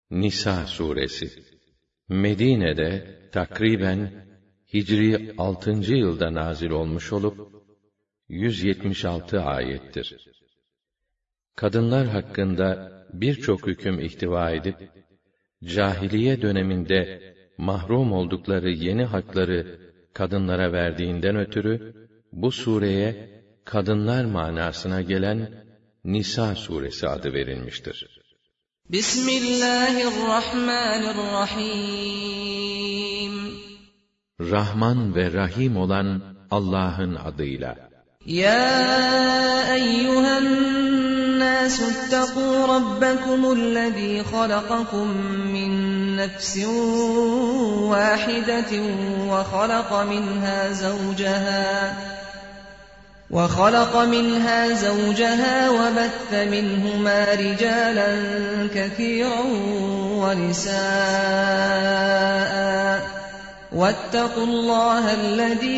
Nisa suresi Medine'de takriben Hicri 6. yılda nazil olmuş olup 176 ayettir. Kadınlar hakkında birçok hüküm ihtiva edip cahiliye döneminde mahrum oldukları yeni hakları kadınlara verdiğinden ötürü bu sureye kadınlar manasına gelen Nisa suresi adı verilmiştir. Bismillahirrahmanirrahim. Rahman ve Rahim olan Allah'ın adıyla. Ya eyyühen nâsü ittekû rabbekumullezî halakakum min nefsin vâhidetin وخلق منها زوجها وبث منهما رجالا كثيرا ونساء واتقوا الله الذي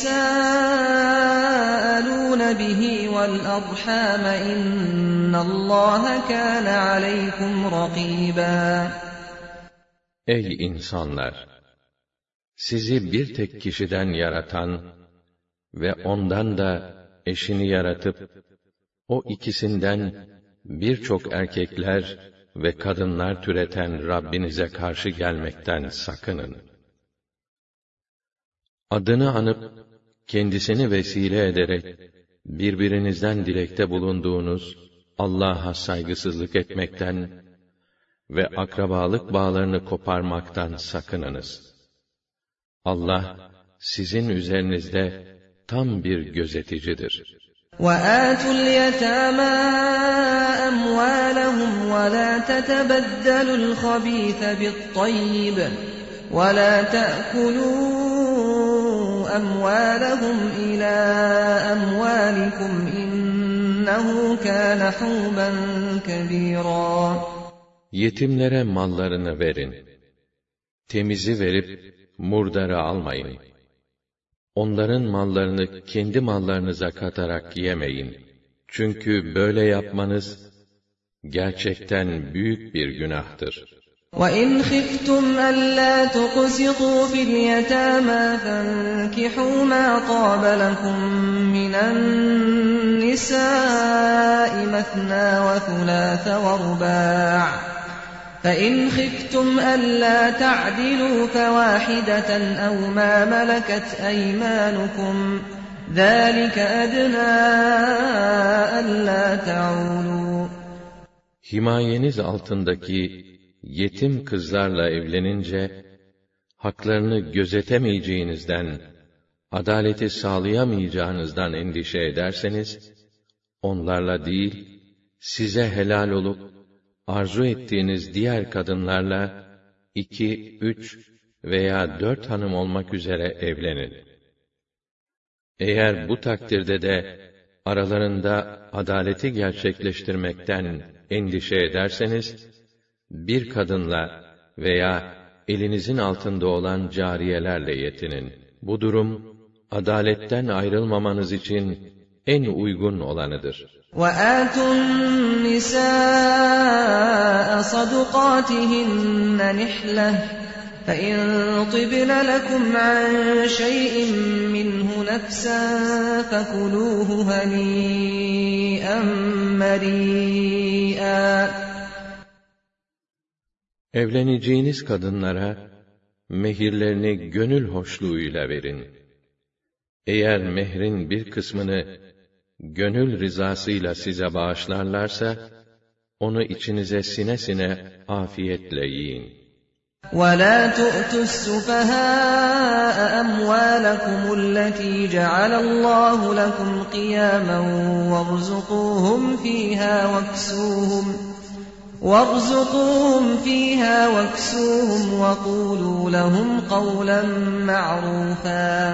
تساءلون به والأرحام إن الله كان عليكم رقيبا. Ey insanlar! Sizi bir tek kişiden yaratan ve ondan da eşini yaratıp, o ikisinden birçok erkekler ve kadınlar türeten Rabbinize karşı gelmekten sakının. Adını anıp, kendisini vesile ederek, birbirinizden dilekte bulunduğunuz Allah'a saygısızlık etmekten ve akrabalık bağlarını koparmaktan sakınınız. Allah, sizin üzerinizde tam bir gözeticidir. وَآتُوا الْيَتَامَى أَمْوَالَهُمْ وَلَا تَتَبَدَّلُوا الْخَبِيثَ بِالطَّيِّبِ وَلَا تَأْكُلُوا أَمْوَالَهُمْ إِلَى أَمْوَالِكُمْ إِنَّهُ كَانَ حُوبًا كَبِيرًا. Yetimlere mallarını verin. Temizi verip murdarı almayın. Onların mallarını kendi mallarınıza katarak yemeyin. Çünkü böyle yapmanız gerçekten büyük bir günahtır. وَإِنْ خِفْتُمْ أَلَّا تُقْسِطُوا فِي الْيَتَامَى فَانكِحُوا مَا طَابَ لَكُم مِّنَ النِّسَاءِ مَثْنَىٰ وَثُلَاثَ وَرُبَاعَ فَإِنْ خِفْتُمْ أَلَّا تَعْدِلُوا فَوَاحِدَةً أَوْ مَا مَلَكَتْ أَيْمَانُكُمْ ذَٰلِكَ أَدْنَىٰ أَلَّا تَعُولُوا. Himayeniz altındaki yetim kızlarla evlenince, haklarını gözetemeyeceğinizden, adaleti sağlayamayacağınızdan endişe ederseniz, onlarla değil, size helal olup, arzu ettiğiniz diğer kadınlarla 2, 3 veya 4 hanım olmak üzere evlenin. Eğer bu takdirde de aralarında adaleti gerçekleştirmekten endişe ederseniz, bir kadınla veya elinizin altında olan cariyelerle yetinin. Bu durum, adaletten ayrılmamanız için en uygun olanıdır. وَآتُوا النِّسَاءَ صَدُقَاتِهِنَّ نِحْلَةً فَإِنْ طِبْنَ لَكُمْ عَنْ شَيْءٍ مِّنْهُ نَفْسًا فَكُلُوهُ هَنِيئًا مَرِيئًا. Evleneceğiniz kadınlara mehirlerini gönül hoşluğuyla verin. Eğer mehrin bir kısmını gönül rızasıyla size bağışlarlarsa, onu içinize sine sine afiyetle yiyin. وَلَا تُؤْتُوا السُّفَهَاءَ أَمْوَالَكُمُ الَّتِي جَعَلَ اللَّهُ لَكُمْ قِيَامًا وَارْزُقُوهُمْ فِيهَا وَاكْسُوهُمْ وَقُولُوا لَهُمْ قَوْلًا مَعْرُوفًا.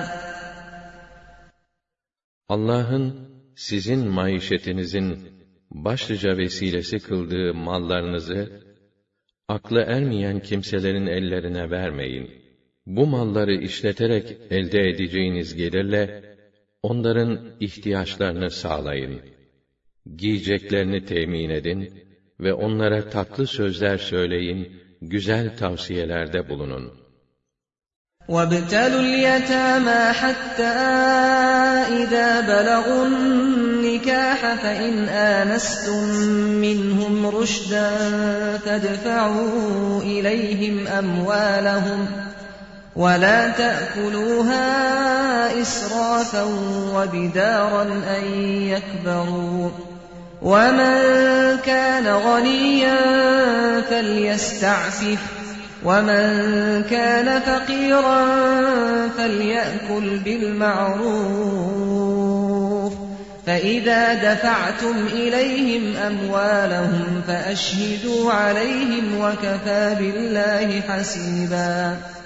Allah'ın sizin maişetinizin başlıca vesilesi kıldığı mallarınızı, aklı ermeyen kimselerin ellerine vermeyin. Bu malları işleterek elde edeceğiniz gelirle, onların ihtiyaçlarını sağlayın. Giyeceklerini temin edin ve onlara tatlı sözler söyleyin, güzel tavsiyelerde bulunun. وَابْتَلُوا الْيَتَامَى حَتَّى إِذَا بَلَغُوا النِّكَاحَ فَإِنْ آنَسْتُمْ مِنْهُمْ رُشْدًا فَادْفَعُوا إِلَيْهِمْ أَمْوَالَهُمْ وَلَا تَأْكُلُوهَا إِسْرَافًا وَبِدَارًا أَنْ يَكْبَرُوا وَمَنْ كَانَ غَنِيًّا فَلْيَسْتَعْفِفْ وَمَنْ كَانَ فَقِيرًا فَلْيَأْكُلْ بِالْمَعْرُوفِ فَإِذَا دَفَعْتُمْ إِلَيْهِمْ أَمْوَالَهُمْ فَأَشْهِدُوا عَلَيْهِمْ وَكَفَى بِاللّٰهِ حَسِيبًا.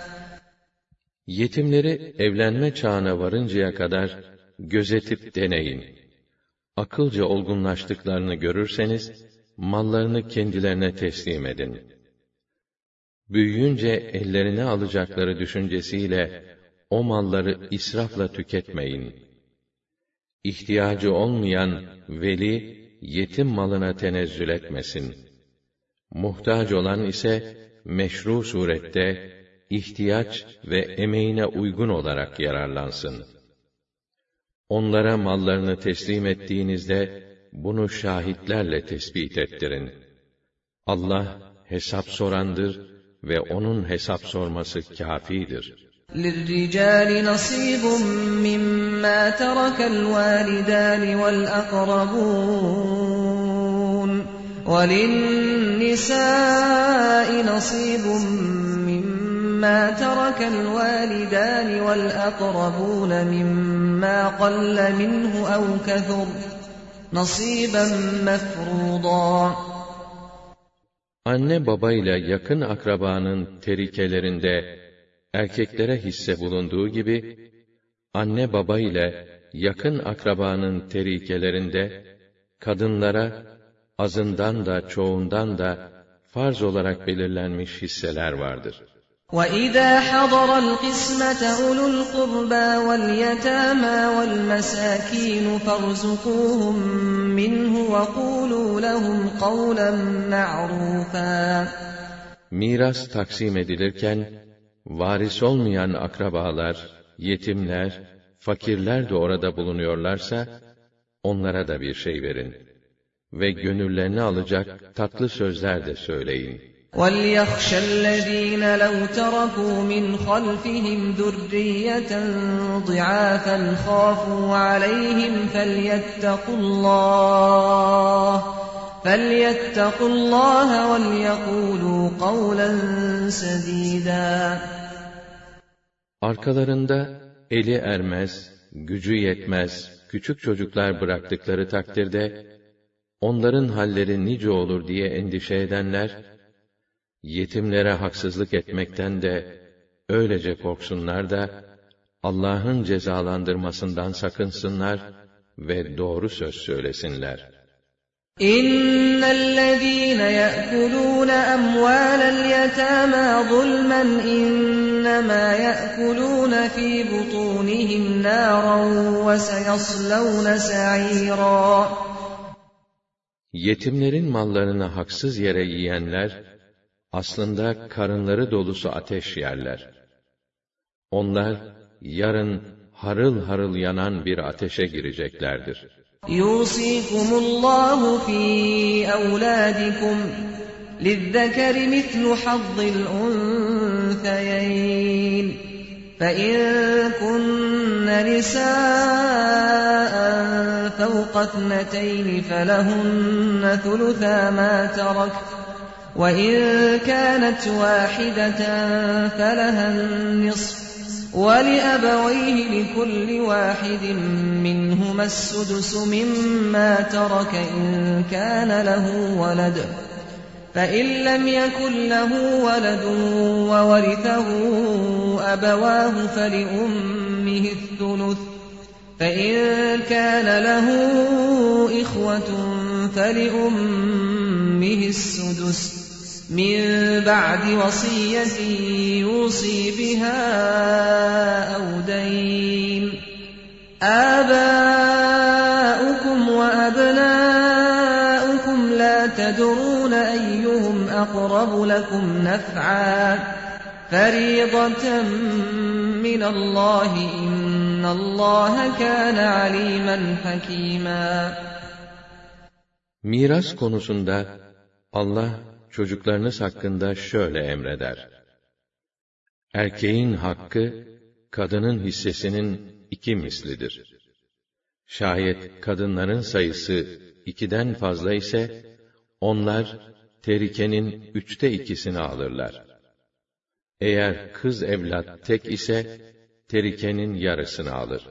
Yetimleri evlenme çağına varıncaya kadar gözetip deneyin. Akılca olgunlaştıklarını görürseniz, mallarını kendilerine teslim edin. Büyüyünce ellerine alacakları düşüncesiyle o malları israfla tüketmeyin. İhtiyacı olmayan veli, yetim malına tenezzül etmesin. Muhtaç olan ise, meşru surette, ihtiyaç ve emeğine uygun olarak yararlansın. Onlara mallarını teslim ettiğinizde, bunu şahitlerle tespit ettirin. Allah, hesap sorandır ve onun hesap sorması kâfidir. لِلرِّجَالِ نَصِيبٌ مِّمَّا تَرَكَ الْوَالِدَانِ وَالْأَقْرَبُونَ وَلِلنِّسَاءِ نَصِيبٌ مِّمَّا تَرَكَ الْوَالِدَانِ وَالْأَقْرَبُونَ مِمَّا قَلَّ مِنْهُ أَوْ كَثُرَ نَصِيبًا مَّفْرُوضًا. Anne babayla yakın akrabanın terikelerinde erkeklere hisse bulunduğu gibi, anne baba ile yakın akrabanın terikelerinde kadınlara azından da çoğundan da farz olarak belirlenmiş hisseler vardır. وَإِذَا حَضَرَ الْقِسْمَةَ أُولُو الْقُرْبَى وَالْيَتَامَى وَالْمَسَاكِينُ فَارْزُقُوهُم مِّنْهُ وَقُولُوا لَهُمْ قَوْلًا مَّعْرُوفًا. Miras taksim edilirken, varis olmayan akrabalar, yetimler, fakirler de orada bulunuyorlarsa, onlara da bir şey verin. Ve gönüllerini alacak tatlı sözler de söyleyin. وَلْيَخْشَ الَّذ۪ينَ لَوْ تَرَكُوا مِنْ خَلْفِهِمْ ذُرِّيَّةً ضِعَافًا خَافُوا عَلَيْهِمْ فَلْيَتَّقُوا اللّٰهَ وَلْيَقُولُوا قَوْلًا سَد۪يدًا. Arkalarında eli ermez, gücü yetmez, küçük çocuklar bıraktıkları takdirde, onların halleri nice olur diye endişe edenler, yetimlere haksızlık etmekten de öylece korksunlar da, Allah'ın cezalandırmasından sakınsınlar ve doğru söz söylesinler. اِنَّ الَّذ۪ينَ يَأْكُلُونَ أَمْوَالَ الْيَتَامَى ظُلْمًا اِنَّمَا يَأْكُلُونَ ف۪ي بُطُونِهِمْ نَارًا وَسَيَصْلَوْنَ سَعِيرًا. Yetimlerin mallarını haksız yere yiyenler, aslında karınları dolusu ateş yerler. Onlar, yarın harıl harıl yanan bir ateşe gireceklerdir. يُوصِيكُمُ اللّٰهُ فِي أَوْلَادِكُمْ لِلذَّكَرِ مِثْلُ حَظِّ الْأُنْثَيَيْنِ فَإِنْ كُنَّ نِسَاءً فَوْقَ اثْنَتَيْنِ فَلَهُنَّ ثُلُثَا مَا تَرَكَ وَإِنْ كَانَتْ وَاحِدَةً فَلَهَا النِّصْفُ وَلِأَبَوَيْهِ لِكُلِّ وَاحِدٍ مِّنْهُمَا السُّدُسُ مِمَّا تَرَكَ إِنْ كَانَ لَهُ وَلَدٌ فَإِنْ لَمْ يَكُنْ لَهُ وَلَدٌ وَوَرِثَهُ أَبَوَاهُ فَلِأُمِّهِ الثُّلُثُ فَإِنْ كَانَ لَهُ إِخْوَةٌ فَلِأُمِّهِ السُّدُسُ مِنْ بَعْدِ وَصِيَّةٍ يُوصِي بِهَا أَوْ دَيْنٍ آبَاؤُكُمْ وَأَبْنَاؤُكُمْ لَا تَدْرُونَ أقرب لكم نفعا فريضة من الله إن الله كان عليما حكيما. Miras konusunda Allah çocuklarınız hakkında şöyle emreder: Erkeğin hakkı, kadının hissesinin 2 mislidir. Şayet kadınların sayısı 2'den fazla ise, onlar terikenin 3'te 2'sini alırlar. Eğer kız evlat tek ise, terikenin yarısını alır.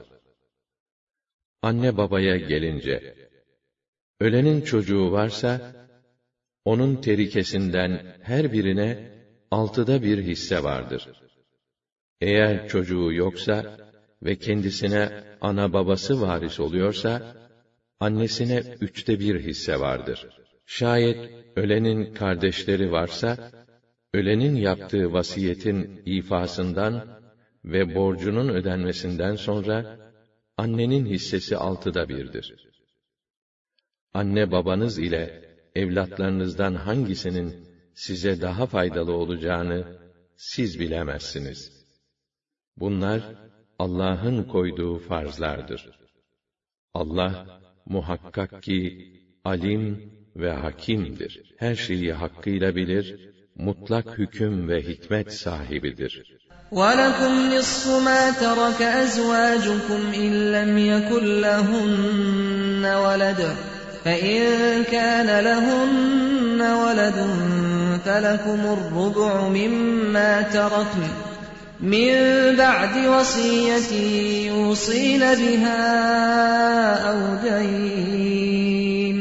Anne babaya gelince, ölenin çocuğu varsa, onun terikesinden her birine 6'da 1 hisse vardır. Eğer çocuğu yoksa ve kendisine ana babası varis oluyorsa, annesine 3'te 1 hisse vardır. Şayet ölenin kardeşleri varsa, ölenin yaptığı vasiyetin ifasından ve borcunun ödenmesinden sonra, annenin hissesi 6'da 1'dir. Anne babanız ile evlatlarınızdan hangisinin size daha faydalı olacağını siz bilemezsiniz. Bunlar Allah'ın koyduğu farzlardır. Allah muhakkak ki alim ve hakimdir. Her şeyi hakkıyla bilir, mutlak hüküm ve hikmet sahibidir. وَلَكُمْ نِصْفُ مَا تَرَكَ أَزْوَاجُكُمْ إِنْ لَمْ يَكُنْ لَهُنَّ وَلَدٌ فَإِنْ كَانَ لَهُنَّ وَلَدٌ فَلَكُمُ الرُّبُعُ مِمَّا تَرَكْنَ مِنْ بَعْدِ وَصِيَّةٍ يُوصِينَ بِهَا أَوْ دَيْنٍ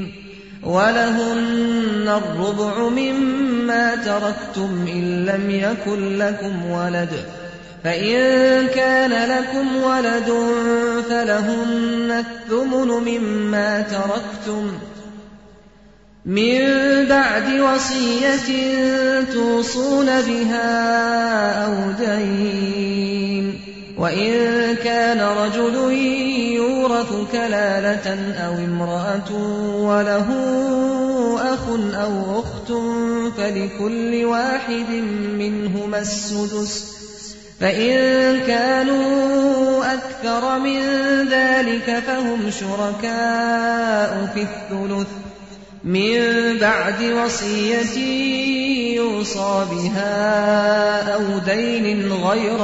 وَلَهُنَّ الرُّبُعُ مِمَّا تَرَكْتُمْ إِنْ لَمْ يَكُنْ لَكُمْ وَلَدٌ فَإِنْ كَانَ لَكُمْ وَلَدٌ فَلَهُنَّ الثُّمُنُ مِمَّا تَرَكْتُمْ مِنْ بَعْدِ وَصِيَّةٍ تُوصُونَ بِهَا أَوْ دَيْنٍ وَإِنْ كَانَ رَجُلٌ يُورَثُ كَلَالَةً أَوْ امْرَأَةٌ وَلَهُ أَخٌ أَوْ أُخْتٌ فَلِكُلِّ وَاحِدٍ مِّنْهُمَا السُّدُسُ فَإِنْ كَانُوا أَكْثَرَ مِنْ ذَلِكَ فَهُمْ شُرَكَاءُ فِي الثُّلُثِ مِنْ بَعْدِ وَصِيَّةٍ يُوصَى بِهَا أَوْ دَيْنٍ غَيْرَ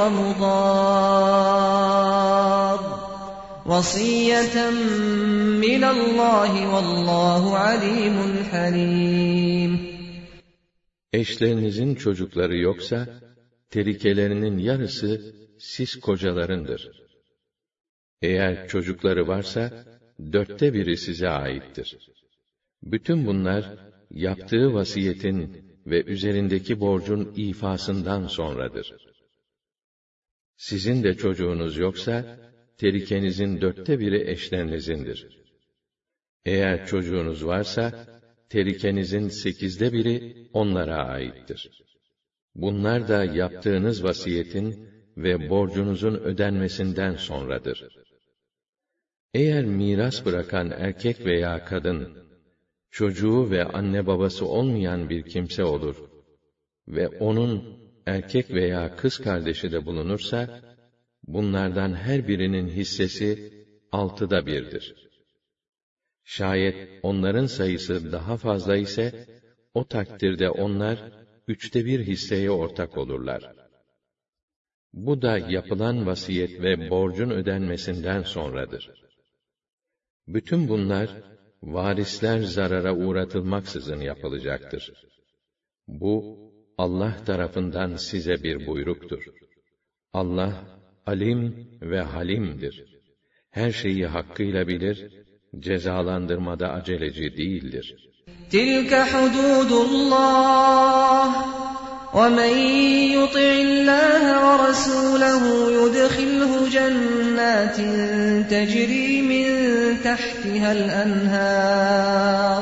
مُضَارٍّ وَصِيَّةً مِّنَ اللّٰهِ وَاللّٰهُ عَلِيمٌ حَلِيمٌ. Eşlerinizin çocukları yoksa, terikelerinin yarısı siz kocalarındır. Eğer çocukları varsa, 4'te 1'i size aittir. Bütün bunlar, yaptığı vasiyetin ve üzerindeki borcun ifasından sonradır. Sizin de çocuğunuz yoksa, terikenizin 4'te 1'i eşlerinizin. Eğer çocuğunuz varsa, terikenizin 8'de 1'i onlara aittir. Bunlar da yaptığınız vasiyetin ve borcunuzun ödenmesinden sonradır. Eğer miras bırakan erkek veya kadın, çocuğu ve anne babası olmayan bir kimse olur ve onun erkek veya kız kardeşi de bulunursa, bunlardan her birinin hissesi 6'da 1'dir. Şayet onların sayısı daha fazla ise, o takdirde onlar 3'te 1 hisseye ortak olurlar. Bu da yapılan vasiyet ve borcun ödenmesinden sonradır. Bütün bunlar, varisler zarara uğratılmaksızın yapılacaktır. Bu, Allah tarafından size bir buyruktur. Allah, alim ve halimdir. Her şeyi hakkıyla bilir, cezalandırmada aceleci değildir. Tilke hududullah وَمَنْ يُطِعِ اللّٰهَ وَرَسُولَهُ يُدْخِلْهُ جَنَّاتٍ تَجْرِي مِنْ تَحْتِهَا الْأَنْهَارُ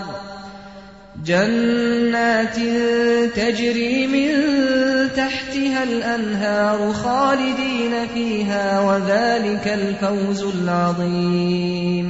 خَالِدِينَ فِيهَا وَذَٰلِكَ الْفَوْزُ الْعَظِيمُ.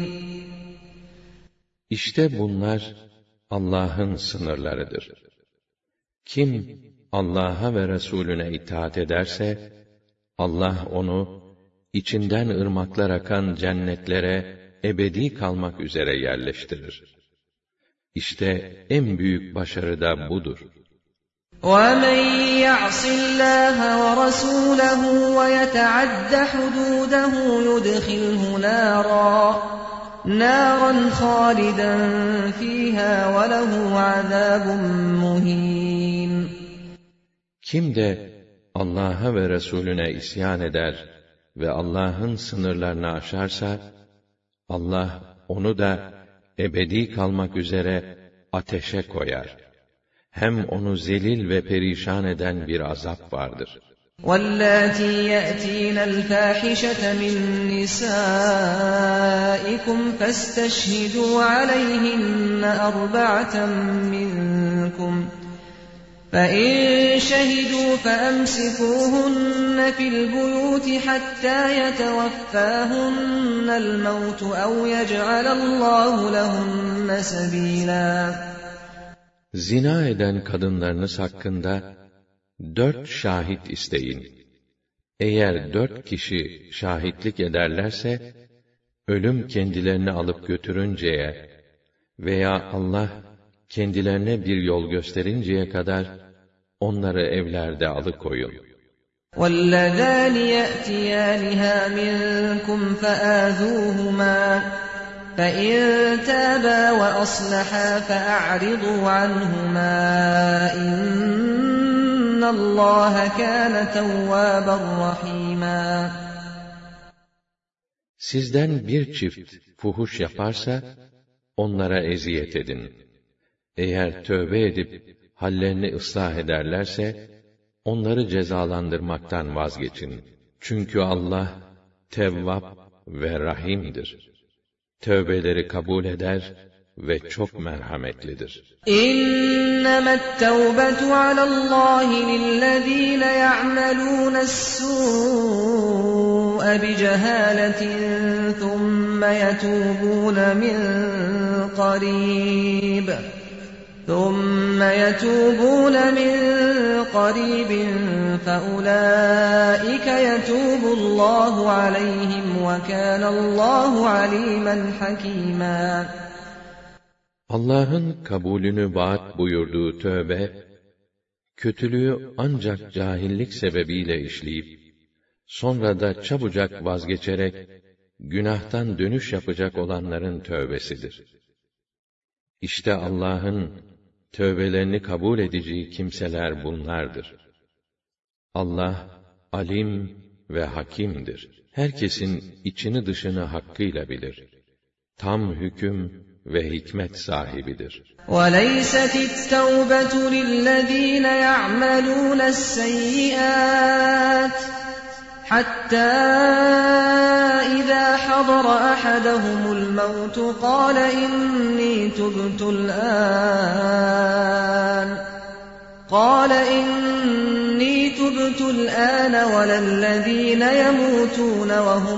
İşte bunlar Allah'ın sınırlarıdır. Kim Allah'a ve Resulüne itaat ederse, Allah onu içinden ırmaklar akan cennetlere ebedi kalmak üzere yerleştirir. İşte en büyük başarı da budur. وَمَنْ يَعْصِ اللّٰهَ وَرَسُولَهُ وَيَتَعَدَّ حُدُودَهُ يُدْخِلْهُ نَارًا خَالِدًا فِيهَا وَلَهُ عَذَابٌ مُهِينٌ. Kim de Allah'a ve Resulüne isyan eder ve Allah'ın sınırlarını aşarsa, Allah onu da ebedi kalmak üzere ateşe koyar. Hem onu zelil ve perişan eden bir azap vardır. وَاللَّاتِي يَأْتِينَ الْفَاحِشَةَ مِن نِّسَائِكُمْ فَاسْتَشْهِدُوا عَلَيْهِنَّ أَرْبَعَةً مِّنكُمْ فَإِن شَهِدُوا فَأَمْسِكُوهُنَّ فِي الْبُيُوتِ حَتَّى يَتَوَفَّاهُنَّ الْمَوْتُ أَوْ يَجْعَلَ اللّٰهُ لَهُنَّ سَبِيلًا. Zina eden kadınlarınız hakkında 4 şahit isteyin. Eğer 4 kişi şahitlik ederlerse, ölüm kendilerini alıp götürünceye veya Allah kendilerine bir yol gösterinceye kadar onları evlerde alıkoyun. وَاللَّذَانِ يَأْتِيَانِهَا مِنكُمْ فَآذُوهُمَا فَإِن تَابَا وَأَصْلَحَا فَأَعْرِضُوا عَنْهُمَا إِنَّ اللّٰهَ كَانَ تَوَّابًا رَحِيمًا. Sizden bir çift fuhuş yaparsa, onlara eziyet edin. Eğer tövbe edip hallerini ıslah ederlerse, onları cezalandırmaktan vazgeçin. Çünkü Allah Tevvab ve Rahim'dir. Tövbeleri kabul eder ve çok merhametlidir. İnnemет tevbetu alallahi lillezîne ya'melûnes-sû'e bicehâletin thumme yetûbûne min قَرِيبٍ فَأُولَٰئِكَ يَتُوبُ اللّٰهُ عَلَيْهِمْ وَكَانَ اللّٰهُ عَلِيمًا حَكِيمًا. Allah'ın kabulünü vaat buyurduğu tövbe, kötülüğü ancak cahillik sebebiyle işleyip, sonra da çabucak vazgeçerek, günahtan dönüş yapacak olanların tövbesidir. İşte Allah'ın tövbelerini kabul edeceği kimseler bunlardır. Allah, alim ve hakimdir. Herkesin içini dışını hakkıyla bilir. Tam hüküm ve hikmet sahibidir. وَلَيْسَتِ التَّوْبَةُ لِلَّذ۪ينَ يَعْمَلُونَ السَّيِّئَاتِ حَتَّى إِذَا حَضَرَ أَحَدَهُمُ الْمَوْتُ قَالَ إِنِّي تُبْتُ الْآنَ وَلَا الَّذ۪ينَ يَمُوتُونَ وَهُمْ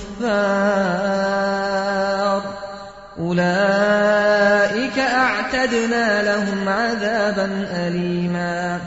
كُفَّارٌ أُولَٰئِكَ أَعْتَدْنَا لَهُمْ عَذَابًا أَلِيمًا.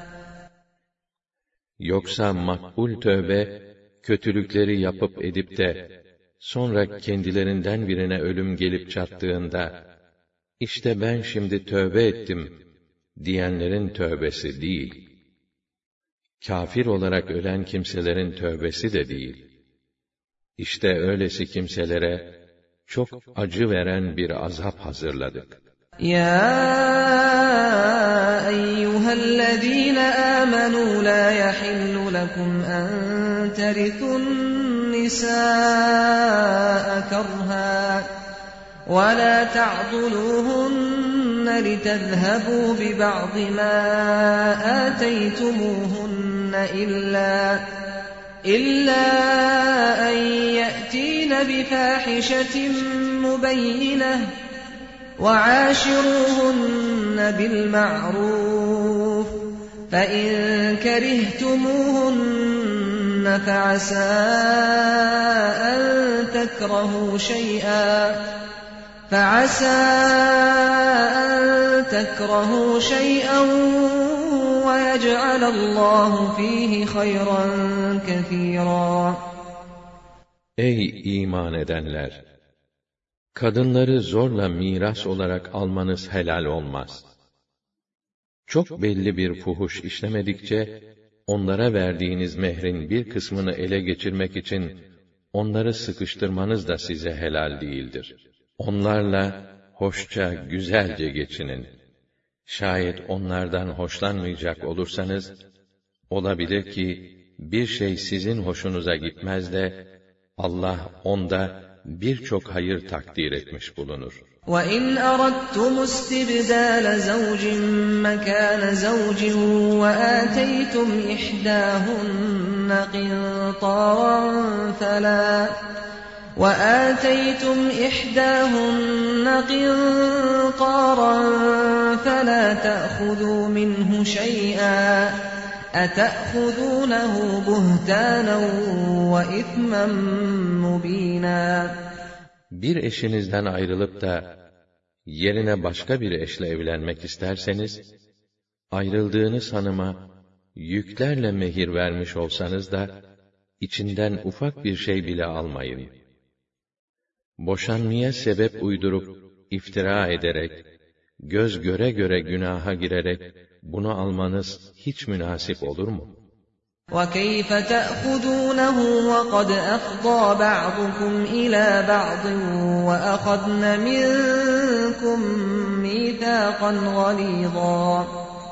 Yoksa makbul tövbe, kötülükleri yapıp edip de, sonra kendilerinden birine ölüm gelip çattığında, işte ben şimdi tövbe ettim, diyenlerin tövbesi değil. Kafir olarak ölen kimselerin tövbesi de değil. İşte öylesi kimselere, çok acı veren bir azap hazırladık. يَا أَيُّهَا الَّذ۪ينَ آمَنُوا لَا يَحِلُّ لَكُمْ أَن تَرِثُوا النِّسَاءَ كَرْهًا وَلَا تَعْضُلُوهُنَّ لِتَذْهَبُوا بِبَعْضِ مَا آتَيْتُمُوهُنَّ إِلَّا أَن يَأْتِينَ بِفَاحِشَةٍ مُبَيِّنَةٍ وَعَاشِرُوهُنَّ بِالْمَعْرُوفِ فَإِن كَرِهْتُمُوهُنَّ فَعَسَىٰ أَن تَكْرَهُوا شَيْئًا وَيَجْعَلَ اللّٰهُ ف۪يهِ خَيْرًا كَثِيرًا. Ey iman edenler! Kadınları zorla miras olarak almanız helal olmaz. Çok belli bir fuhuş işlemedikçe, onlara verdiğiniz mehrin bir kısmını ele geçirmek için, onları sıkıştırmanız da size helal değildir. Onlarla hoşça, güzelce geçinin. Şayet onlardan hoşlanmayacak olursanız, olabilir ki, bir şey sizin hoşunuza gitmez de, Allah onda birçok hayır takdir etmiş bulunur. وَاِنْ أَرَدْتُمُ اسْتِبْدَالَ زَوْجٍ مَكَانَ زَوْجٍ وَآتَيْتُمْ إِحْدَاهُنَّ قِنطَارًا فَلَا تَأْخُذُوا مِنْهُ شَيْئًا أَتَأْخُذُونَهُ بُهْتَانًا وَإِثْمًا مُبِينًا. Bir eşinizden ayrılıp da, yerine başka bir eşle evlenmek isterseniz, ayrıldığınız hanıma, yüklerle mehir vermiş olsanız da, içinden ufak bir şey bile almayın. Boşanmaya sebep uydurup, iftira ederek, göz göre göre günaha girerek, bunu almanız hiç münasip olur mu? وَكَيْفَ تَأْخُذُونَهُ وَقَدْ أَفْضَىٰ بَعْضُكُمْ إِلَى بَعْضٍ وَأَخَذْنَ مِنكُم مِّيثَاقًا غَلِيظًا.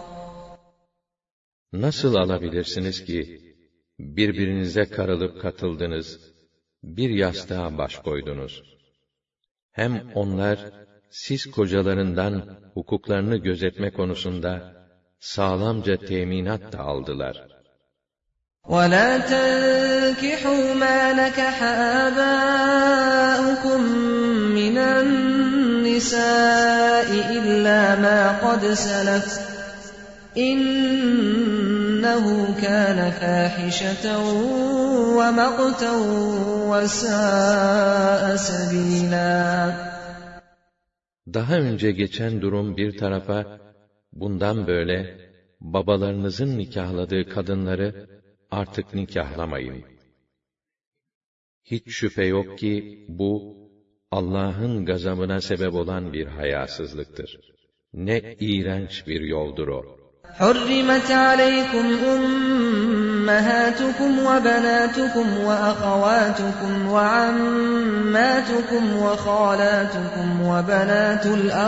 Nasıl alabilirsiniz ki, birbirinize karılıp katıldınız, bir yastığa baş koydunuz? Hem onlar, siz kocalarından hukuklarını gözetme konusunda, sağlamca teminat da aldılar. وَلَا تَنكِحُوا مَا نَكَحَ آبَاؤُكُم مِّنَ النِّسَاءِ إِلَّا مَا قَدْ سَلَفَ إِنَّهُ كَانَ فَاحِشَةً وَمَقْتًا وَسَاءَ سَبِيلًا. Daha önce geçen durum bir tarafa, bundan böyle, babalarınızın nikahladığı kadınları, artık nikahlamayın. Hiç şüphe yok ki, bu, Allah'ın gazabına sebep olan bir hayasızlıktır. Ne iğrenç bir yoldur o. حُرِّمَتْ عَلَيْكُمْ أُمَّهَاتُكُمْ وَبَنَاتُكُمْ وَأَخَوَاتُكُمْ وَعَمَّاتُكُمْ وَخَالَاتُكُمْ وَبَنَاتُ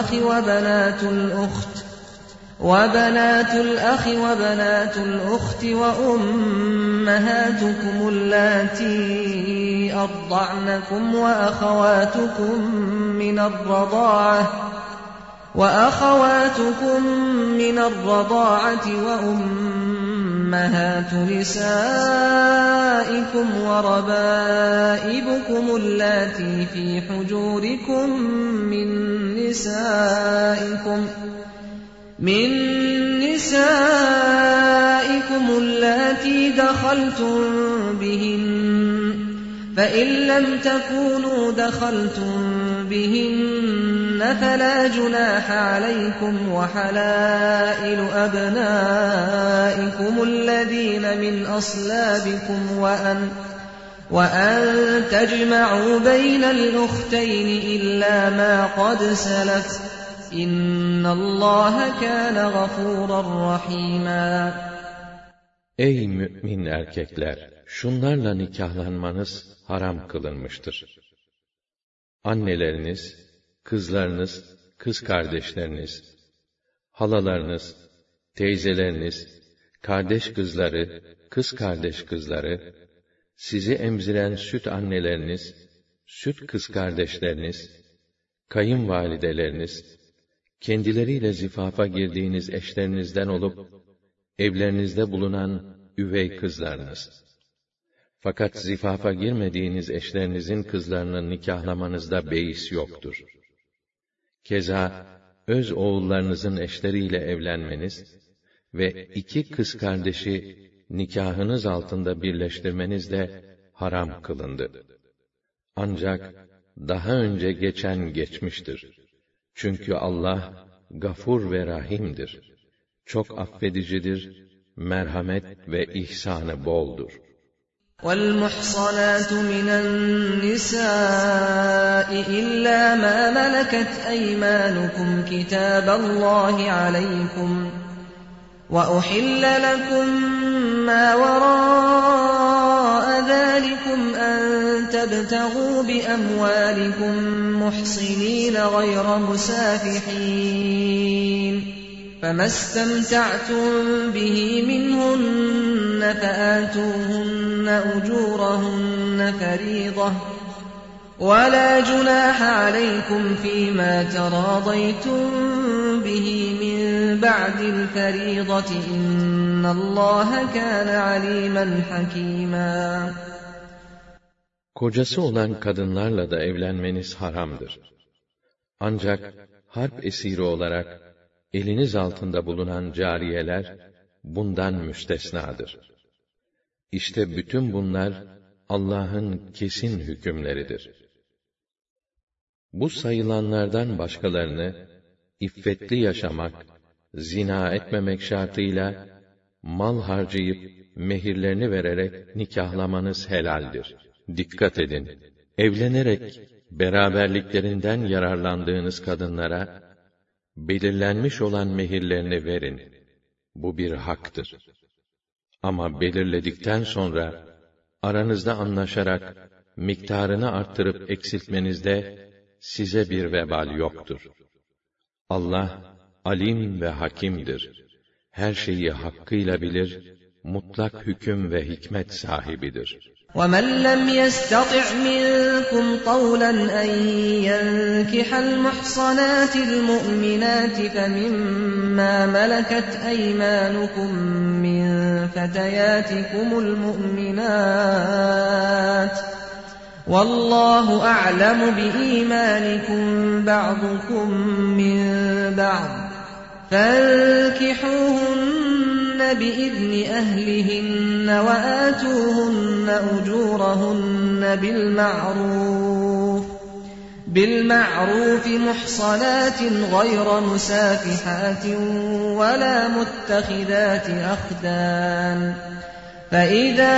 الْأَخِ وَبَنَاتُ الْأُخْتِ وَأُمَّهَاتُكُمُ اللَّاتِي أَرْضَعْنَكُمْ وَأَخَوَاتُكُم مِّنَ الرَّضَاعَةِ وَأُمَّهَاتُ نِسَائِكُمْ وَرَبَائِبُكُمُ اللَّاتِي فِي حُجُورِكُم مِّن نِّسَائِكُمُ اللَّاتِي دَخَلْتُم بِهِنَّ، فَإِن لَّمْ تَكُونُوا دَخَلْتُم بِهِنَّ فَلَا جُنَاحَ عَلَيْكُمْ، وَحَلَائِلُ أَبْنَائِكُمُ الَّذِينَ مِنْ أَصْلَابِكُمْ وَأَن تَجْمَعُوا بَيْنَ الْأُخْتَيْنِ إِلَّا مَا قَدْ سَلَفَ إِنَّ اللّٰهَ كَانَ غَفُورًا رَحِيمًا. Ey mümin erkekler! Şunlarla nikahlanmanız haram kılınmıştır. Anneleriniz, kızlarınız, kız kardeşleriniz, halalarınız, teyzeleriniz, kardeş kızları, kız kardeş kızları, sizi emziren süt anneleriniz, süt kız kardeşleriniz, kayınvalideleriniz, kendileriyle zifafa girdiğiniz eşlerinizden olup, evlerinizde bulunan üvey kızlarınız. Fakat zifafa girmediğiniz eşlerinizin kızlarını nikahlamanızda beis yoktur. Keza, öz oğullarınızın eşleriyle evlenmeniz ve iki kız kardeşi nikahınız altında birleştirmeniz de haram kılındı. Ancak, daha önce geçen geçmiştir. Çünkü Allah, gafur ve rahimdir. Çok affedicidir, merhamet ve ihsanı boldur. وَالْمُحْصَنَاتُ مِنَ النِّسَاءِ إِلَّا مَا مَلَكَتْ أَيْمَانُكُمْ كِتَابَ اللَّهِ عَلَيْكُمْ وَأُحِلَّ لَكُم مَّا وَرَاءَ ذَلِكُمْ أَن تَبْتَغُوا بِأَمْوَالِكُمْ مُحْصِنِينَ غَيْرَ مُسَافِحِينَ فَمَا اسْتَمْتَعْتُم بِهِ مِنْهُنَّ فَآتُوهُنَّ أُجُورَهُنَّ فَرِيضَةً وَلَا جُنَاحَ عَلَيْكُمْ فِيمَا تَرَاضَيْتُم بِهِ مِن بَعْدِ الْفَرِيضَةِ إِنَّ اللَّهَ كَانَ عَلِيمًا حَكِيمًا. Kocası olan kadınlarla da evlenmeniz haramdır. Ancak harp esiri olarak eliniz altında bulunan cariyeler bundan müstesnadır. İşte bütün bunlar Allah'ın kesin hükümleridir. Bu sayılanlardan başkalarını iffetli yaşamak, zina etmemek şartıyla mal harcayıp mehirlerini vererek nikahlamanız helaldir. Dikkat edin! Evlenerek beraberliklerinden yararlandığınız kadınlara belirlenmiş olan mehirlerini verin. Bu bir haktır. Ama belirledikten sonra aranızda anlaşarak miktarını arttırıp eksiltmenizde size bir vebal yoktur. Allah alim ve hakimdir. Her şeyi hakkıyla bilir, mutlak hüküm ve hikmet sahibidir. وَمَنْ لَمْ يَسْتَطِعْ مِنكُمْ طَوْلًا أَنْ يَنكِحَ الْمُحْصَنَاتِ الْمُؤْمِنَاتِ فَمِمَّا مَلَكَتْ أَيْمَانُكُمْ مِنْ فَتَيَاتِكُمُ الْمُؤْمِنَاتِ وَاللَّهُ أَعْلَمُ بِإِيمَانِكُمْ بَعْضُكُمْ مِنْ بَعْضٍ فَانكِحُوهُنَّ بِإِذْنِ أَهْلِهِنَّ وَآتُوهُنَّ أُجُورَهُنَّ بِالْمَعْرُوفِ مُحْصَنَاتٍ غَيْرَ مُسَافِحَاتٍ وَلَا مُتَّخِذَاتِ أَخْدَانٍ فَإِذَا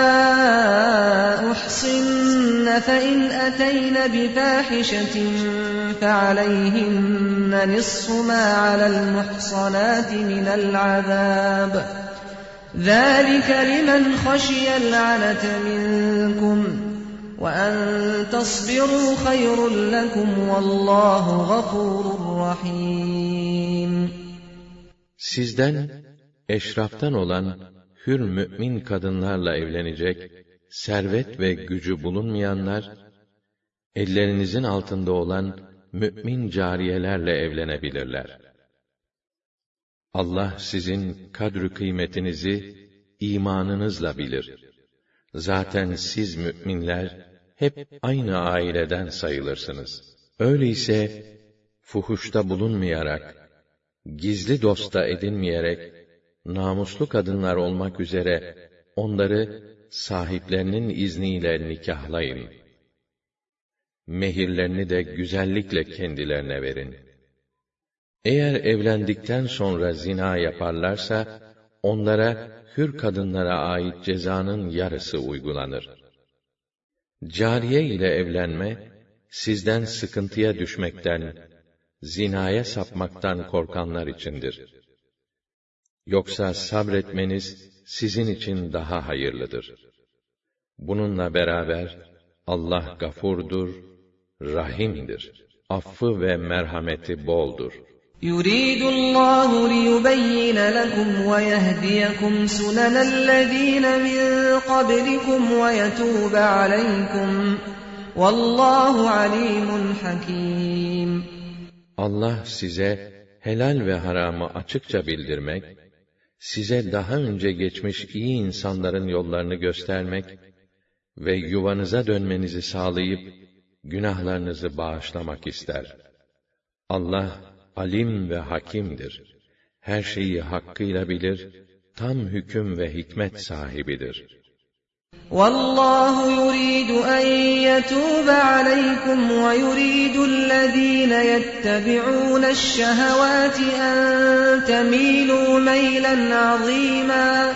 أُحْصِنَّ فَإِنْ أَتَيْنَ بِفَاحِشَةٍ فَعَلَيْهِنَّ نِصْفُ مَا عَلَى الْمُحْصَنَاتِ مِنَ الْعَذَابِ ذَلِكَ لِمَنْ خَشِيَ الْعَنَتَ مِنكُمْ وَأَنْ تَصْبِرُوا خَيْرٌ لَكُمْ وَاللّٰهُ غَفُورٌ رَحِيمٌ. Sizden eşraftan olan hür mü'min kadınlarla evlenecek, servet ve gücü bulunmayanlar, ellerinizin altında olan mü'min cariyelerle evlenebilirler. Allah sizin kadr-ı kıymetinizi imanınızla bilir. Zaten siz mü'minler hep aynı aileden sayılırsınız. Öyleyse fuhuşta bulunmayarak, gizli dosta edinmeyerek, namuslu kadınlar olmak üzere onları sahiplerinin izniyle nikahlayın. Mehirlerini de güzellikle kendilerine verin. Eğer evlendikten sonra zina yaparlarsa, onlara hür kadınlara ait cezanın yarısı uygulanır. Cariye ile evlenme, sizden sıkıntıya düşmekten, zinaya sapmaktan korkanlar içindir. Yoksa sabretmeniz sizin için daha hayırlıdır. Bununla beraber Allah gafurdur, rahimdir. Affı ve merhameti boldur. يُرِيدُ اللّٰهُ لِيُبَيِّنَ لَكُمْ وَيَهْدِيَكُمْ سُنَنَ الَّذ۪ينَ مِنْ قَبْلِكُمْ وَيَتُوبَ عَلَيْكُمْ وَاللّٰهُ عَلِيمٌ حَكِيمٌ. Allah size helal ve haramı açıkça bildirmek, size daha önce geçmiş iyi insanların yollarını göstermek ve yuvanıza dönmenizi sağlayıp günahlarınızı bağışlamak ister. Allah alim ve hakimdir. Her şeyi hakkıyla bilir, tam hüküm ve hikmet sahibidir. وَاللّٰهُ يُرِيدُ أَنْ يَتُوبَ عَلَيْكُمْ وَيُرِيدُ الَّذ۪ينَ يَتَّبِعُونَ الشَّهَوَاتِ أَنْ تَمِيلُوا مَيْلًا عَظ۪يمًا.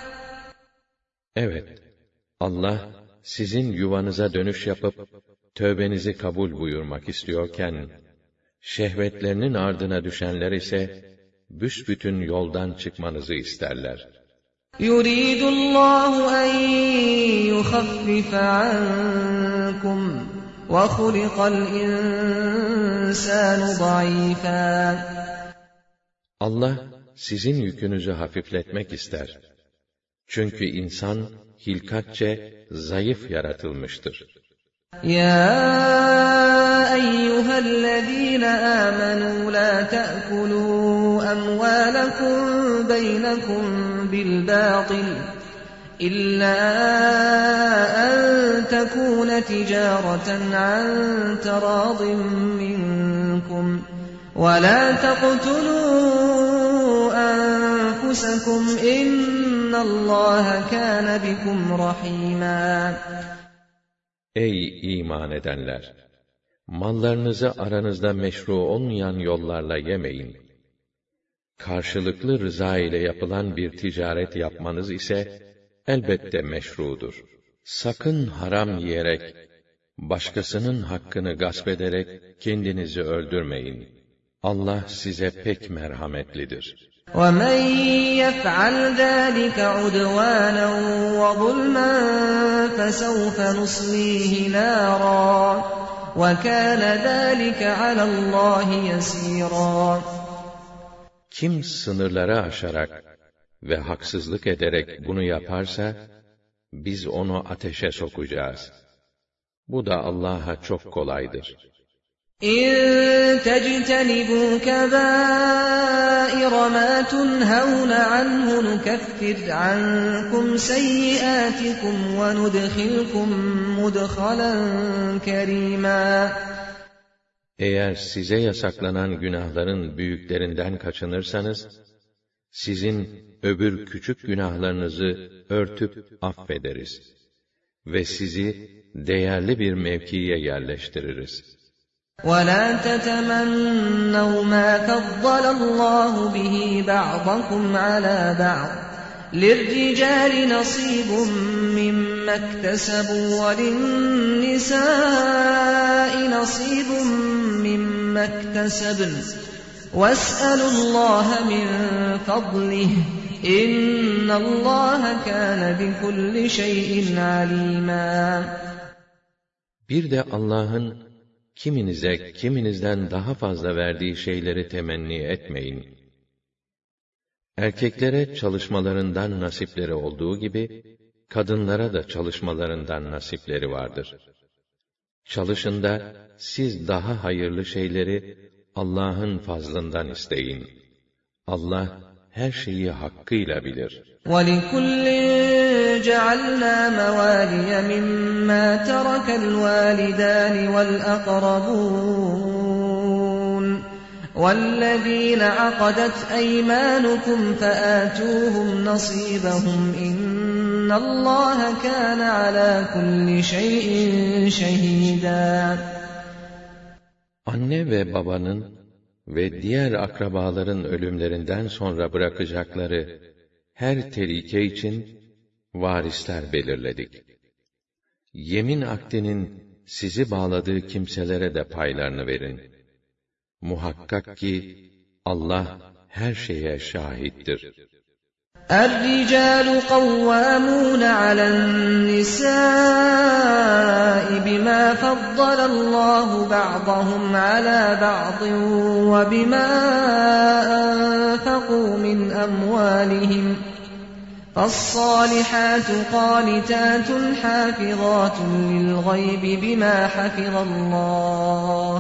Evet, Allah sizin yuvanıza dönüş yapıp tövbenizi kabul buyurmak istiyorken, şehvetlerinin ardına düşenler ise büsbütün yoldan çıkmanızı isterler. يُرِيدُ اللّٰهُ أَنْ يُخَفِّفَ عَنْكُمْ وَخُلِقَ الْاِنْسَانُ ضَعِيفًا. Allah sizin yükünüzü hafifletmek ister. Çünkü insan hilkatçe zayıf yaratılmıştır. يَا أَيُّهَا الَّذ۪ينَ آمَنُوا لَا تَأْكُلُوا أَمْوَالَكُمْ بَيْنَكُمْ بِالْبَاطِلِ إِلَّا أَنْ تَكُونَ تِجَارَةً عَنْ تَرَاضٍ مِّنكُمْ وَلَا تَقْتُلُوا أَنفُسَكُمْ إِنَّ اللّٰهَ كَانَ بِكُمْ رَحِيمًا. Ey iman edenler! Mallarınızı aranızda meşru olmayan yollarla yemeyin. Karşılıklı rıza ile yapılan bir ticaret yapmanız ise elbette meşrudur. Sakın haram yiyerek, başkasının hakkını gasp ederek kendinizi öldürmeyin. Allah size pek merhametlidir. وَمَنْ يَفْعَلْ ذَٰلِكَ عُدْوَانًا وَظُلْمًا فَسَوْفَ نُصْلِيهِ نَارًا وَكَانَ ذَٰلِكَ عَلَى اللّٰهِ يَسِيرًا. Kim sınırları aşarak ve haksızlık ederek bunu yaparsa, biz onu ateşe sokacağız. Bu da Allah'a çok kolaydır. اِنْ تَجْتَنِبُوا كَبَائِرَ مَا تُنْهَوْنَ عَنْهُ نُكَفِّرْ عَنْكُمْ سَيِّئَاتِكُمْ وَنُدْخِلْكُمْ مُدْخَلًا كَرِيمًا. Eğer size yasaklanan günahların büyüklerinden kaçınırsanız, sizin öbür küçük günahlarınızı örtüp affederiz ve sizi değerli bir mevkiye yerleştiririz. وَلَا تَتَمَنَّوْا مَا فَضَّلَ اللّٰهُ بِهِ بَعْضَكُمْ عَلَى بَعْضٍ لِلرِّجَالِ نَصِيبٌ مِّمَّا اكْتَسَبُوا وَلِلنِّسَاءِ نَصِيبٌ مِّمَّا اكْتَسَبْنَ وَاسْأَلُوا اللّٰهَ مِنْ فَضْلِهِ إِنَّ اللّٰهَ كَانَ بِكُلِّ شَيْءٍ عَلِيمًا. Bir de Allah'ın kiminize kiminizden daha fazla verdiği şeyleri temenni etmeyin. Erkeklere çalışmalarından nasipleri olduğu gibi, kadınlara da çalışmalarından nasipleri vardır. Çalışın da siz daha hayırlı şeyleri Allah'ın fazlından isteyin. Allah her şeyi hakkıyla bilir. وَلِكُلٍّ جَعَلْنَا مَوَالِيَ مِمَّا تَرَكَ الْوَالِدَانِ وَالْأَقْرَبُونَ وَالَّذِينَ عَقَدَتْ أَيْمَانُكُمْ فَآتُوهُمْ نَصِيبَهُمْ إِنَّ اللّٰهَ كَانَ عَلَى كُلِّ شَيْءٍ شَهِيدًا. Anne ve babanın ve diğer akrabaların ölümlerinden sonra bırakacakları her terike için varisler belirledik. Yemin akdinin sizi bağladığı kimselere de paylarını verin. Muhakkak ki Allah her şeye şahittir. الرِّجَالُ قَوَّامُونَ عَلَى النِّسَاءِ بِمَا فَضَّلَ اللّٰهُ بَعْضَهُمْ عَلَى بَعْضٍ وَبِمَا أَنفَقُوا مِنْ أَمْوَالِهِمْ فَالصَّالِحَاتُ قَانِتَاتٌ حَافِظَاتٌ لِلْغَيْبِ بِمَا حَفِظَ اللّٰهُ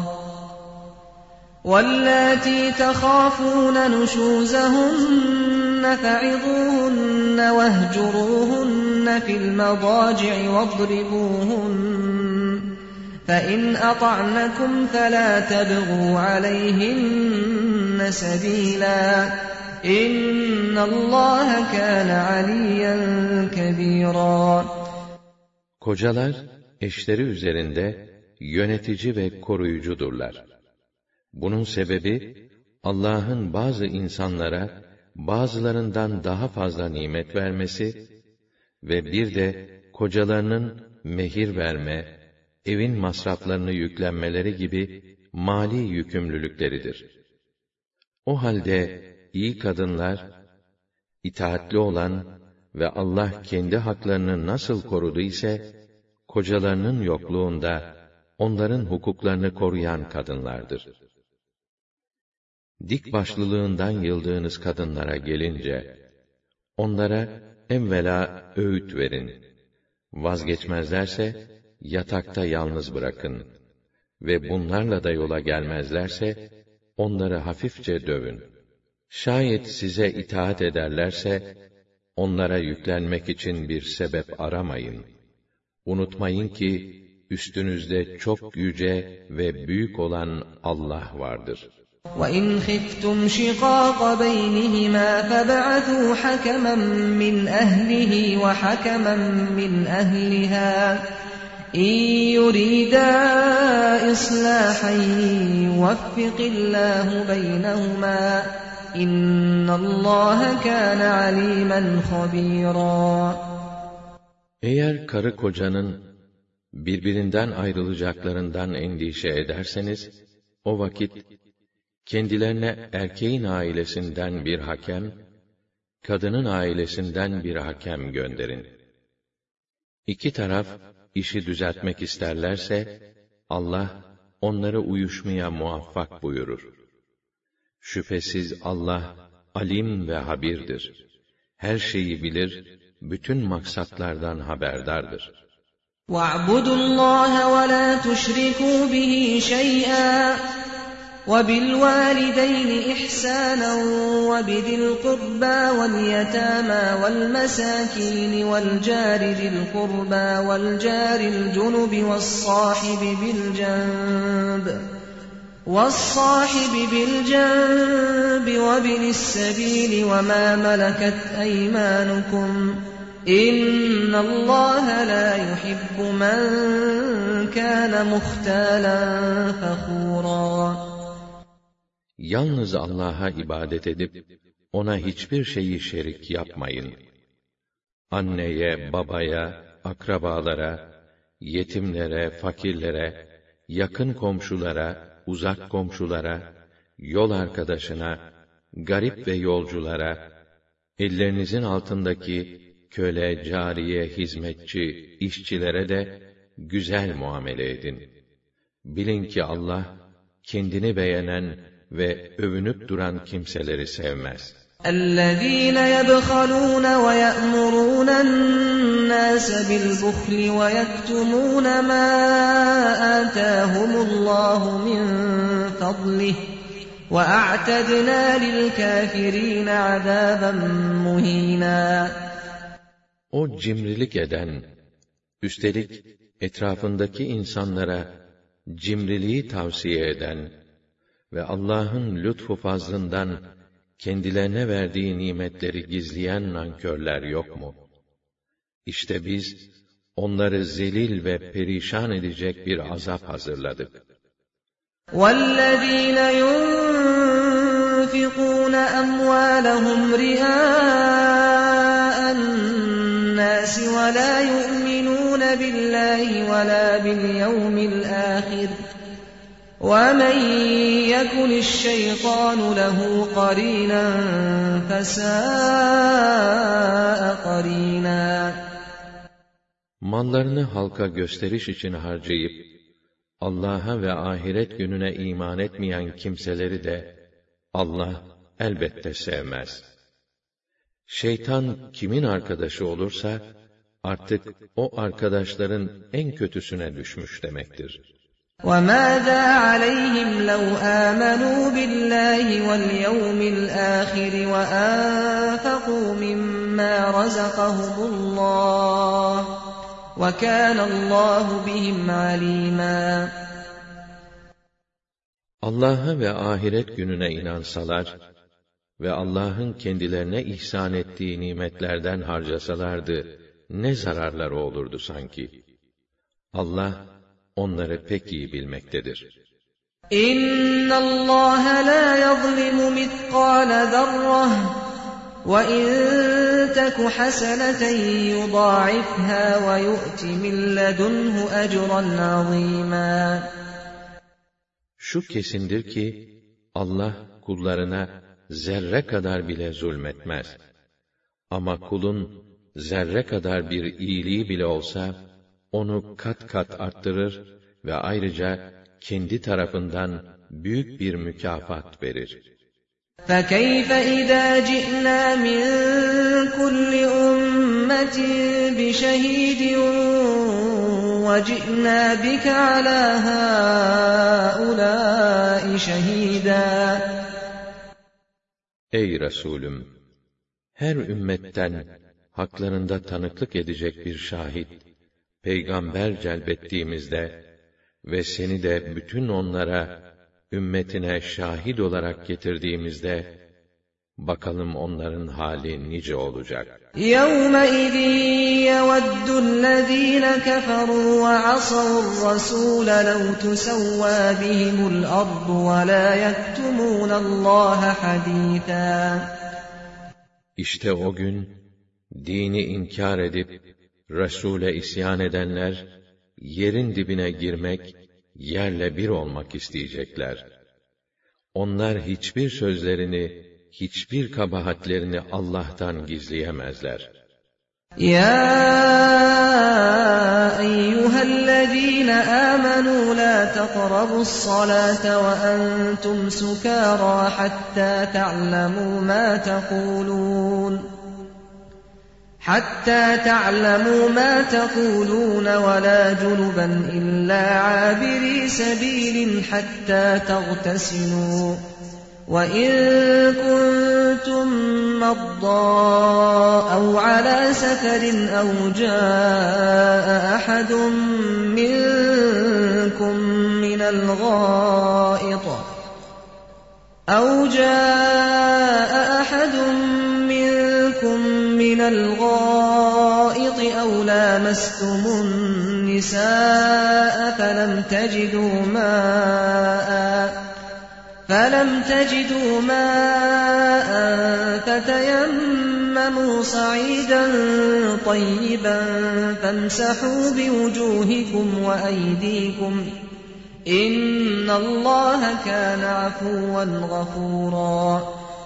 وَاللَّاتِي تَخَافُونَ نُشُوزَهُنَّ فَعِظُوهُنَّ وَاهْجُرُوهُنَّ فِي الْمَضَاجِعِ وَاضْرِبُوهُنَّ فَإِنْ أَطَعْنَكُمْ فَلَا تَبْغُوا عَلَيْهِنَّ سَبِيلًا إِنَّ اللّٰهَ كَانَ عَلِيًّا كَبِيرًا. Kocalar, eşleri üzerinde yönetici ve koruyucudurlar. Bunun sebebi, Allah'ın bazı insanlara, bazılarından daha fazla nimet vermesi ve bir de kocalarının mehir verme, evin masraflarını yüklenmeleri gibi mali yükümlülükleridir. O halde iyi kadınlar, itaatli olan ve Allah kendi haklarını nasıl korudu ise, kocalarının yokluğunda onların hukuklarını koruyan kadınlardır. Dik başlılığından yıldığınız kadınlara gelince, onlara evvela öğüt verin. Vazgeçmezlerse, yatakta yalnız bırakın ve bunlarla da yola gelmezlerse, onları hafifçe dövün. Şayet size itaat ederlerse, onlara yüklenmek için bir sebep aramayın. Unutmayın ki, üstünüzde çok yüce ve büyük olan Allah vardır. وَإِنْ خِفْتُمْ شِقَاقَ بَيْنِهِمَا فَابْعَثُوا حَكَمًا مِّنْ أَهْلِهِ وَحَكَمًا مِّنْ أَهْلِهَا إِنْ يُرِيدَا إِصْلَاحًا يُوَفِّقِ اللَّهُ بَيْنَهُمَا إِنَّ اللَّهَ كَانَ عَلِيمًا خَبِيرًا. Eğer karı kocanın birbirinden ayrılacaklarından endişe ederseniz, o vakit kendilerine erkeğin ailesinden bir hakem, kadının ailesinden bir hakem gönderin. İki taraf işi düzeltmek isterlerse, Allah onları uyuşmaya muvaffak buyurur. Şüphesiz Allah alim ve habirdir. Her şeyi bilir, bütün maksatlardan haberdardır. وَاعْبُدُوا اللَّهَ وَلَا تُشْرِكُوا بِهِ شَيْئًا وَبِالْوَالِدَيْنِ إِحْسَانًا وَبِذِي الْقُرْبَى وَالْيَتَامَى وَالْمَسَاكِينِ وَالْجَارِ ذِي الْقُرْبَى وَالْجَارِ الْجُنُبِ وَالصَّاحِبِ بِالْجَنبِ وَابْنِ السَّبِيلِ وَمَا مَلَكَتْ أَيْمَانُكُمْ إِنَّ اللَّهَ لَا يُحِبُّ مَنْ كَانَ مُخْتَالًا فَخُورًا. Yalnız Allah'a ibadet edip, ona hiçbir şeyi şerik yapmayın. Anneye, babaya, akrabalara, yetimlere, fakirlere, yakın komşulara, uzak komşulara, yol arkadaşına, garip ve yolculara, ellerinizin altındaki köle, cariye, hizmetçi, işçilere de güzel muamele edin. Bilin ki Allah, kendini beğenen ve övünüp duran kimseleri sevmez. اَلَّذ۪ينَ يَبْخَلُونَ وَيَأْمُرُونَ النَّاسَ بِالْبُخْلِ وَيَكْتُمُونَ مَا آتَاهُمُ اللّٰهُ مِنْ فَضْلِهِ وَأَعْتَدْنَا لِلْكَافِرِينَ عَذَابًا مُهِينًا. O cimrilik eden, üstelik etrafındaki insanlara cimriliği tavsiye eden ve Allah'ın lütfu fazlından kendilerine verdiği nimetleri gizleyen nankörler yok mu? İşte biz onları zelil ve perişan edecek bir azap hazırladık. وَالَّذ۪ينَ يُنْفِقُونَ أَمْوَالَهُمْ رِئَاءَ النَّاسِ وَلَا يُؤْمِنُونَ بِاللّٰهِ وَلَا بِالْيَوْمِ الْآخِرِ وَمَنْ يَكُنِ الشَّيْطَانُ لَهُ قَرِينًا فَسَاءَ قَرِينًا. Mallarını halka gösteriş için harcayıp, Allah'a ve ahiret gününe iman etmeyen kimseleri de Allah elbette sevmez. Şeytan kimin arkadaşı olursa, artık o arkadaşların en kötüsüne düşmüş demektir. وَمَاذَا عَلَيْهِمْ لَوْ آمَنُوا بِاللّٰهِ وَالْيَوْمِ الْآخِرِ وَأَنفَقُوا مِمَّا رَزَقَهُمُ اللّٰهُ وَكَانَ اللّٰهُ بِهِمْ عَلِيمًا. Allah'a ve ahiret gününe inansalar ve Allah'ın kendilerine ihsan ettiği nimetlerden harcasalardı, ne zararları olurdu sanki? Allah onları pek iyi bilmektedir. İnna Allah la yuzlimu mitkâle zerreh ve in teku haseneten yudâifhâ ve yu'ti min ledunhu ecran azîmâ. Şu kesindir ki Allah kullarına zerre kadar bile zulmetmez. Ama kulun zerre kadar bir iyiliği bile olsa onu kat kat arttırır ve ayrıca kendi tarafından büyük bir mükafat verir. فَكَيْفَ إِذَا جِئْنَا مِنْ كُلِّ أُمَّةٍ بِشَهِيدٍ وَجِئْنَا بِكَ عَلَى هَؤُلَاءِ شَهِيدًا. Ey Resulüm! Her ümmetten haklarında tanıklık edecek bir şahit, peygamber celbettiğimizde ve seni de bütün onlara, ümmetine şahit olarak getirdiğimizde, bakalım onların hali nice olacak. يَوْمَئِذٍ يَوَدُّ الَّذ۪ينَ كَفَرُوا وَعَصَوُا الرَّسُولَ لَوْ تُسَوَّى بِهِمُ الْأَرْضُ وَلَا يَكْتُمُونَ اللّٰهَ حَد۪يثًا. İşte o gün, dini inkar edip, Resul'e isyan edenler, yerin dibine girmek, yerle bir olmak isteyecekler. Onlar hiçbir sözlerini, hiçbir kabahatlerini Allah'tan gizleyemezler. يَا أَيُّهَا الَّذ۪ينَ آمَنُوا لَا تَقْرَبُوا الصَّلَاةَ وَأَنْتُمْ سُكَارَى حَتَّى تَعْلَمُوا مَا تَقُولُونَ وَلَا جُنُبًا إِلَّا عَابِرِي سَبِيلٍ حَتَّى تَغْتَسِلُوا وَإِن كُنتُم مَّرْضَىٰ أَوْ عَلَىٰ سَفَرٍ أَوْ جَاءَ أَحَدٌ مِّنكُم مِّنَ الْغَائِطِ أَوْ لَامَسْتُمُ النِّسَاءَ فَلَمْ تَجِدُوا مَاءً فَتَيَمَّمُوا صَعِيدًا طَيِّبًا فَامْسَحُوا بِوُجُوهِكُمْ وَأَيْدِيكُمْ إِنَّ اللّٰهَ كَانَ عَفُوًّا غَفُورًا.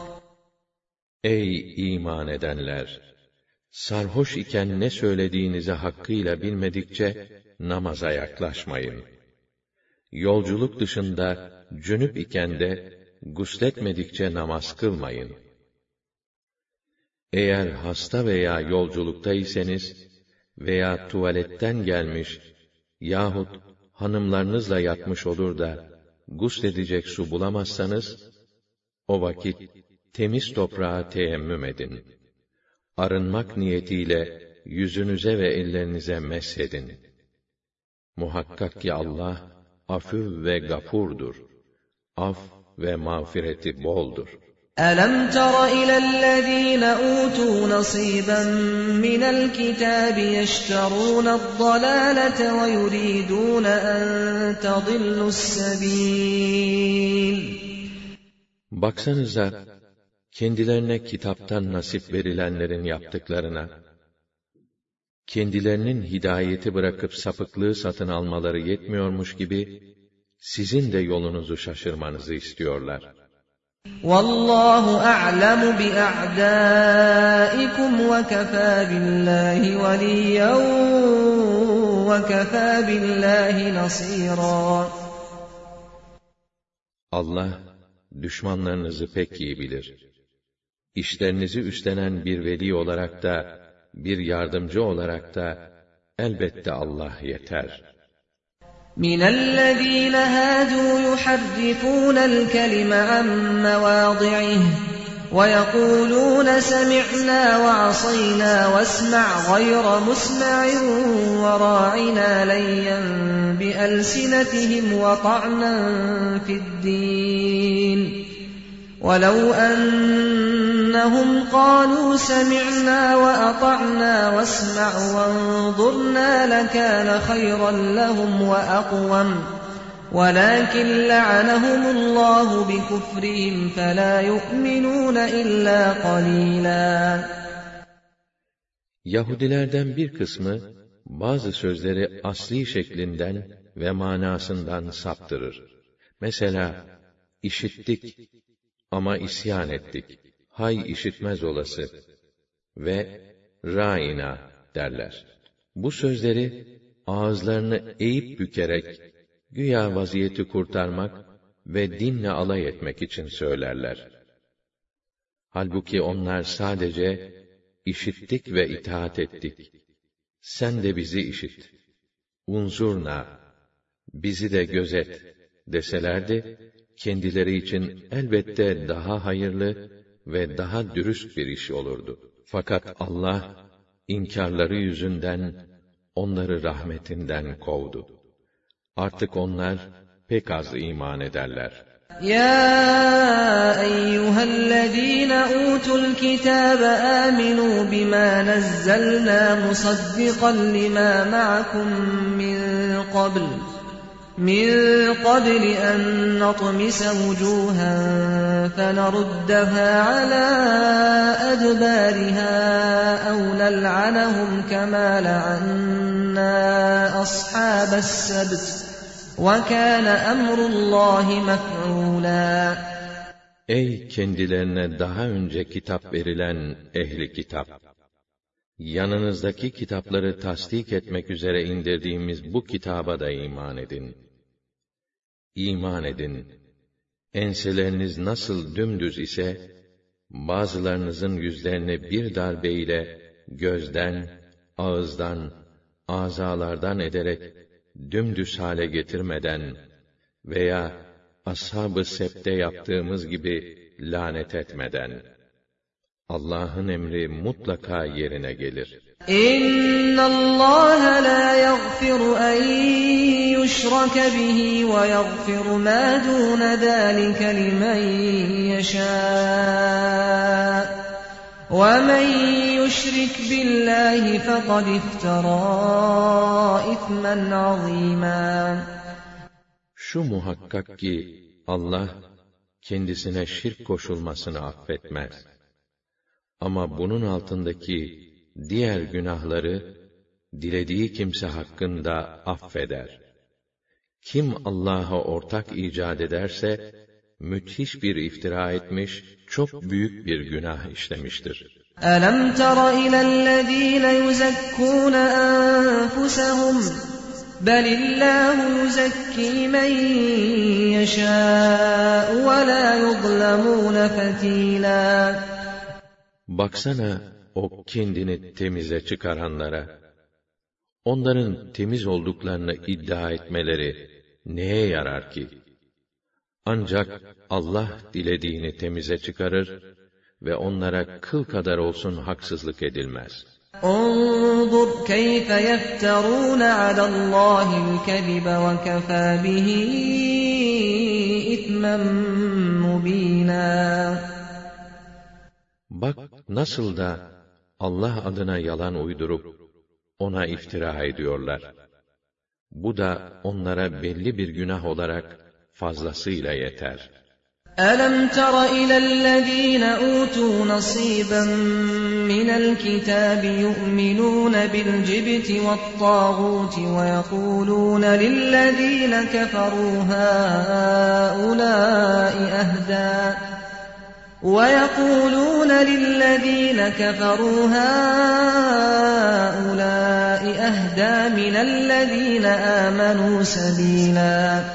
Ey iman edenler! Sarhoş iken ne söylediğinizi hakkıyla bilmedikçe namaza yaklaşmayın. Yolculuk dışında cünüp iken de gusletmedikçe namaz kılmayın. Eğer hasta veya yolculuktaysanız veya tuvaletten gelmiş yahut hanımlarınızla yatmış olur da gusledecek su bulamazsanız, o vakit temiz toprağa teyemmüm edin. Arınmak niyetiyle yüzünüze ve ellerinize meshedin. Muhakkak ki Allah afü ve gafurdur. Af ve mağfireti boldur. أَلَمْ تَرَ إِلَى الَّذ۪ينَ أُوتُوا نَصِيبًا مِّنَ الْكِتَابِ يَشْتَرُونَ الضَّلَالَةَ وَيُرِيدُونَ أَن تَضِلُّوا السَّب۪يلَ. Baksanıza, kendilerine kitaptan nasip verilenlerin yaptıklarına, kendilerinin hidayeti bırakıp sapıklığı satın almaları yetmiyormuş gibi, sizin de yolunuzu şaşırmanızı istiyorlar. وَاللّٰهُ أَعْلَمُ بِأَعْدَائِكُمْ وَكَفَى بِاللّٰهِ وَلِيًّا وَكَفَى بِاللّٰهِ نَصِيرًا. Allah, düşmanlarınızı pek iyi bilir. İşlerinizi üstlenen bir veli olarak da, bir yardımcı olarak da, elbette Allah yeter. مِنَ الَّذ۪ينَ هَادُوا يُحَرِّفُونَ الْكَلِمَ عَنْ مَوَاضِعِهِ وَيَقُولُونَ سَمِعْنَا وَعَصَيْنَا وَاسْمَعْ غَيْرَ مُسْمَعٍ وَرَاعِنَا لَيًّا بِأَلْسِنَتِهِمْ وَطَعْنًا فِي الدِّينِ وَلَوْ أَنَّهُمْ قَالُوا سَمِعْنَا وَأَطَعْنَا واسمع وانظرنا لكان خيرا لهم وأقوم ولكن لعنهم الله بكفرهم فلا يؤمنون إلا قليلا. Yahudilerden bir kısmı bazı sözleri asli şeklinden ve manasından saptırır. Mesela işittik ama isyan ettik. Hay işitmez olası ve râina derler. Bu sözleri ağızlarını eğip bükerek güya vaziyeti kurtarmak ve dinle alay etmek için söylerler. Halbuki onlar sadece işittik ve itaat ettik. Sen de bizi işit. Unzurna, bizi de gözet deselerdi, kendileri için elbette daha hayırlı ve daha dürüst bir iş olurdu. Fakat Allah, inkarları yüzünden onları rahmetinden kovdu. Artık onlar pek az iman ederler. يا أيها الذين أوتوا الكتاب آمنوا بما نزلنا مصدقا لما معكم من قبل أن نطمس وجوها فنردها على أدبارها أو نلعنهم كما لعنا أصحاب السبت وَكَانَ أَمْرُ اللّٰهِ مَفْعُولًا. Ey kendilerine daha önce kitap verilen ehli kitap! Yanınızdaki kitapları tasdik etmek üzere indirdiğimiz bu kitaba da iman edin. İman edin. Enseleriniz nasıl dümdüz ise, bazılarınızın yüzlerini bir darbeyle gözden, ağızdan, azalardan ederek dümdüz hale getirmeden veya ashab-ı septe yaptığımız gibi lanet etmeden Allah'ın emri mutlaka yerine gelir. İnnallâhe lâ yaghfiru en yushrake bihi ve yaghfiru mâ dûne zâlike limen yeşâ. وَمَنْ يُشْرِكْ بِاللّٰهِ فَقَدِ افْتَرَى إِثْمًا عَظِيمًا. Şu muhakkak ki Allah kendisine şirk koşulmasını affetmez. Ama bunun altındaki diğer günahları dilediği kimse hakkında affeder. Kim Allah'a ortak icat ederse müthiş bir iftira etmiş, çok büyük bir günah işlemiştir. أَلَمْ تَرَ إِلَى الَّذ۪ينَ يُزَكُّونَ أَنفُسَهُمْ بَلِ اللّٰهُ يُزَكِّي مَنْ يَشَاءُ وَلَا يُظْلَمُونَ فَتِيلًا. Baksana o kendini temize çıkaranlara. Onların temiz olduklarını iddia etmeleri neye yarar ki? Ancak Allah dilediğini temize çıkarır ve onlara kıl kadar olsun haksızlık edilmez. انظُرْ كَيْفَ يَفْتَرُونَ عَلَى اللّٰهِ الْكَذِبَ وَكَفَى بِهِ إِثْمًا مُب۪ينًا. Bak nasıl da Allah adına yalan uydurup ona iftira ediyorlar. Bu da onlara belli bir günah olarak fazlasıyla yeter. أَلَمْ تَرَ إِلَى الَّذ۪ينَ أُوتُوا نَصِيبًا مِنَ الْكِتَابِ يُؤْمِنُونَ بِالْجِبْتِ وَالطَّاغُوتِ وَيَقُولُونَ لِلَّذ۪ينَ كَفَرُوا هَٰؤُلَاءِ أَهْدَىٰ مِنَ الَّذ۪ينَ آمَنُوا سَب۪يلًا.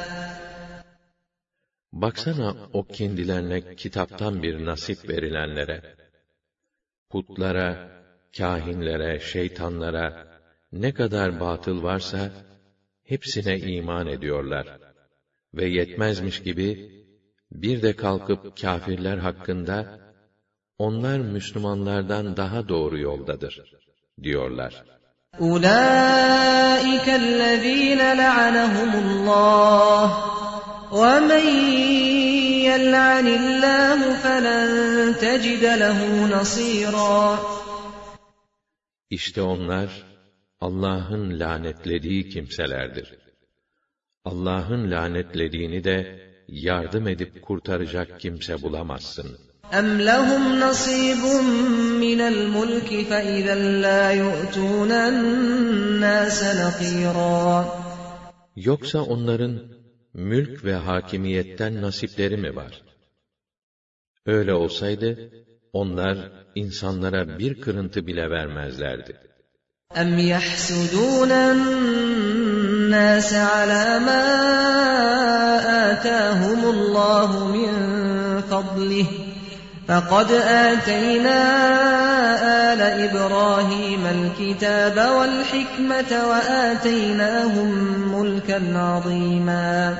Baksana o kendilerine kitaptan bir nasip verilenlere, putlara, kâhinlere, şeytanlara ne kadar batıl varsa hepsine iman ediyorlar ve yetmezmiş gibi bir de kalkıp kâfirler hakkında onlar Müslümanlardan daha doğru yoldadır diyorlar. أُولَٰئِكَ الَّذ۪ينَ لَعَنَهُمُ اللّٰهُ وَمَنْ يَلْعَنِ اللّٰهُ فَلَنْ تَجِدَ لَهُ نَصِيرًا. İşte onlar, Allah'ın lanetlediği kimselerdir. Allah'ın lanetlediğini de yardım edip kurtaracak kimse bulamazsın. اَمْ لَهُمْ نَصِيبٌ مِّنَ الْمُلْكِ فَإِذًا لَا يُؤْتُونَ النَّاسَ نَقِيرًا Yoksa onların mülk ve hakimiyetten nasipleri mi var? Öyle olsaydı, onlar insanlara bir kırıntı bile vermezlerdi. اَمْ يَحْسُدُونَ النَّاسَ عَلَى مَا آتَاهُمُ اللّٰهُ مِنْ فَضْلِهِ فَقَدْ آتَيْنَا آلَ إِبْرَاهِيمَ الْكِتَابَ وَالْحِكْمَةَ وَآتَيْنَاهُمْ مُلْكًا عَظِيمًا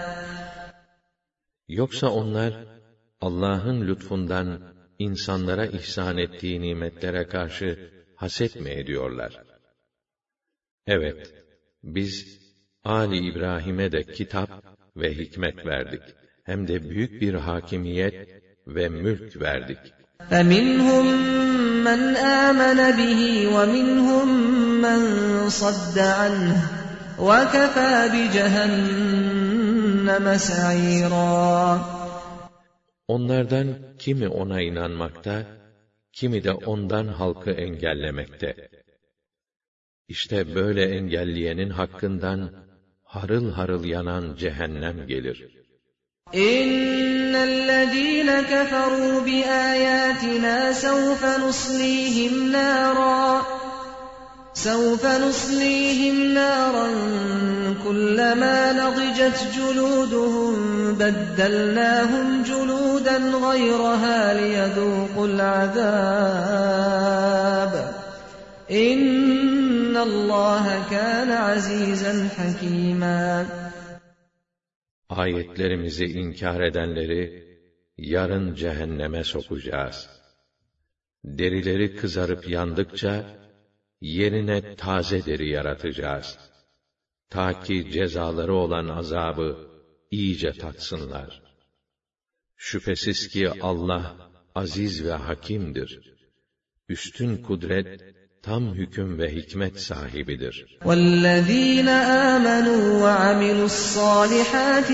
Yoksa onlar, Allah'ın lütfundan insanlara ihsan ettiği nimetlere karşı haset mi ediyorlar? Evet, biz Ali İbrahim'e de kitap ve hikmet verdik. Hem de büyük bir hakimiyet ve mülk verdik. فَمِنْهُمْ مَنْ آمَنَ بِهِ وَمِنْهُمْ مَنْ صَدَّ عَنْهُ وَكَفَى بِجَهَنَّمَ سَعِيرًا Onlardan kimi ona inanmakta, kimi de ondan halkı engellemekte. İşte böyle engelleyenin hakkından harıl harıl yanan cehennem gelir. İnnellezîne keferû biâyâtinâ sevfe nuslîhim nâran kullemâ nadicet cülûduhum beddelnâhum cülûden gayrahâ liyedûkul azâb. İnnallâhe kâne azîzen hakîmâ. Ayetlerimizi inkar edenleri yarın cehenneme sokacağız. Derileri kızarıp yandıkça yerine taze deri yaratacağız. Ta ki cezaları olan azabı iyice tatsınlar. Şüphesiz ki Allah aziz ve hakimdir. Üstün kudret, tam hüküm ve hikmet sahibidir. وَالَّذ۪ينَ آمَنُوا وَعَمِلُوا الصَّالِحَاتِ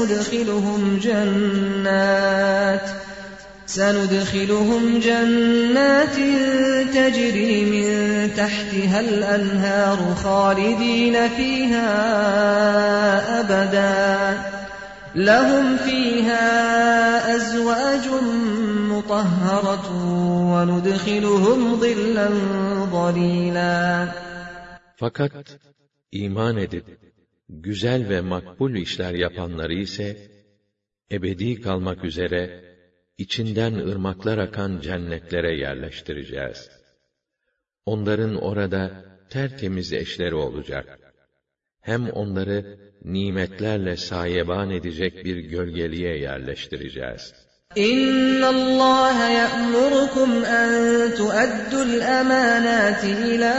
سَنُدْخِلُهُمْ جَنَّاتٍ تَجْرِي مِنْ تَحْتِهَا الْأَنْهَارُ خَالِدِينَ فِيهَا أَبَدًا لَهُمْ فِيهَا أَزْوَاجٌ مُطَهَّرَةٌ وَنُدْخِلُهُمْ ظِلًّا ظَلِيلًا Fakat iman edip güzel ve makbul işler yapanları ise ebedi kalmak üzere içinden ırmaklar akan cennetlere yerleştireceğiz. Onların orada tertemiz eşleri olacak. Hem onları nimetlerle sayeban edecek bir gölgeliğe yerleştireceğiz. İnna Allah ya'murukum an tu'addul emanati ila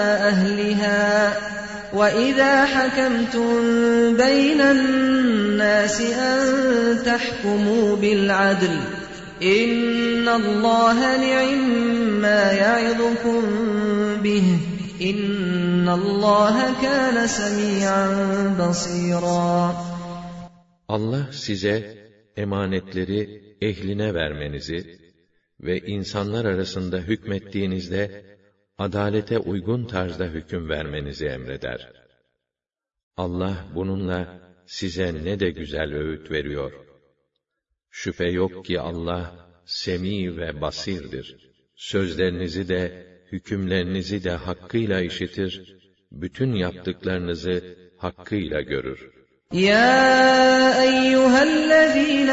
ahliha ve izâ hakemtum beynen nâsi an tahkumû bil adl. İnna Allah ni'mâ ya'idukum bih. İnna Allah kâne semî'an basîrâ. Allah size emanetleri ehline vermenizi ve insanlar arasında hükmettiğinizde adalete uygun tarzda hüküm vermenizi emreder. Allah bununla size ne de güzel öğüt veriyor. Şüphe yok ki Allah semî ve basirdir. Sözlerinizi de hükümlerinizi de hakkıyla işitir, bütün yaptıklarınızı hakkıyla görür. يا أيها الذين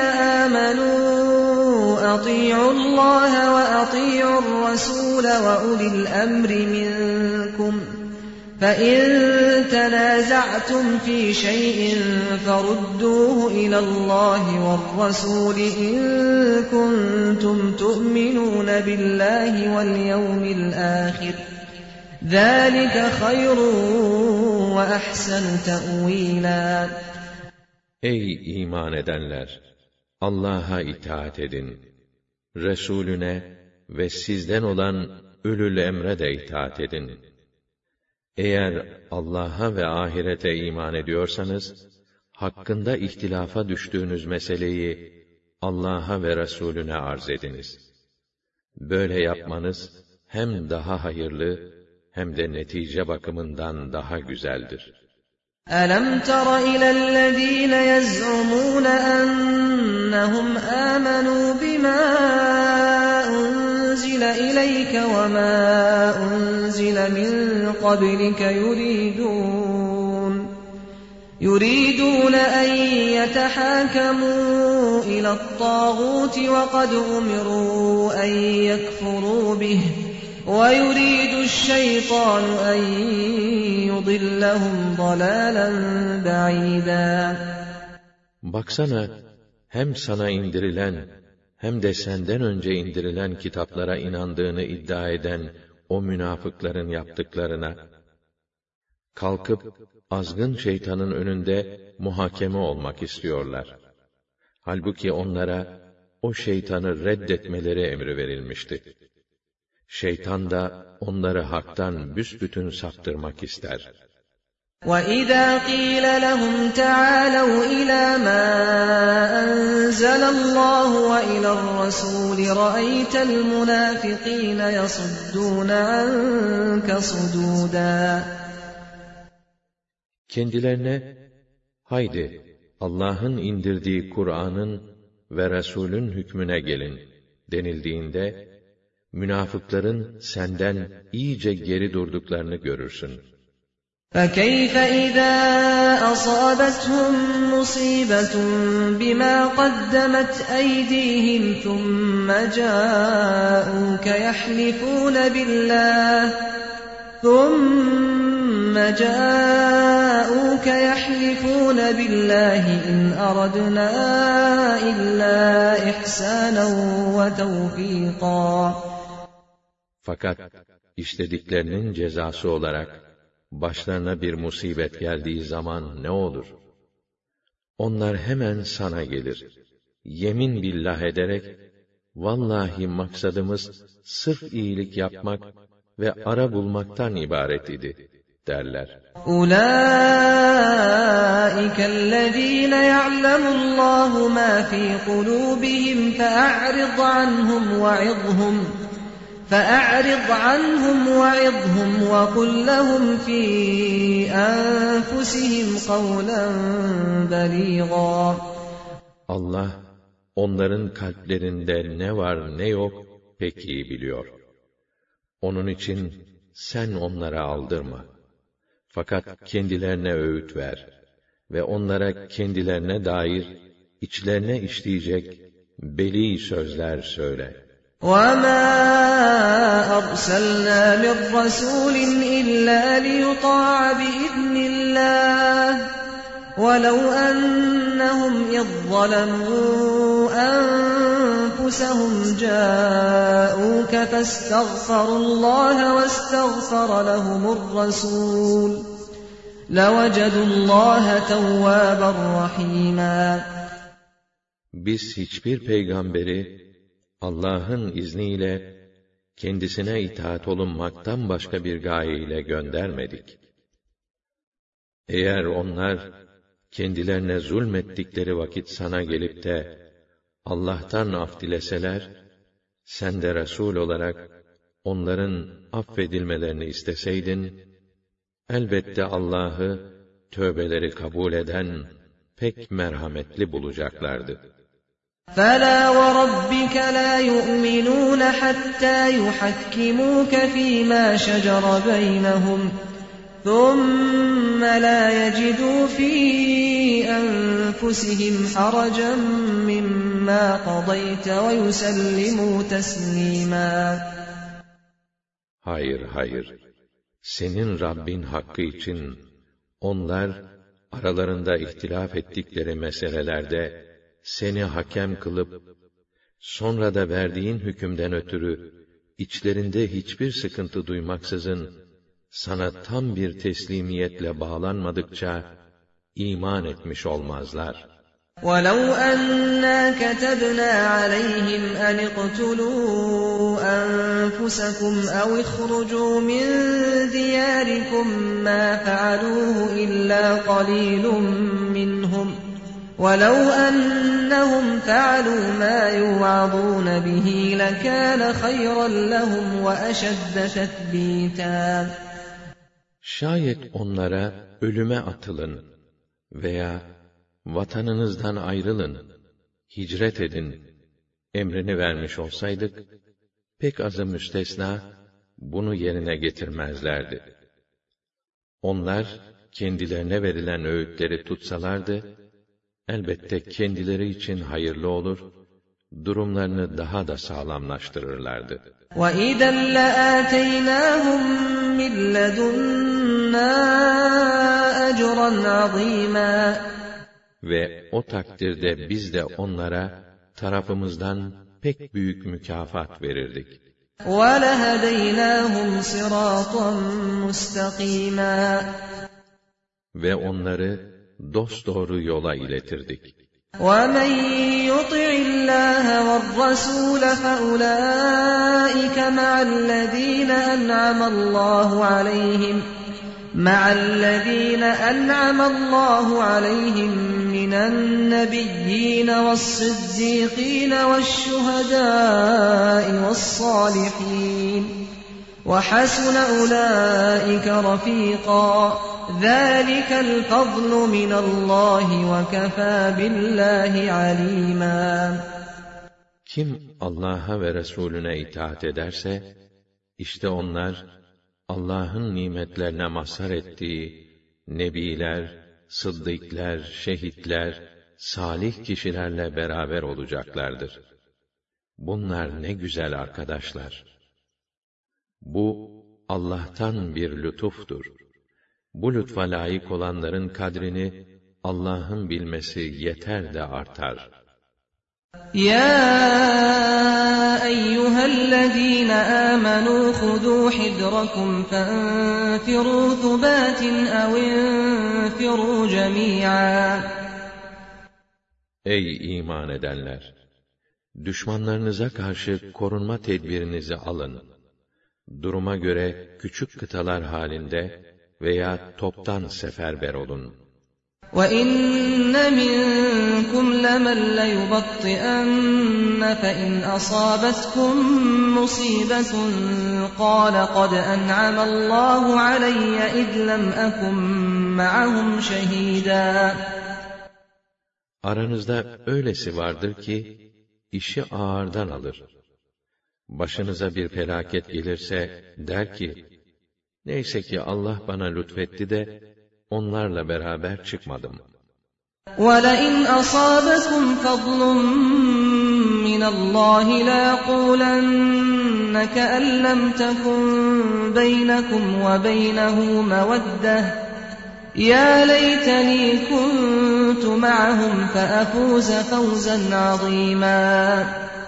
آمنوا أطيعوا الله وأطيعوا الرسول وأولي الأمر منكم فإن تنازعتم في شيء فردوه إلى الله والرسول إن كنتم تؤمنون بالله واليوم الآخر ذلك خير وأحسن تأويلا. Ey iman edenler! Allah'a itaat edin. Resulüne ve sizden olan ulul emre de itaat edin. Eğer Allah'a ve ahirete iman ediyorsanız, hakkında ihtilafa düştüğünüz meseleyi Allah'a ve Resulüne arz ediniz. Böyle yapmanız hem daha hayırlı hem de netice bakımından daha güzeldir. أَلَمْ تَرَ إِلَى الَّذِينَ يَزْعُمُونَ أَنَّهُمْ آمَنُوا بِمَا أُنْزِلَ إِلَيْكَ وَمَا أُنْزِلَ مِنْ قَبْلِكَ يُرِيدُونَ أَنْ يَتَحَاكَمُوا إِلَى الطَّاغُوتِ وَقَدْ أُمِرُوا أَنْ يَكْفُرُوا بِهِ وَيُرِيدُ الشَّيْطَانُ أَنْ يُضِلَّهُمْ ضَلَالًا بَعِيدًا. Baksana, hem sana indirilen hem de senden önce indirilen kitaplara inandığını iddia eden o münafıkların yaptıklarına. Kalkıp azgın şeytanın önünde muhakeme olmak istiyorlar. Halbuki onlara o şeytanı reddetmeleri emri verilmişti. Şeytan da onları haktan büsbütün saptırmak ister. وَإِذَا قِيلَ لَهُمْ تَعَالَوْا إِلَى مَا أَنزَلَ اللَّهُ وَإِلَى الرَّسُولِ رَأَيْتَ الْمُنَافِقِينَ يَصُدُّونَ عَنكَ صُدُودًا. Kendilerine, haydi Allah'ın indirdiği Kur'an'ın ve Resul'ün hükmüne gelin denildiğinde, münafıkların senden iyice geri durduklarını görürsün. فَكَيْفَ إِذَا أَصَابَتْهُم مُّصِيبَةٌ بِمَا قَدَّمَتْ أَيْدِيهِمْ ثُمَّ جَاءُوكَ يَحْلِفُونَ بِاللَّهِ إِنْ أَرَدْنَا إِلَّا إِحْسَانًا وَتَوْفِيقًا. Fakat işlediklerinin cezası olarak başlarına bir musibet geldiği zaman ne olur? Onlar hemen sana gelir. Yemin billah ederek, vallahi maksadımız sırf iyilik yapmak ve ara bulmaktan ibaret idi derler. أُولَٰئِكَ الَّذِينَ يَعْلَمُ اللَّهُ مَا فِي قُلُوبِهِمْ فَأَعْرِضْ عَنْهُمْ وَعِظْهُمْ وَقُلْ لَهُمْ فِي أَنفُسِهِمْ قَوْلًا بَلِيغًا. Allah, onların kalplerinde ne var ne yok pek iyi biliyor. Onun için sen onlara aldırma. Fakat kendilerine öğüt ver ve onlara kendilerine dair içlerine işleyecek beli sözler söyle. وَمَا أَرْسَلْنَا مِن رَّسُولٍ إِلَّا لِيُطَاعَ بِإِذْنِ اللَّهِ وَلَوْ أَنَّهُمْ إِذ ظَّلَمُوا أَنفُسَهُمْ جَاءُوكَ فَاسْتَغْفَرُوا اللَّهَ وَاسْتَغْفَرَ لَهُمُ الرَّسُولُ لَوَجَدُوا اللَّهَ تَوَّابًا رَّحِيمًا. Biz hiçbir peygamberi Allah'ın izniyle kendisine itaat olunmaktan başka bir gayeyle göndermedik. Eğer onlar kendilerine zulmettikleri vakit sana gelip de Allah'tan af dileseler, sen de Resul olarak onların affedilmelerini isteseydin, elbette Allah'ı tövbeleri kabul eden pek merhametli bulacaklardı. فَلَا وَرَبِّكَ لَا يُؤْمِنُونَ حَتَّى يُحَكِّمُوكَ فِيمَا شَجَرَ بَيْنَهُمْ ثُمَّ لَا يَجِدُوا فِي أَنفُسِهِمْ حَرَجًا مِّمَّا قَضَيْتَ وَيُسَلِّمُوا تَسْلِيمًا. Hayır, hayır. Senin Rabbin hakkı için onlar aralarında ihtilaf ettikleri meselelerde seni hakem kılıp, sonra da verdiğin hükümden ötürü, içlerinde hiçbir sıkıntı duymaksızın, sana tam bir teslimiyetle bağlanmadıkça, iman etmiş olmazlar. وَلَوْ أَنَّا كَتَبْنَا عَلَيْهِمْ أَنِ اقْتُلُوا أَنفُسَكُمْ أَوْ اخْرُجُوا مِنْ دِيَارِكُمْ ذَلِكُمْ مَا فَعَلُوهُ إِلَّا قَلِيلٌ مِّنْهُمْ وَلَوْ أَنَّهُمْ فَعَلُوا مَا يُوعَظُونَ بِهِ لَكَانَ خَيْرًا لَّهُمْ وَأَشَدَّ تَثْبِيتًا. Şayet onlara ölüme atılın veya vatanınızdan ayrılın, hicret edin emrini vermiş olsaydık, pek azı müstesna bunu yerine getirmezlerdi. Onlar kendilerine verilen öğütleri tutsalardı, elbette kendileri için hayırlı olur, durumlarını daha da sağlamlaştırırlardı. وَإِذًا لَّآتَيْنَاهُم مِّن لَّدُنَّا أَجْرًا عَظِيمًا. Ve o takdirde biz de onlara tarafımızdan pek büyük mükafat verirdik. وَلَهَدَيْنَاهُمْ صِرَاطًا مُسْتَقِيمًا. Ve onları dosdoğru yola iletirdik. وَمَن يُطِعِ اللَّهَ وَالرَّسُولَ فَأُولَٰئِكَ مَعَ الَّذِينَ أَنْعَمَ اللَّهُ عَلَيْهِم مِّنَ النَّبِيِّينَ وَالصِّدِّيقِينَ وَالشُّهَدَاءِ وَالصَّالِحِينَ وَحَسُنَ أُولَٰئِكَ رَفِيقًا. ذَٰلِكَ الْفَضْلُ مِنَ اللّٰهِ وَكَفَى بِاللّٰهِ عَلِيمًا. Kim Allah'a ve Resulüne itaat ederse, işte onlar, Allah'ın nimetlerine mazhar ettiği nebiler, sıddıklar, şehitler, salih kişilerle beraber olacaklardır. Bunlar ne güzel arkadaşlar. Bu Allah'tan bir lütuftur. Bu lütfa layık olanların kadrini Allah'ın bilmesi yeter de artar. يَا أَيُّهَا الَّذِينَ آمَنُوا خُذُوا حِذْرَكُمْ فَانفِرُوا ثُبَاتٍ أَوْ انفِرُوا جَمِيعًا. Ey iman edenler! Düşmanlarınıza karşı korunma tedbirinizi alın. Duruma göre küçük kıtalar halinde veya toptan seferber olun. وَإِنَّ مِنكُمْ لَمَن لَّيُبَطِّئَنَّ فَإِنْ أَصَابَتْكُم مُّصِيبَةٌ قَالَ قَدْ أَنْعَمَ اللَّهُ عَلَيَّ إِذْ لَمْ أَكُن مَّعَهُمْ شَهِيدًا. Aranızda öylesi vardır ki, işi ağırdan alır. Başınıza bir felaket gelirse, der ki, neyse ki Allah bana lütfetti de, onlarla beraber çıkmadım. وَلَئِنْ أَصَابَكُمْ فَضْلٌ مِّنَ اللَّهِ لَيَقُولَنَّ كَأَن لَّمْ تَكُن بَيْنَكُمْ وَبَيْنَهُ مَوَدَّةٌ يَا لَيْتَنِي كُنتُ مَعَهُمْ فَأَفُوزَ فَوْزًا عَظِيمًا.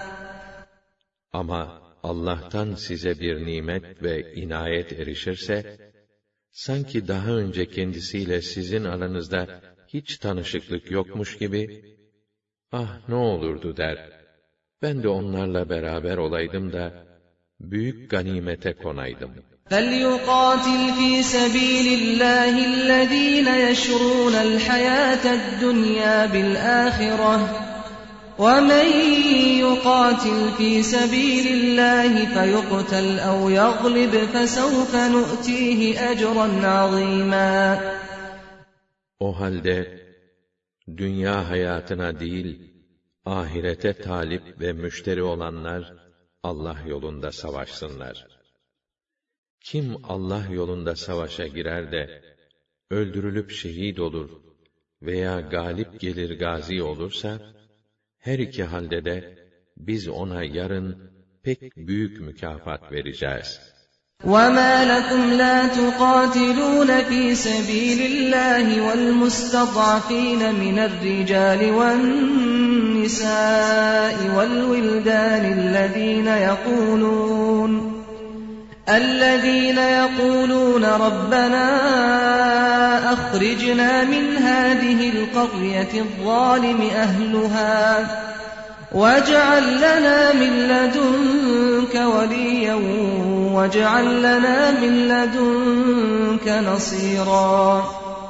Ama Allah'tan size bir nimet ve inayet erişirse, sanki daha önce kendisiyle sizin aranızda hiç tanışıklık yokmuş gibi, ah ne olurdu der, ben de onlarla beraber olaydım da, büyük ganimete konaydım. فَلْيُقَاتِلْ فِي سَبِيلِ اللّٰهِ الَّذ۪ينَ يَشْرُونَ الْحَيَاةَ الدُّنْيَا بِالْآخِرَةِ وَمَنْ يُقَاتِلْ فِي سَبِيلِ اللّٰهِ فَيُقْتَلْ أَوْ يَغْلِبْ فَسَوْفَ نُؤْتِيهِ أَجْرًا عَظِيمًا. O halde, dünya hayatına değil, ahirete talip ve müşteri olanlar, Allah yolunda savaşsınlar. Kim Allah yolunda savaşa girer de, öldürülüp şehit olur veya galip gelir gazi olursa, her iki halde de, biz ona yarın pek büyük mükafat vereceğiz. وَمَا لَكُمْ لَا تُقَاتِلُونَ فِي سَبِيلِ اللّٰهِ وَالْمُسْتَضْعَفِينَ مِنَ الرِّجَالِ وَالنِّسَاءِ وَالْوِلْدَانِ الَّذِينَ يَقُولُونَ رَبَّنَا أَخْرِجْنَا مِنْ هَٰذِهِ الْقَرْيَةِ الظَّالِمِ أَهْلُهَا وَاجْعَل لَّنَا مِن لَّدُنكَ وَلِيًّا وَاجْعَل لَّنَا مِن لَّدُنكَ بِكَ نَصِيرًا.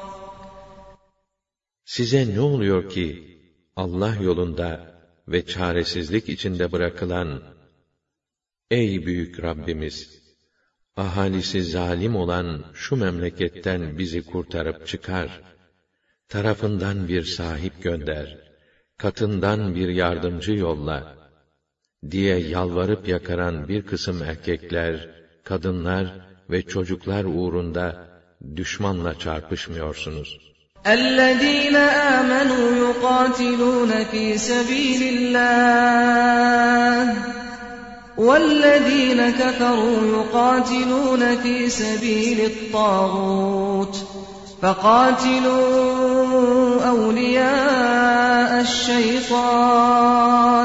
Size ne oluyor ki Allah yolunda ve çaresizlik içinde bırakılan, ey büyük Rabbimiz, ahalisi zalim olan şu memleketten bizi kurtarıp çıkar, tarafından bir sahip gönder, katından bir yardımcı yolla, diye yalvarıp yakaran bir kısım erkekler, kadınlar ve çocuklar uğrunda düşmanla çarpışmıyorsunuz. اَلَّذ۪ينَ آمَنُوا يُقَاتِلُونَ ف۪ي سَب۪يلِ اللّٰهِ وَالَّذ۪ينَ كَفَرُوا يُقَاتِلُونَ ف۪ي سَب۪يلِ الطَّاغُوتِ فَقَاتِلُوا أَوْلِيَاءَ الشَّيْطَانِ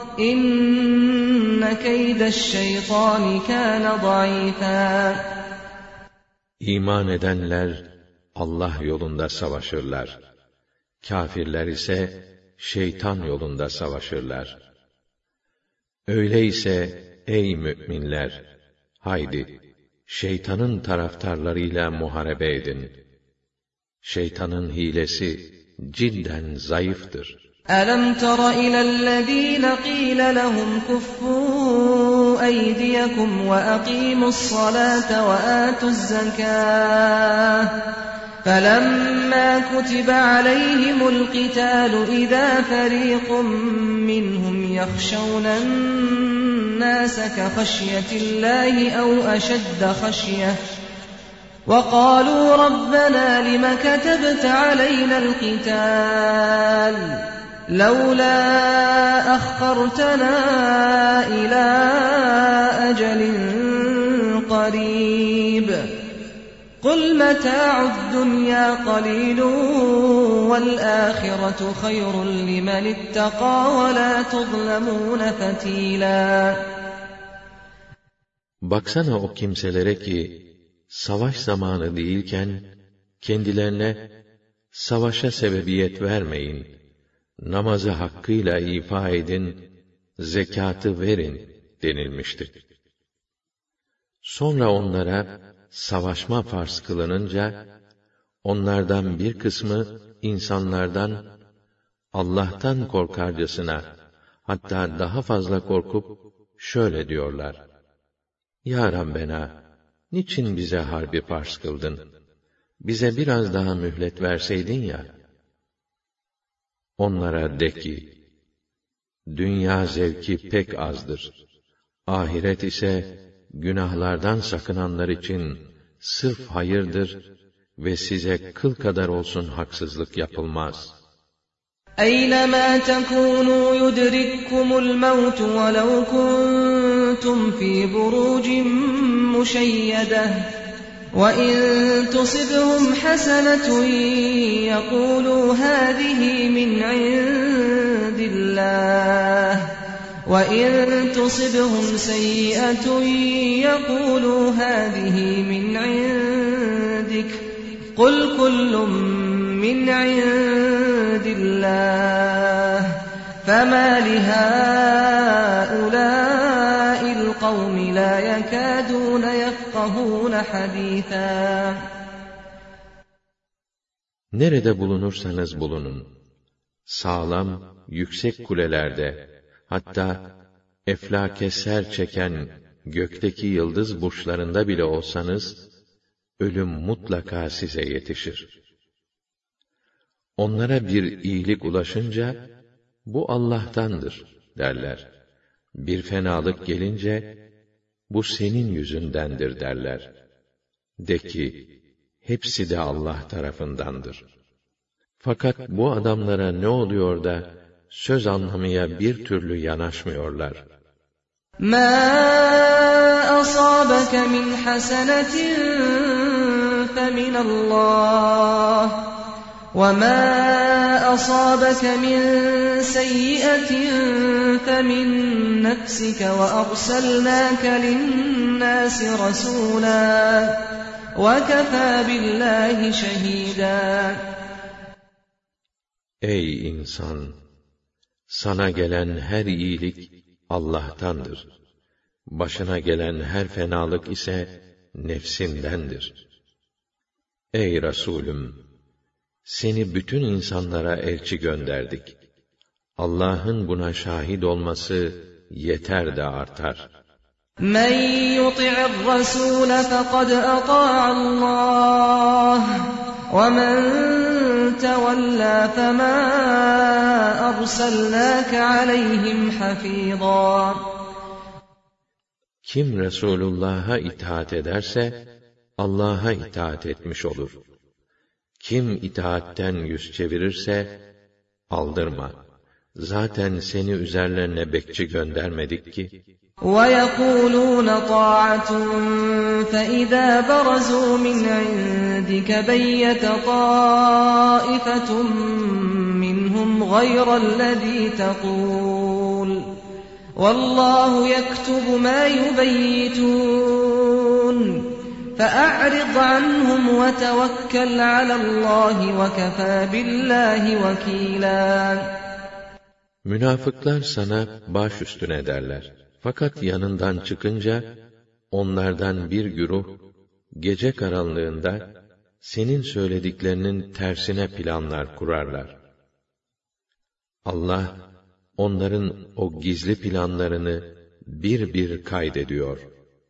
اِنَّ كَيْدَ الشَّيْطَانِ كَانَ ضَعِيفًا. İman edenler Allah yolunda savaşırlar. Kâfirler ise şeytan yolunda savaşırlar. Öyleyse ey müminler, haydi şeytanın taraftarlarıyla muharebe edin. Şeytanın hilesi cidden zayıftır. أَلَمْ تَرَ إِلَى الَّذ۪ينَ قِيلَ لَهُمْ كُفُّوا أَيْدِيَكُمْ وَأَقِيمُوا الصَّلَاةَ وَآتُوا الزَّكَاةَ فَلَمَّا كُتِبَ عَلَيْهِمُ الْقِتَالُ إِذَا فَرِيقٌ مِّنْهُمْ يَخْشَوْنَ النَّاسَ كَخَشْيَةِ اللَّهِ أَوْ أَشَدَّ خَشْيَةً وَقَالُوا رَبَّنَا لِمَ كَتَبْتَ عَلَيْنَا الْقِتَالَ لَوْلَا أَخَّرْتَنَا إِلَى أَجَلٍ قَرِيبٍ قُلْ مَتَاعُ الدُّنْيَا قَلِيلٌ وَالْآخِرَةُ خَيْرٌ لِمَنِ اتَّقَى وَلَا تُظْلَمُونَ فَتِيلًا. Baksana o kimselere ki, savaş zamanı değilken, kendilerine, savaşa sebebiyet vermeyin, namazı hakkıyla ifa edin, zekatı verin denilmişti. Sonra onlara, savaşma farz kılınınca, onlardan bir kısmı, insanlardan, Allah'tan korkarcasına, hatta daha fazla korkup, şöyle diyorlar: Ya Rabbena, niçin bize harbi farz kıldın? Bize biraz daha mühlet verseydin ya. Onlara de ki, dünya zevki pek azdır. Ahiret ise, günahlardan sakınanlar için sırf hayırdır ve size kıl kadar olsun haksızlık yapılmaz. اَيْنَمَا تَكُونُوا يُدْرِككُّمُ الْمَوْتُ وَلَوْ كُنْتُمْ فِي بُرُوجٍ مُشَيَّدَةٍ وَإِنْ تُصِبْهُمْ حَسَنَةٌ يَقُولُوا هَذِهِ مِنْ عِنْدِ اللَّهِ وَإِنْ تُصِبْهُمْ سَيِّئَةٌ يَقُولُوا هَذِهِ مِنْ عِنْدِكَ قُلْ كُلٌّ مِنْ عِنْدِ اللَّهِ فَمَا لِهَٰؤُلَاءِ الْقَوْمِ لَا يَكَادُونَ يَفْقَهُونَ حَدِيثًا. Nerede bulunursanız bulunun, sağlam, yüksek kulelerde, hatta eflake ser çeken gökteki yıldız burçlarında bile olsanız, ölüm mutlaka size yetişir. Onlara bir iyilik ulaşınca, bu Allah'tandır derler. Bir fenalık gelince, bu senin yüzündendir derler. De ki, hepsi de Allah tarafındandır. Fakat bu adamlara ne oluyor da, söz anlamaya bir türlü yanaşmıyorlar. مَا أَصَابَكَ مِنْ حَسَنَةٍ فَمِنَ اللَّهِ وَمَا أَصَابَكَ مِنْ سَيِّئَةٍ فَمِنْ نَفْسِكَ وَأَرْسَلْنَاكَ لِلنَّاسِ رَسُولًا وَكَفَى بِاللّٰهِ شَهِيدًا. Ey insan! Sana gelen her iyilik Allah'tandır. Başına gelen her fenalık ise nefsindendir. Ey Resulüm! Seni bütün insanlara elçi gönderdik. Allah'ın buna şahit olması yeter de artar. Men yuti'ir Rasul fekad ata'allah ve men tevella fema arsalnâke aleyhim hafîzâ. Kim Resulullah'a itaat ederse Allah'a itaat etmiş olur. Kim itaatten yüz çevirirse aldırma. Zaten seni üzerlerine bekçi göndermedik ki. وَيَقُولُونَ طَاعَةٌ فَإِذَا بَرَزُوا مِنْ عِنْدِكَ بَيَّتَ طَائِفَةٌ مِّنْهُمْ غَيْرَ الَّذِي تَقُولُ وَاللَّهُ يَكْتُبُ مَا يُبَيِّتُونَ فَأَعْرِضْ عَنْهُمْ وَتَوَكَّلْ عَلَى اللّٰهِ وَكَفَى بِاللّٰهِ وَكِيلًا. Münafıklar sana baş üstüne derler. Fakat yanından çıkınca, onlardan bir güruh, gece karanlığında, senin söylediklerinin tersine planlar kurarlar. Allah, onların o gizli planlarını bir bir kaydediyor.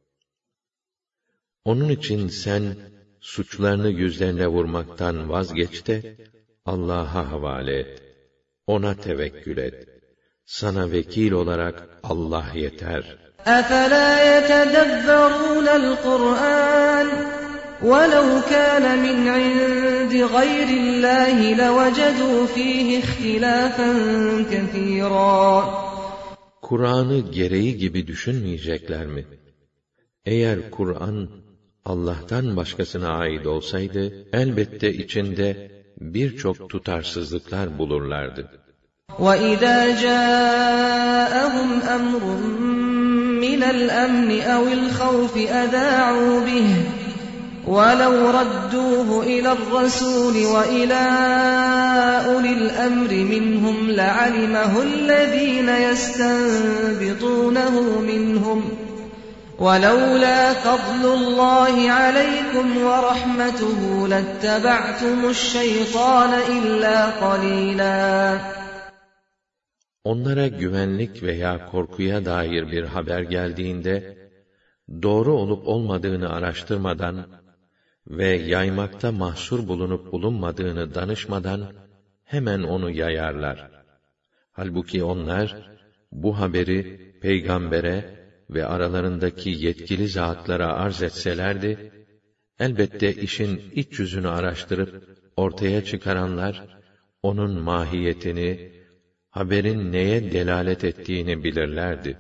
Onun için sen, suçlarını yüzlerine vurmaktan vazgeç de, Allah'a havale et. Ona tevekkül et. Sana vekil olarak Allah yeter. أَفَلَا يَتَدَبَّرُونَ الْقُرْآنَ وَلَوْ كَانَ مِنْ عِنْدِ غَيْرِ اللّٰهِ لَوَجَدُوا فِيهِ اخْتِلَافًا كَثِيرًا. Kur'an'ı gereği gibi düşünmeyecekler mi? Eğer Kur'an Allah'tan başkasına ait olsaydı, elbette içinde birçok tutarsızlıklar bulurlardı. وَإِذَا جَاءَهُمْ أَمْرٌ مِّنَ الْأَمْنِ أَوِ الْخَوْفِ أَذَاعُوا بِهِ وَلَوْ رَدُّوهُ إِلَى الرَّسُولِ وَإِلَى أُولِي الْأَمْرِ مِنْهُمْ لَعَلِمَهُ الَّذِينَ يَسْتَنبِطُونَهُ مِنْهُمْ وَلَوْلَا فَضْلُ اللّٰهِ عَلَيْكُمْ وَرَحْمَتُهُ لَاتَّبَعْتُمُ الشَّيْطَانَ إِلَّا قَلِيلًا. Onlara güvenlik veya korkuya dair bir haber geldiğinde, doğru olup olmadığını araştırmadan ve yaymakta mahsur bulunup bulunmadığını danışmadan, hemen onu yayarlar. Halbuki onlar, bu haberi peygambere ve aralarındaki yetkili zatlara arz etselerdi, elbette işin iç yüzünü araştırıp ortaya çıkaranlar, onun mahiyetini, haberin neye delalet ettiğini bilirlerdi.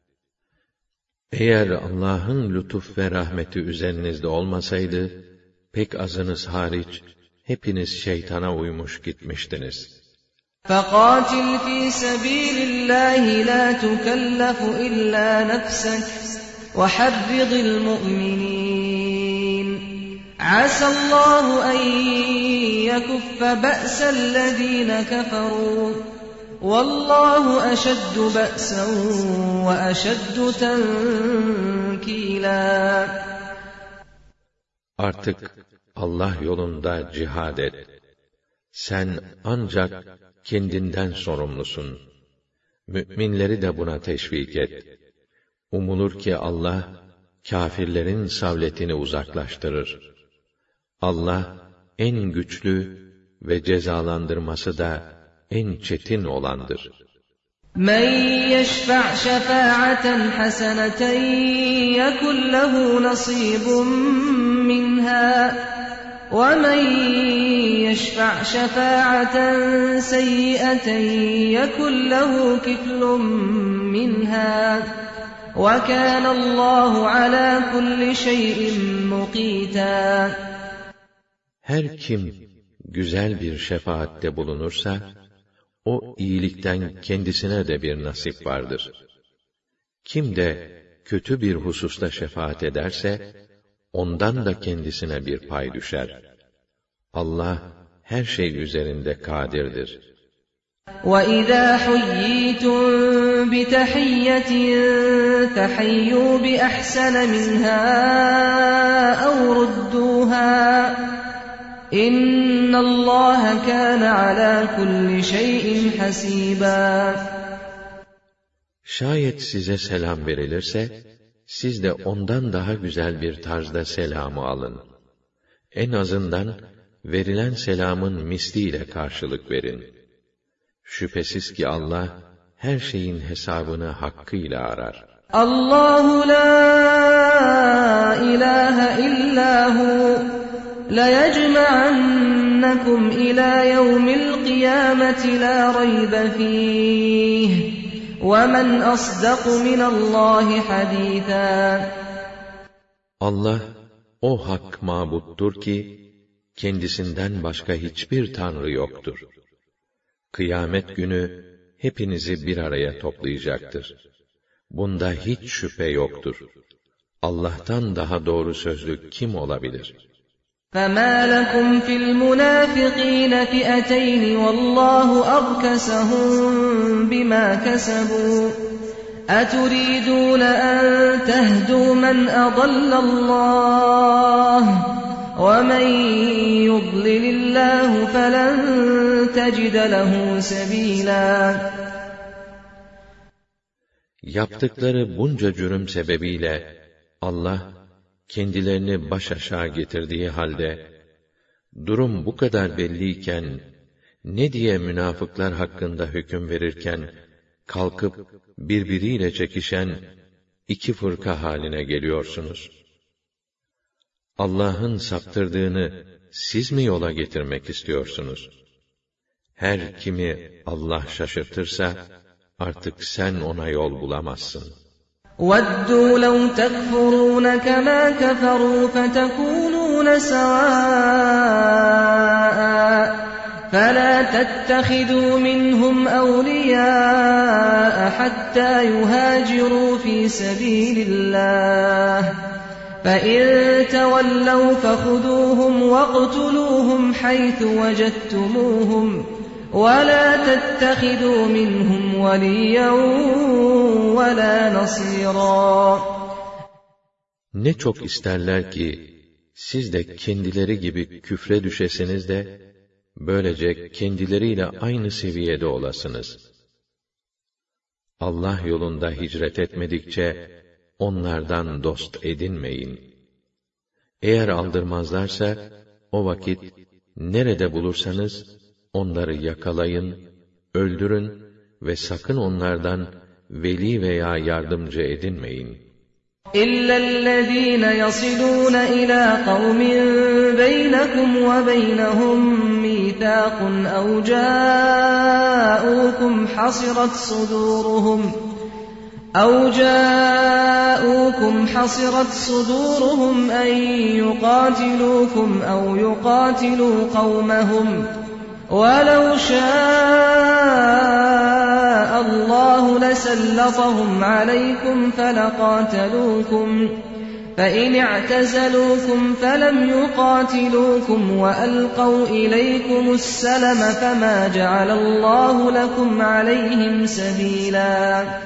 Eğer Allah'ın lütuf ve rahmeti üzerinizde olmasaydı, pek azınız hariç, hepiniz şeytana uymuş gitmiştiniz. فَقَاتِلْ فِي سَبِيلِ اللّٰهِ لَا تُكَلَّفُ إِلَّا نَفْسَكَ وَحَرِّضِ الْمُؤْمِنِينَ عَسَى اللّٰهُ أَنْ يَكُفَّ بَأْسَ الَّذ۪ينَ كَفَرُوا وَاللّٰهُ أَشَدُّ بَأْسًا وَأَشَدُّ تَنْكِيلًا. Artık Allah yolunda cihad et. Sen ancak kendinden sorumlusun. Müminleri de buna teşvik et. Umulur ki Allah, kâfirlerin savletini uzaklaştırır. Allah, en güçlü ve cezalandırması da en çetin olandır. مَنْ يَشْفَعْ شَفَاعَةً حَسَنَةً يَكُنْ لَهُ نَصِيبٌ مِّنْهَا وَمَنْ يَشْفَعْ شَفَاعَةً سَيِّئَةً يَكُنْ لَهُ كِفْلٌ مِّنْهَا وَكَانَ اللّٰهُ عَلَى كُلِّ شَيْءٍ مُقِيتًا. Her kim güzel bir şefaatte bulunursa, o iyilikten kendisine de bir nasip vardır. Kim de kötü bir hususta şefaat ederse, ondan da kendisine bir pay düşer. Allah her şey üzerinde kadirdir. وَإِذَا حُيِّيتُمْ بِتَحِيَّةٍ فَحَيُّوا بِأَحْسَنَ مِنْهَا أَوْ رُدُّوهَا İnnallâhe kâne alâ kulli şeyin hasîbâ. Şayet size selam verilirse, siz de ondan daha güzel bir tarzda selamı alın. En azından verilen selamın misliyle karşılık verin. Şüphesiz ki Allah her şeyin hesabını hakkıyla arar. Allahu la ilahe illahu la yecma'annakum ila yevmil kıyameti la raybe fih. وَمَنْ أَصْدَقُ مِنَ اللّٰهِ حَد۪يثًا. Allah, o hak mabuttur ki, kendisinden başka hiçbir tanrı yoktur. Kıyamet günü, hepinizi bir araya toplayacaktır. Bunda hiç şüphe yoktur. Allah'tan daha doğru sözlü kim olabilir? فَمَا لَكُمْ فِي الْمُنَافِقِينَ فِئَتَيْنِ وَاللّٰهُ أَرْكَسَهُم بِمَا كَسَبُوا أَتُرِيدُونَ أَن تَهْدُوا مَنْ أَضَلَّ اللّٰهُ وَمَنْ يُضْلِلِ اللّٰهُ فَلَنْ تَجِدَ لَهُ سَب۪يلًا. Yaptıkları bunca cürüm sebebiyle Allah, kendilerini baş aşağı getirdiği halde, durum bu kadar belliyken, ne diye münafıklar hakkında hüküm verirken, kalkıp birbiriyle çekişen iki fırka haline geliyorsunuz? Allah'ın saptırdığını siz mi yola getirmek istiyorsunuz? Her kimi Allah şaşırtırsa, artık sen ona yol bulamazsın. وَدُّوا لَوْ تَكْفُرُونَ كَمَا كَفَرُوا فَتَكُونُونَ سَوَاءً فَلَا تَتَّخِذُوا مِنْهُمْ أَوْلِيَاءَ حَتَّى يُهَاجِرُوا فِي سَبِيلِ اللَّهِ فَإِن تَوَلَّوْا فَخُذُوهُمْ وَاقْتُلُوهُمْ حَيْثُ وَجَدتُّمُوهُمْ وَلَا تَتَّخِذُوا مِنْهُمْ وَلِيًّا وَلَا نَصِيرًا. Ne çok isterler ki, siz de kendileri gibi küfre düşesiniz de, böylece kendileriyle aynı seviyede olasınız. Allah yolunda hicret etmedikçe, onlardan dost edinmeyin. Eğer aldırmazlarsa, o vakit, nerede bulursanız, onları yakalayın, öldürün ve sakın onlardan veli veya yardımcı edinmeyin. إِلَّا الَّذ۪ينَ يَصِلُونَ إِلَى قَوْمٍ بَيْنَكُمْ وَبَيْنَهُمْ مِيثَاقٌ أَوْ جَاءُوكُمْ حَصِرَتْ صُدُورُهُمْ أَن يُقَاتِلُوكُمْ أَوْ يُقَاتِلُوا قَوْمَهُمْ وَلَوْ شَاءَ اللّٰهُ لَسَلَّطَهُمْ عَلَيْكُمْ فَلَقَاتَلُوكُمْ فَإِنِ اعْتَزَلُوكُمْ فَلَمْ يُقَاتِلُوكُمْ وَأَلْقَوْا إِلَيْكُمُ السَّلَمَ فَمَا جَعَلَ اللّٰهُ لَكُمْ عَلَيْهِمْ سَب۪يلًا.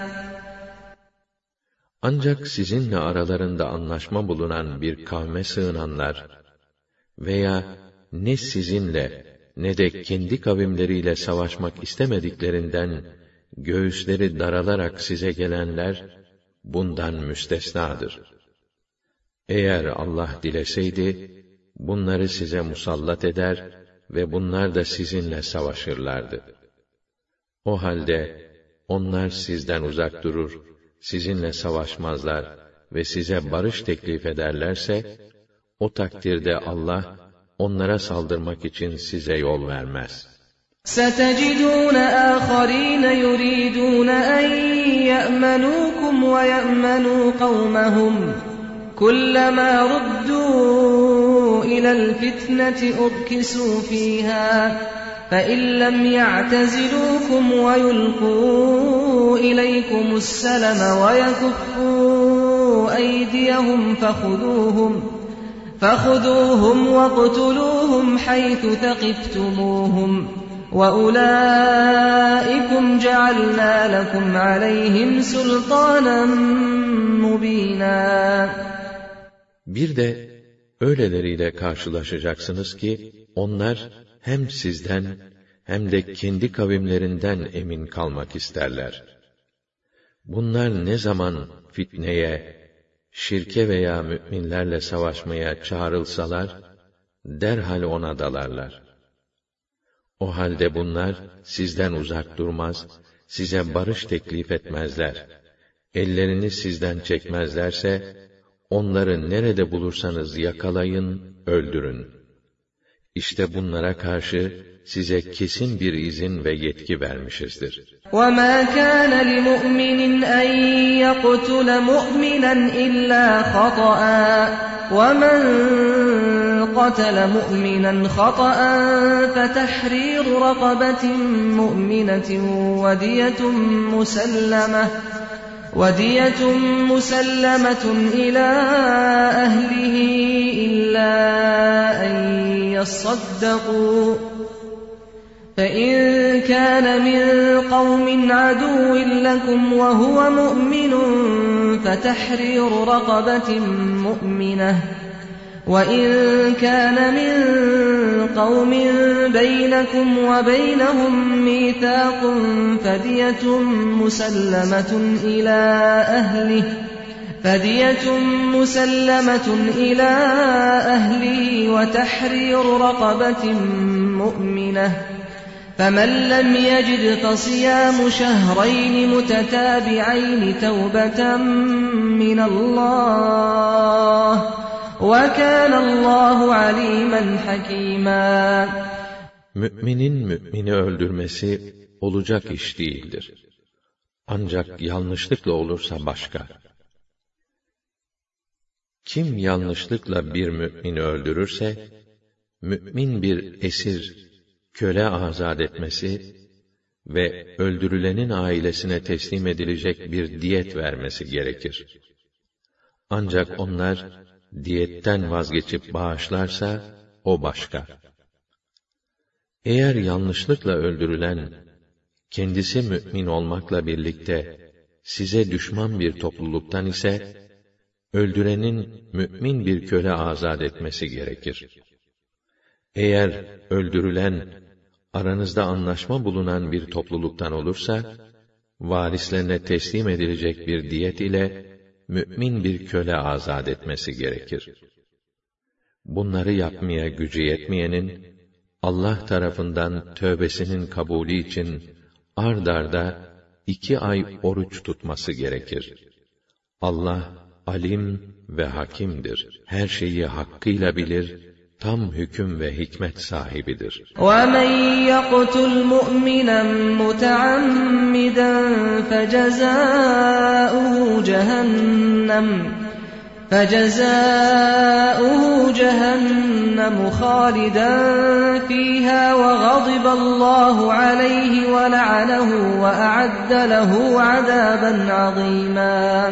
Ancak sizinle aralarında anlaşma bulunan bir kavme sığınanlar veya ne sizinle ne de kendi kavimleriyle savaşmak istemediklerinden göğüsleri daralarak size gelenler bundan müstesnadır. Eğer Allah dileseydi bunları size musallat eder ve bunlar da sizinle savaşırlardı. O halde onlar sizden uzak durur, sizinle savaşmazlar ve size barış teklif ederlerse, o takdirde Allah onlara saldırmak için size yol vermez. سَتَجِدُونَ آخَرِينَ يُرِيدُونَ أَن يَأْمَنُوكُمْ وَيَأْمَنُوا قَوْمَهُمْ كُلَّمَا رُدُّوا إِلَى الْفِتْنَةِ أُرْكِسُوا فِيهَا فَإِن لَّمْ يَعْتَزِلُوكُمْ وَيُلْقُوا إِلَيْكُمُ السَّلَمَ وَيَكُفُّوا أَيْدِيَهُمْ فَخُذُوهُمْ وَاقْتُلُوهُمْ حَيْثُ ثَقِفْتُمُوهُمْ وَأُولَٰئِكُمْ جَعَلْنَا لَكُمْ عَلَيْهِمْ سُلْطَانًا مُّب۪ينًا. Bir de öyleleriyle karşılaşacaksınız ki, onlar hem sizden hem de kendi kavimlerinden emin kalmak isterler. Bunlar ne zaman fitneye, şirke veya müminlerle savaşmaya çağrılsalar, derhal ona dalarlar. O halde bunlar sizden uzak durmaz, size barış teklif etmezler. Ellerini sizden çekmezlerse, onları nerede bulursanız yakalayın, öldürün. İşte bunlara karşı size kesin bir izin ve yetki vermişizdir. وَمَا كَانَ لِمُؤْمِنٍ أَن يَقْتُلَ مُؤْمِنًا إِلَّا خَطَأً وَمَنْ قَتَلَ مُؤْمِنًا خَطَأً فَتَحْرِيرُ رَقَبَةٍ مُؤْمِنَةٍ وَدِيَةٌ مُسَلَّمَةٌ إِلَى أَهْلِهِ إِلَّا أَن يَصَّدَّقُوا فَإِن كَانَ مِن قَوْمٍ عَدُوٍّ لَكُمْ وَهُوَ مُؤْمِنٌ فَتَحْرِيرُ رَقَبَةٍ مُؤْمِنَةٍ وَإِن كَانَ مِن قَوْمٍ بَيْنَكُمْ وَبَيْنَهُم مِّيثَاقٌ فَدِيَةٌ مُسَلَّمَةٌ إِلَى أَهْلِهِ وَتَحْرِيرُ رَقَبَةٍ مُؤْمِنَةٍ فَمَن لَّمْ يَجِدْ فَصِيَامُ شَهْرَيْنِ مُتَتَابِعَيْنِ تَوْبَةً مِّنَ اللَّهِ وَكَانَ اللّٰهُ عَلِيمًا حَكِيمًا. Müminin mümini öldürmesi olacak iş değildir. Ancak yanlışlıkla olursa başka. Kim yanlışlıkla bir mümini öldürürse, mümin bir esir, köle azat etmesi ve öldürülenin ailesine teslim edilecek bir diyet vermesi gerekir. Ancak onlar diyetten vazgeçip bağışlarsa, o başka. Eğer yanlışlıkla öldürülen, kendisi mümin olmakla birlikte size düşman bir topluluktan ise, öldürenin mümin bir köle azat etmesi gerekir. Eğer öldürülen, aranızda anlaşma bulunan bir topluluktan olursa, varislerine teslim edilecek bir diyet ile, mümin bir köle azat etmesi gerekir. Bunları yapmaya gücü yetmeyenin, Allah tarafından tövbesinin kabulü için, ard arda 2 ay oruç tutması gerekir. Allah, alim ve hakimdir. Her şeyi hakkıyla bilir, tam hüküm ve hikmet sahibidir. وَمَنْ يَقْتُلْ مُؤْمِنًا مُتَعَمِّدًا فَجَزَاؤُهُ جَهَنَّمُ خَالِدًا فِيهَا وَغَضِبَ اللّٰهُ عَلَيْهِ وَلَعَنَهُ وَأَعَدَّ لَهُ عَذَابًا عَظِيمًا.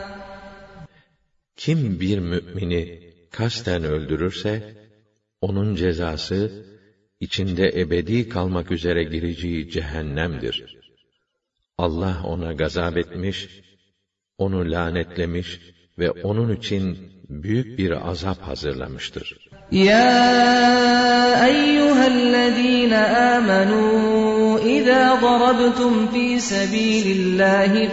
Kim bir mümini kasten öldürürse, onun cezası, içinde ebedi kalmak üzere gireceği cehennemdir. Allah ona gazap etmiş, onu lanetlemiş ve onun için büyük bir azap hazırlamıştır. Ya eyyühellezîne âmenû, izâ darabtum fî sebîlillâhi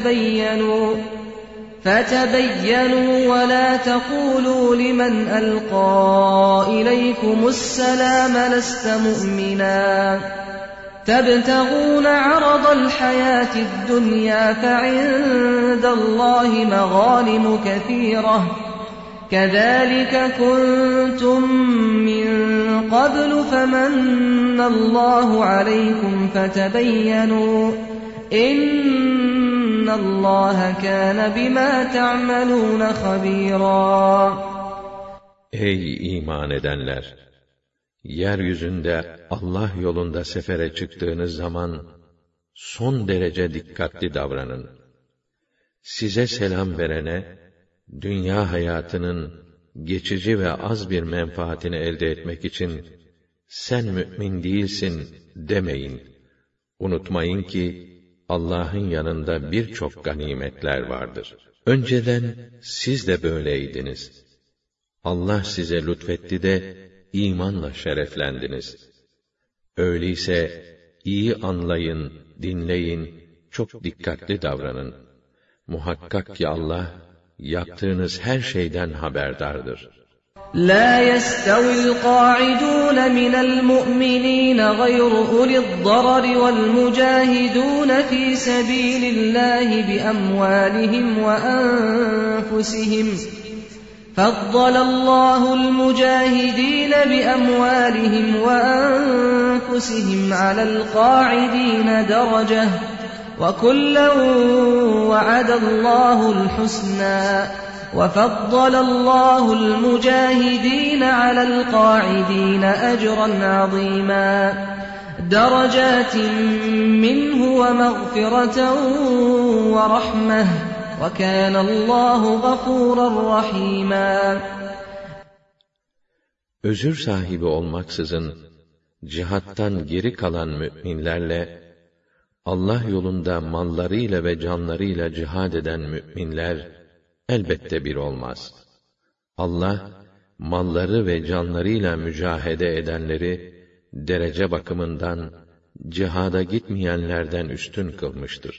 فَتَبَيَّنُوا وَلَا تَقُولُوا لِمَنْ أَلْقَى إِلَيْكُمُ السَّلَامَ لَسْتَ مُؤْمِنًا تَبْتَغُونَ عَرَضَ الْحَيَاةِ الدُّنْيَا فَعِندَ اللَّهِ مَغَانِمُ كَثِيرَةٌ كَذَلِكَ كُنتُم مِّن قَبْلُ فَمَنَّ اللَّهُ عَلَيْكُمْ فَتَبَيَّنُوا إِنَّ اللَّهَ كَانَ بِمَا تَعْمَلُونَ خَبِيرًا. Ey iman edenler! Yeryüzünde Allah yolunda sefere çıktığınız zaman son derece dikkatli davranın. Size selam verene, dünya hayatının geçici ve az bir menfaatini elde etmek için sen mümin değilsin demeyin. Unutmayın ki Allah'ın yanında birçok ganimetler vardır. Önceden siz de böyleydiniz. Allah size lütfetti de imanla şereflendiniz. Öyleyse iyi anlayın, dinleyin, çok dikkatli davranın. Muhakkak ki Allah, yaptığınız her şeyden haberdardır. لا يستوي القاعدون من المؤمنين غير أولي الضرر والمجاهدون في سبيل الله بأموالهم وأنفسهم فضل الله المجاهدين بأموالهم وأنفسهم على القاعدين درجة وكلا وعد الله الحسنى وَفَضَّلَ اللَّهُ الْمُجَاهِدِينَ عَلَى الْقَاعِدِينَ أَجْرًا عَظِيمًا دَرَجَاتٍ مِّنْهُ وَمَغْفِرَةً وَرَحْمَةً وَكَانَ اللّٰهُ غَفُورًا رَحِيمًا. Özür sahibi olmaksızın, cihattan geri kalan mü'minlerle, Allah yolunda mallarıyla ve canlarıyla cihad eden mü'minler, elbette bir olmaz. Allah, malları ve canlarıyla mücahede edenleri, derece bakımından, cihada gitmeyenlerden üstün kılmıştır.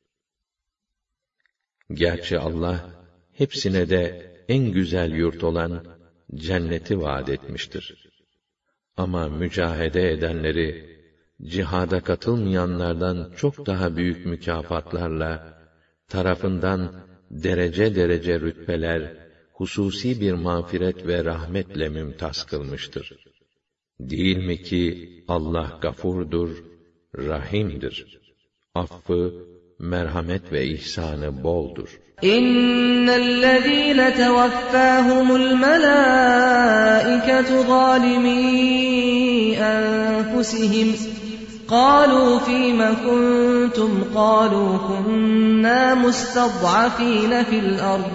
Gerçi Allah, hepsine de en güzel yurt olan, cenneti vaat etmiştir. Ama mücahede edenleri, cihada katılmayanlardan çok daha büyük mükafatlarla, tarafından, derece derece rütbeler, hususi bir mağfiret ve rahmetle mümtaz kılmıştır. Değil mi ki Allah gafurdur, rahimdir. Affı, merhamet ve ihsanı boldur. İnnellezîne tevaffâhumul melâiketu zâlimî enfusihim قالوا فيم كنتم قالوا كنا مستضعفين في الأرض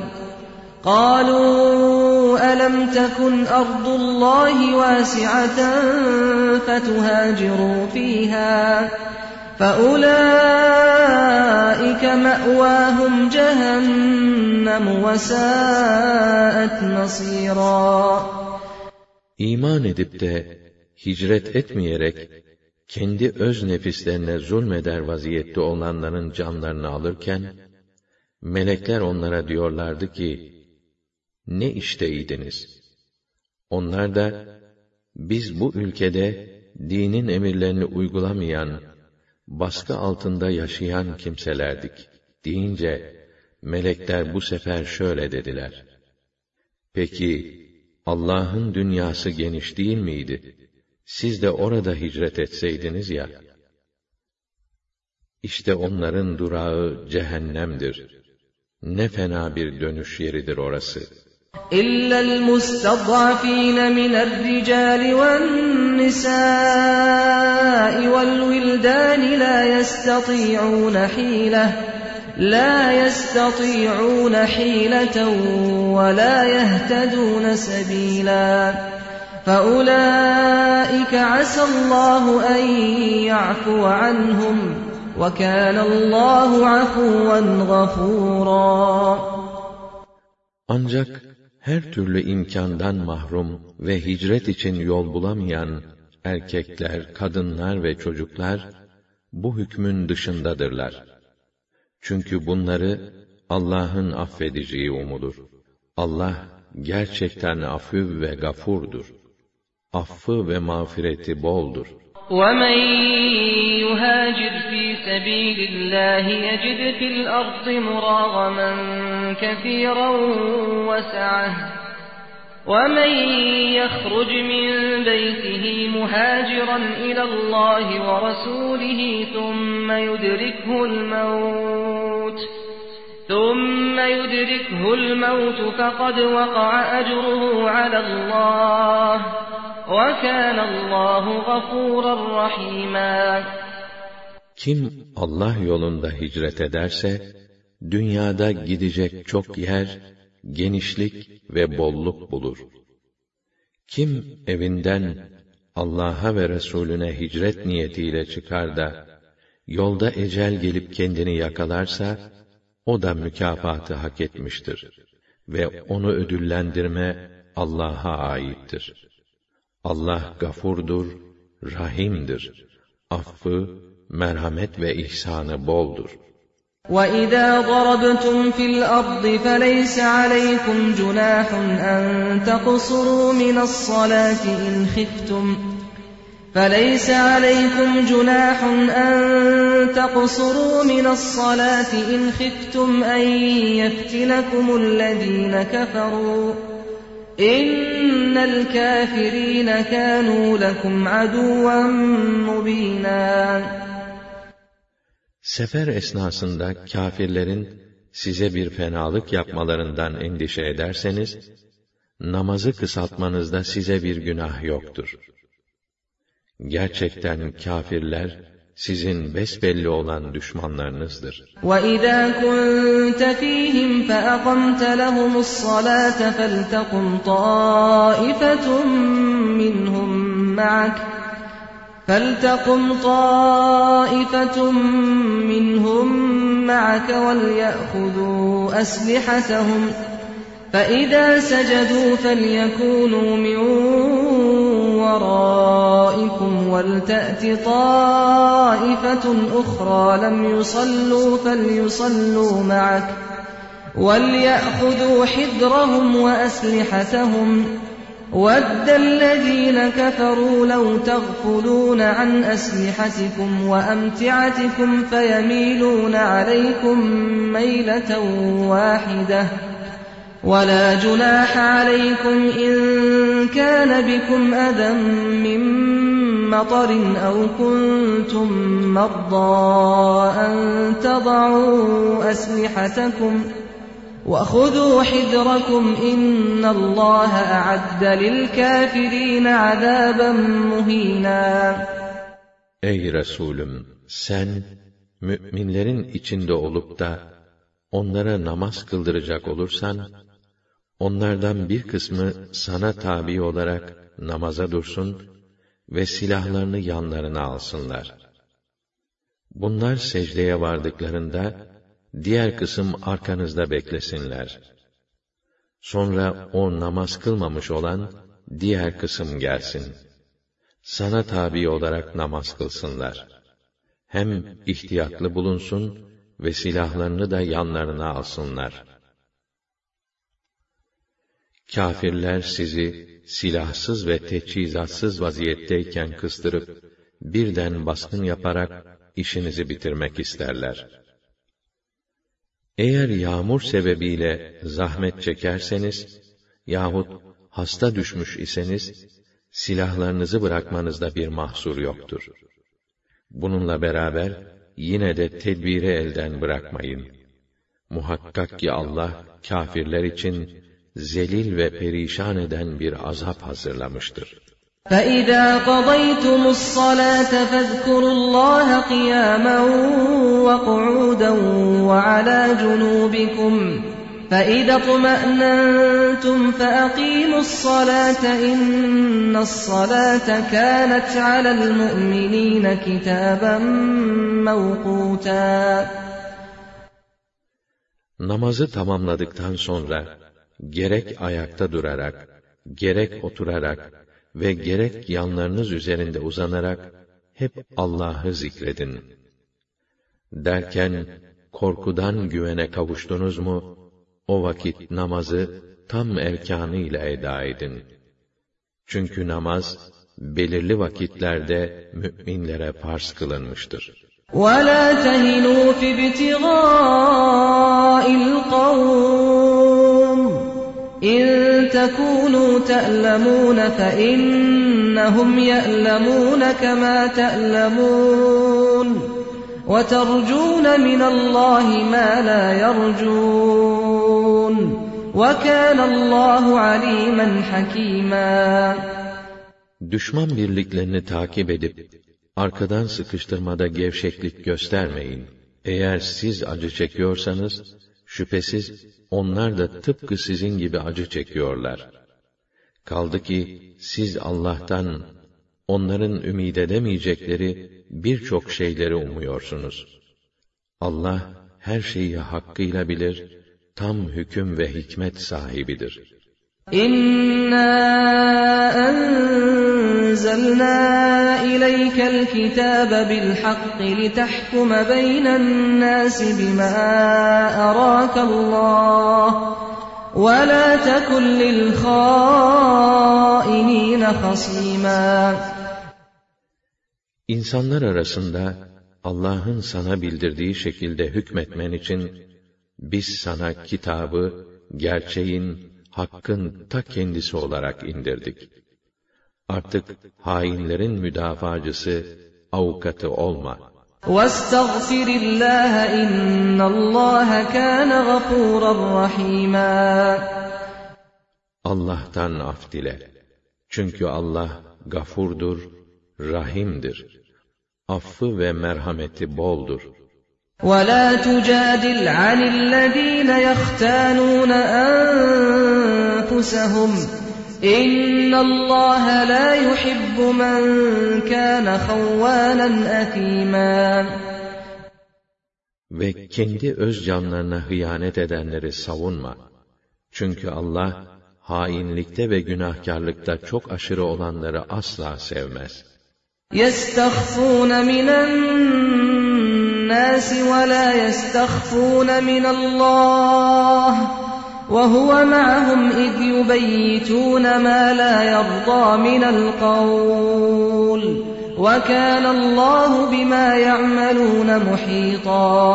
قالوا ألم تكن أرض الله واسعة فتهاجروا فيها فأولئك مأواهم جهنم وساءت مصيرا. İman edip de hicret etmeyerek kendi öz nefislerine zulmeder vaziyette olanların canlarını alırken, melekler onlara diyorlardı ki, ne işteydiniz? Onlar da, biz bu ülkede dinin emirlerini uygulamayan, baskı altında yaşayan kimselerdik deyince, melekler bu sefer şöyle dediler: peki, Allah'ın dünyası geniş değil miydi? Siz de orada hicret etseydiniz ya. İşte onların durağı cehennemdir. Ne fena bir dönüş yeridir orası. İllel mustad'afîne mine'r-ricâli ven-nisâi vel-wildâni lâ yestati'ûne hîleten ve lâ yehtedûne sebîlâ. فَأُولَٰئِكَ عَسَى اللّٰهُ أَنْ يَعْفُوَ عَنْهُمْ وَكَانَ اللّٰهُ عَفُوًّا غَفُورًا. Ancak her türlü imkandan mahrum ve hicret için yol bulamayan erkekler, kadınlar ve çocuklar bu hükmün dışındadırlar. Çünkü bunları Allah'ın affedeceği umulur. Allah gerçekten afü ve gafurdur. Affı ve mağfireti boldur. وَمَنْ يُهَاجِرْ فِي سَبِيلِ اللّٰهِ يَجِدْ فِي الْأَرْضِ مُرَاغَمًا كَثِيرًا وَسَعَةً وَمَنْ يَخْرُجْ مِنْ بَيْتِهِ مُهَاجِرًا إِلَى اللّٰهِ وَرَسُولِهِ ثُمَّ يُدْرِكْهُ الْمَوْتُ فَقَدْ وَقَعَ أَجْرُهُ عَلَى اللّٰهِ وَكَانَ اللّٰهُ غَفُورًا رَحِيمًا. Kim Allah yolunda hicret ederse, dünyada gidecek çok yer, genişlik ve bolluk bulur. Kim evinden Allah'a ve Resulüne hicret niyetiyle çıkar da, yolda ecel gelip kendini yakalarsa, o da mükafatı hak etmiştir. Ve onu ödüllendirme Allah'a aittir. Allah gafurdur, rahimdir. Affı, merhamet ve ihsanı boldur. وَإِذَا ضَرَبْتُمْ فِي الْأَرْضِ فَلَيْسَ عَلَيْكُمْ جُنَاحٌ أَن تَقْصُرُوا مِنَ الصَّلَاةِ إِنْ خِفْتُمْ أَن يَفْتِنَكُمُ الَّذِينَ كَفَرُوا إِنَّ الْكَافِرِينَ كَانُوا لَكُمْ عَدُوًّا مُبِينًا. Sefer esnasında kâfirlerin size bir fenalık yapmalarından endişe ederseniz, namazı kısaltmanızda size bir günah yoktur. Gerçekten kâfirler, sizin besbelli olan düşmanlarınızdır. وَإِذَا كُنْتَ فِيهِمْ فَأَقَمْتَ لَهُمُ الصَّلَاةَ فَلْتَقُمْ طَائِفَةٌ مِّنْهُمْ مَعَكَ وَلْيَأْخُذُوا أَسْلِحَتَهُمْ فَإِذَا سَجَدُوا فَلْيَكُونُوا مِنْ وَرَائِكُمْ وَلْتَأْتِ طَائِفَةٌ أُخْرَى لَمْ يُصَلُّوا فَلْيُصَلُّوا مَعَكَ وَلْيَأْخُذُوا حِذْرَهُمْ وَأَسْلِحَتَهُمْ وَدَّ الَّذِينَ كَفَرُوا لَوْ تَغْفُلُونَ عَنْ أَسْلِحَتِكُمْ وَأَمْتِعَتِكُمْ فَيَمِيلُونَ عَلَيْكُمْ مَيْلَةً وَاحِدَةً وَلَا جُنَاحَ عَلَيْكُمْ إِن كَانَ بِكُمْ أَذًى مِّن مَّطَرٍ أَوْ كُنتُم مَّرْضَىٰ أَن تَضَعُوا أَسْلِحَتَكُمْ وَخُذُوا حِذْرَكُمْ إِنَّ اللَّهَ أَعَدَّ لِلْكَافِرِينَ عَذَابًا مُهِينًا. Ey Resulüm! Sen, mü'minlerin içinde olup da, onlara namaz kıldıracak olursan, onlardan bir kısmı sana tabi olarak namaza dursun ve silahlarını yanlarına alsınlar. Bunlar secdeye vardıklarında, diğer kısım arkanızda beklesinler. Sonra o namaz kılmamış olan diğer kısım gelsin. Sana tabi olarak namaz kılsınlar. Hem ihtiyatlı bulunsun ve silahlarını da yanlarına alsınlar. Kâfirler sizi silahsız ve teçhizatsız vaziyetteyken kıstırıp, birden baskın yaparak işinizi bitirmek isterler. Eğer yağmur sebebiyle zahmet çekerseniz yahut hasta düşmüş iseniz, silahlarınızı bırakmanızda bir mahsur yoktur. Bununla beraber yine de tedbiri elden bırakmayın. Muhakkak ki Allah kâfirler için zelil ve perişan eden bir azap hazırlamıştır. فَإِذَا قَضَيْتُمُ الصَّلَاةَ فَاذْكُرُوا اللَّهَ قِيَامًا وَقُعُودًا وَعَلَى جُنُوبِكُمْ فَإِذَا اطْمَأْنَنْتُمْ فَأَقِيمُوا الصَّلَاةَ إِنَّ الصَّلَاةَ كَانَتْ عَلَى الْمُؤْمِنِينَ كِتَابًا مَوْقُوتًا. Namazı tamamladıktan sonra, gerek ayakta durarak, gerek oturarak ve gerek yanlarınız üzerinde uzanarak, hep Allah'ı zikredin. Derken, korkudan güvene kavuştunuz mu, o vakit namazı tam erkânıyla eda edin. Çünkü namaz, belirli vakitlerde mü'minlere farz kılınmıştır. وَلَا تَهِنُوا فِي ابْتِغَاءِ الْقَوْمِ إِن تَكُونُوا تَأْلَمُونَ فَإِنَّهُمْ يَأْلَمُونَ كَمَا تَأْلَمُونَ وَتَرْجُونَ مِنَ اللَّهِ مَا لَا يَرْجُونَ وَكَانَ اللّٰهُ عَلِيمًا حَكِيمًا. Düşman birliklerini takip edip, arkadan sıkıştırmada gevşeklik göstermeyin. Eğer siz acı çekiyorsanız, şüphesiz onlar da tıpkı sizin gibi acı çekiyorlar. Kaldı ki siz Allah'tan, onların ümid edemeyecekleri birçok şeyleri umuyorsunuz. Allah her şeyi hakkıyla bilir, tam hüküm ve hikmet sahibidir. İnna enzelna ileykel kitabe bil hakki litahkume beynen nasi bima arakallah ve la tekun lil hainine hasima. İnsanlar arasında Allah'ın sana bildirdiği şekilde hükmetmen için biz sana kitabı gerçeğin, hakkın ta kendisi olarak indirdik. Artık hainlerin müdafacısı, avukatı olma. وَاسْتَغْفِرِ اللّٰهَ اِنَّ اللّٰهَ كَانَ غَفُورًا رَحِيمًا. Allah'tan af dile. Çünkü Allah gafurdur, rahimdir. Affı ve merhameti boldur. وَلَا تُجَادِلْ عَنِ الَّذ۪ينَ يَخْتَانُونَ أَنفُسَهُمْ اِنَّ اللّٰهَ لَا يُحِبُّ مَنْ كَانَ خَوَّانًا أَثِيمًا. Ve kendi öz canlarına hıyanet edenleri savunma. Çünkü Allah, hainlikte ve günahkarlıkta çok aşırı olanları asla sevmez. يَسْتَخْفُونَ مِنَ النَّاسِ وَلَا يَسْتَخْفُونَ مِنَ اللّٰهِ وَهُوَ مَعَهُمْ إِذْ يُبَيِّتُونَ مَا لَا يَرْضَى مِنَ الْقَوْلِ وَكَانَ اللّٰهُ بِمَا يَعْمَلُونَ مُحِيطًا.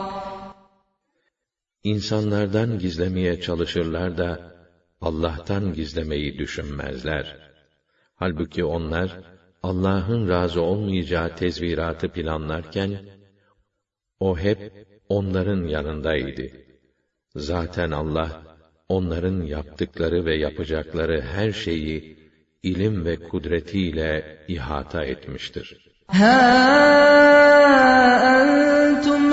İnsanlardan gizlemeye çalışırlar da Allah'tan gizlemeyi düşünmezler. Halbuki onlar Allah'ın razı olmayacağı tezviratı planlarken o hep onların yanındaydı. Zaten Allah onların yaptıkları ve yapacakları her şeyi ilim ve kudretiyle ihata etmiştir. Ha entum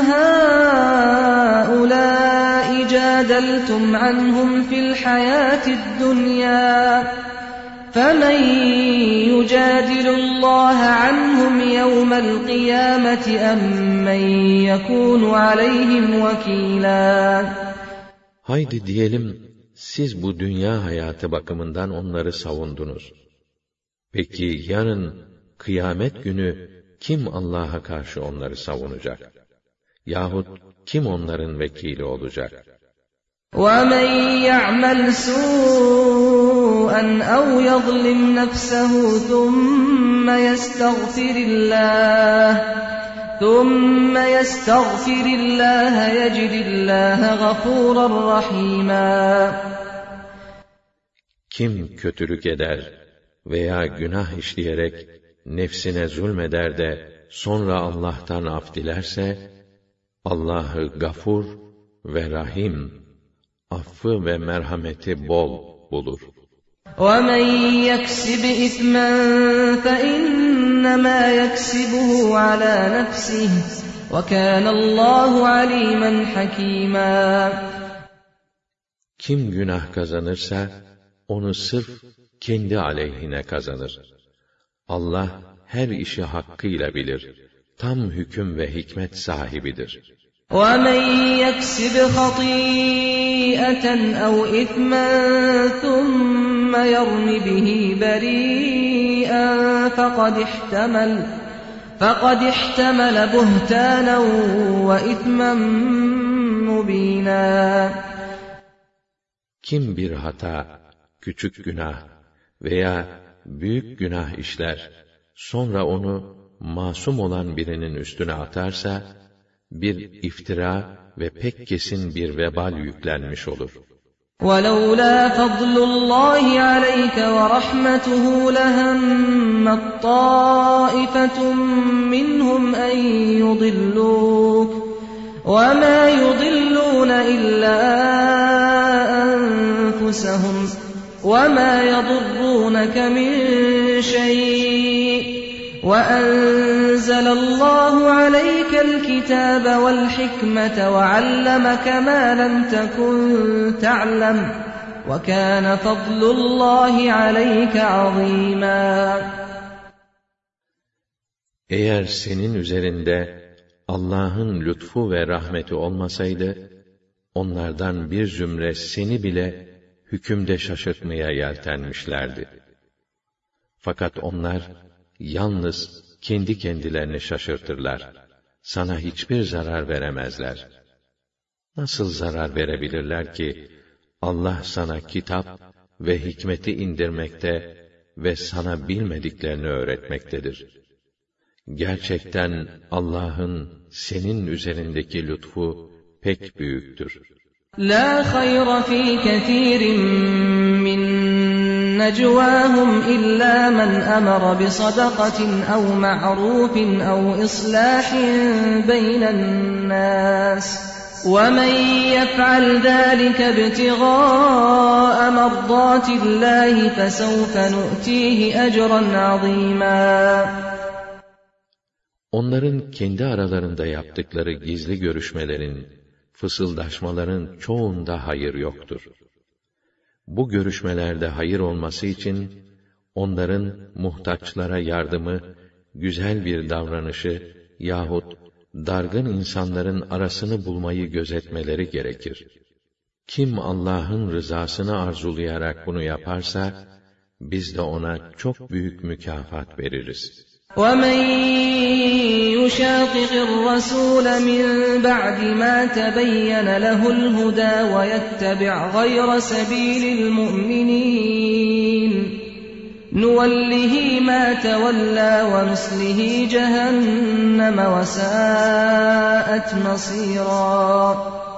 haulâi câdeltum anhum fil hayâtid dunyâ فَمَنْ يُجَادِلُ اللّٰهَ عَنْهُمْ يَوْمَ الْقِيَامَةِ أَمْ مَنْ يَكُونُ عَلَيْهِمْ وَكِيلًا. Haydi diyelim, siz bu dünya hayatı bakımından onları savundunuz. Peki yarın, kıyamet günü, kim Allah'a karşı onları savunacak? Yahut kim onların vekili olacak? وَمَنْ يَعْمَلْ سُوءًا أَوْ يَظْلِمْ نَفْسَهُ ثُمَّ يَسْتَغْفِرِ اللّٰهَ يَجِدِ اللّٰهَ غَفُورًا رَحِيمًا. Kim kötülük eder veya günah işleyerek nefsine zulmeder de sonra Allah'tan af dilerse, Allah'ı gafur ve rahim, affı ve merhameti bol bulur. وَمَنْ يَكْسِبْ إِثْمًا فَإِنَّمَا يَكْسِبُهُ عَلَى نَفْسِهِ وَكَانَ اللّٰهُ عَلِيمًا حَكِيمًا. Kim günah kazanırsa, onu sırf kendi aleyhine kazanır. Allah her işi hakkıyla bilir. Tam hüküm ve hikmet sahibidir. وَمَنْ يَكْسِبْ خَطِيئَةً أَوْ إِثْمًا ثُمَّ يَرْمِ بِهِ بَرِيئًا فَقَدِ احْتَمَلَ بُهْتَانًا وَإِثْمًا مُبِينًا. Kim bir hata, küçük günah veya büyük günah işler, sonra onu masum olan birinin üstüne atarsa, bir iftira ve pek kesin bir vebal yüklenmiş olur. وَلَوْلَا فَضْلُ اللّٰهِ عَلَيْكَ وَرَحْمَتُهُ لَهَمَّتْ طَائِفَةٌ مِّنْهُمْ أَنْ يُضِلُّوكَ وَمَا يُضِلُّونَ إِلَّا أَنفُسَهُمْ وَمَا يَضُرُّونَكَ مِنْ شَيْءٍ وَأَنزَلَ اللّٰهُ عَلَيْكَ الْكِتَابَ وَالْحِكْمَةَ وَعَلَّمَكَ مَا لَمْ تَكُنْ تَعْلَمُ وَكَانَ فَضْلُ اللّٰهِ عَلَيْكَ عَظِيمًا. Eğer senin üzerinde Allah'ın lütfu ve rahmeti olmasaydı, onlardan bir zümre seni bile hükümde şaşırtmaya yeltenmişlerdi. Fakat onlar yalnız kendi kendilerini şaşırtırlar. Sana hiçbir zarar veremezler. Nasıl zarar verebilirler ki Allah sana kitap ve hikmeti indirmekte ve sana bilmediklerini öğretmektedir. Gerçekten Allah'ın senin üzerindeki lütfu pek büyüktür. La hayra fi kesirin min necvâhum illâ men emara bi sadakatin ev ma'rufin ev islâhin beynen nâs. وَمَنْ يَفْعَلْ ذَٰلِكَ ابْتِغَاءَ مَرْضَاتِ اللّٰهِ فَسَوْفَ نُؤْتِيهِ أَجْرًا عَظِيمًا. Onların kendi aralarında yaptıkları gizli görüşmelerin, fısıldaşmaların çoğunda hayır yoktur. Bu görüşmelerde hayır olması için, onların muhtaçlara yardımı, güzel bir davranışı yahut dargın insanların arasını bulmayı gözetmeleri gerekir. Kim Allah'ın rızasını arzulayarak bunu yaparsa, biz de ona çok büyük mükafat veririz. وَمَنْ يُشَاقِقِ الرَّسُولَ مِنْ بَعْدِ مَا تَبَيَّنَ لَهُ الْهُدَى وَيَتَّبِعْ غَيْرَ سَبِيلِ الْمُؤْمِنِينَ نُوَلِّهِ مَا تَوَلَّى وَنُصْلِهِ جَهَنَّمَ وَسَاءَتْ مَصِيرًا.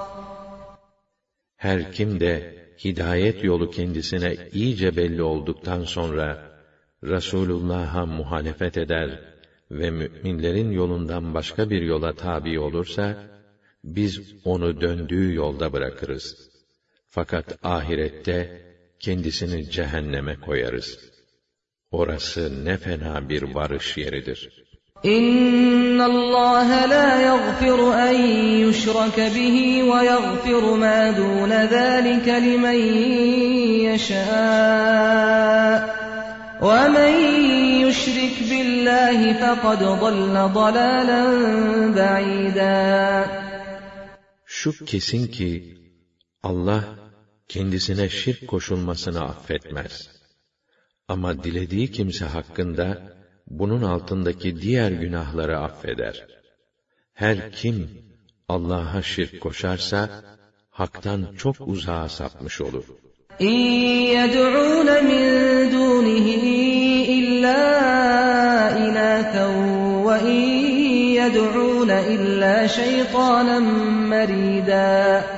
Her kim de hidayet yolu kendisine iyice belli olduktan sonra Resulullah'a muhalefet eder ve müminlerin yolundan başka bir yola tabi olursa, biz onu döndüğü yolda bırakırız. Fakat ahirette kendisini cehenneme koyarız. Orası ne fena bir varış yeridir. İnna Allah la yaghfiru en yushraka bihi ve yaghfiru ma dun zalika limen yasha. وَمَنْ يُشْرِكْ بِاللّٰهِ فَقَدْ ضَلَّ ضَلَالًا بَعِيدًا. Şu kesin ki Allah kendisine şirk koşulmasını affetmez. Ama dilediği kimse hakkında bunun altındaki diğer günahları affeder. Her kim Allah'a şirk koşarsa haktan çok uzağa sapmış olur. İn yed'ûne min dûnihi illâ inâthen ve in yed'ûne illâ şeytânen merîdâ.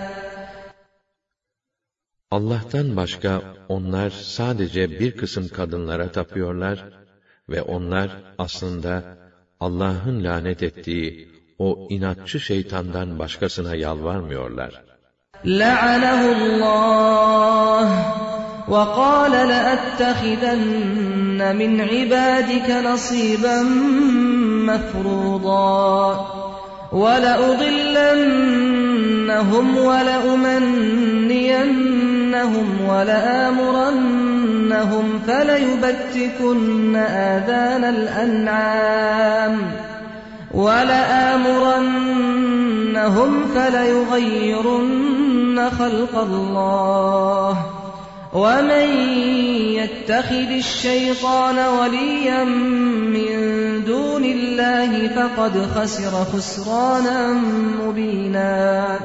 Allah'tan başka onlar sadece bir kısım kadınlara tapıyorlar ve onlar aslında Allah'ın lanet ettiği o inatçı şeytandan başkasına yalvarmıyorlar. La'anahullah ve qâle le'ettehidanne min ibâdike nasîben mefrûdâ ve le'udillennehum ve le'umenniyennehum ve le'âmurennehum feleyubettikunne âzânel en'âm وَلَآمُرَنَّهُمْ فَلَيُغَيِّرُنَّ خَلْقَ اللَّهِ وَمَنْ يَتَّخِذِ الشَّيْطَانَ وَلِيًّا مِّن دُونِ اللَّهِ فَقَدْ خَسِرَ خُسْرَانًا مُّبِينًا.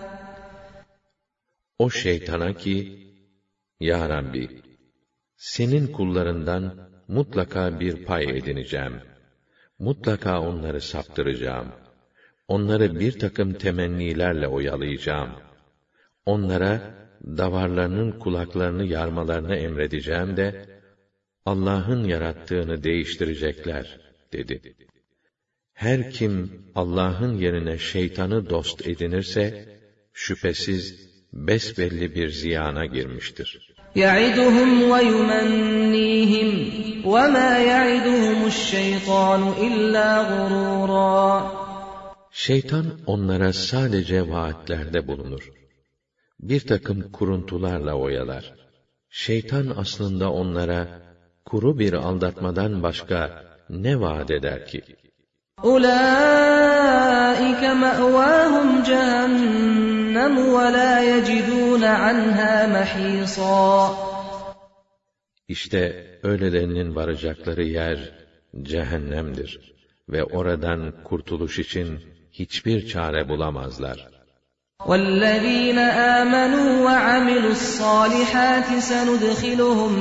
O şeytana ki, Ya Rabbi, senin kullarından mutlaka bir pay edineceğim. Mutlaka onları saptıracağım. Onları bir takım temennilerle oyalayacağım. Onlara davarlarının kulaklarını yarmalarını emredeceğim de, Allah'ın yarattığını değiştirecekler, dedi. Her kim Allah'ın yerine şeytanı dost edinirse, şüphesiz besbelli bir ziyana girmiştir. يَعِدُهُمْ وَيُمَنِّيهِمْ وَمَا يَعِدُهُمُ الشَّيْطَانُ إِلَّا غُرُورًا. Şeytan onlara sadece vaatlerde bulunur. Bir takım kuruntularla oyalar. Şeytan aslında onlara kuru bir aldatmadan başka ne vaat eder ki? أُولَٰئِكَ مَأْوَاهُمْ جَهَنَّمُ وَلَا يَجِدُونَ عَنْهَا مَحِيصًا. İşte öylelerinin varacakları yer cehennemdir ve oradan kurtuluş için hiçbir çare bulamazlar. وَالَّذ۪ينَ آمَنُوا وَعَمِلُوا الصَّالِحَاتِ سَنُدْخِلُهُمْ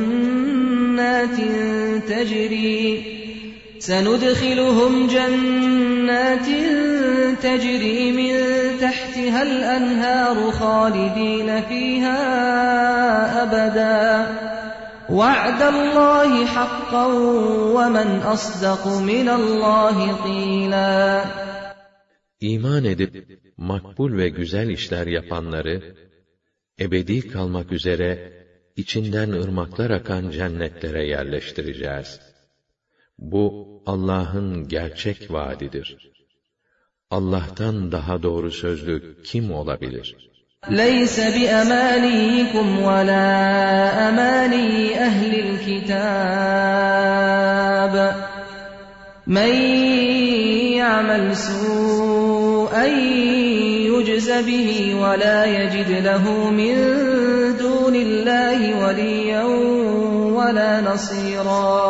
جَنَّاتٍ تَجْرِي مِنْ تَحْتِهَا الْأَنْهَارُ خَالِدِينَ فِيهَا أَبَدًا وَعْدَ اللّٰهِ حَقًّا وَمَنْ أَصْدَقُ مِنَ اللّٰهِ قِيلًا. İman edip makbul ve güzel işler yapanları ebedi kalmak üzere içinden ırmaklar akan cennetlere yerleştireceğiz. Bu Allah'ın gerçek vaadidir. Allah'tan daha doğru sözlü kim olabilir? لَيْسَ بِأَمَانِيِّكُمْ وَلَا أَمَانِيِّ أَهْلِ الْكِتَابِ مَنْ يَعْمَلْ سُوءًا يُجْزَ بِهِ وَلَا يَجِدْ لَهُ مِنْ دُونِ اللّٰهِ وَلِيًّا وَلَا نَصِيرًا.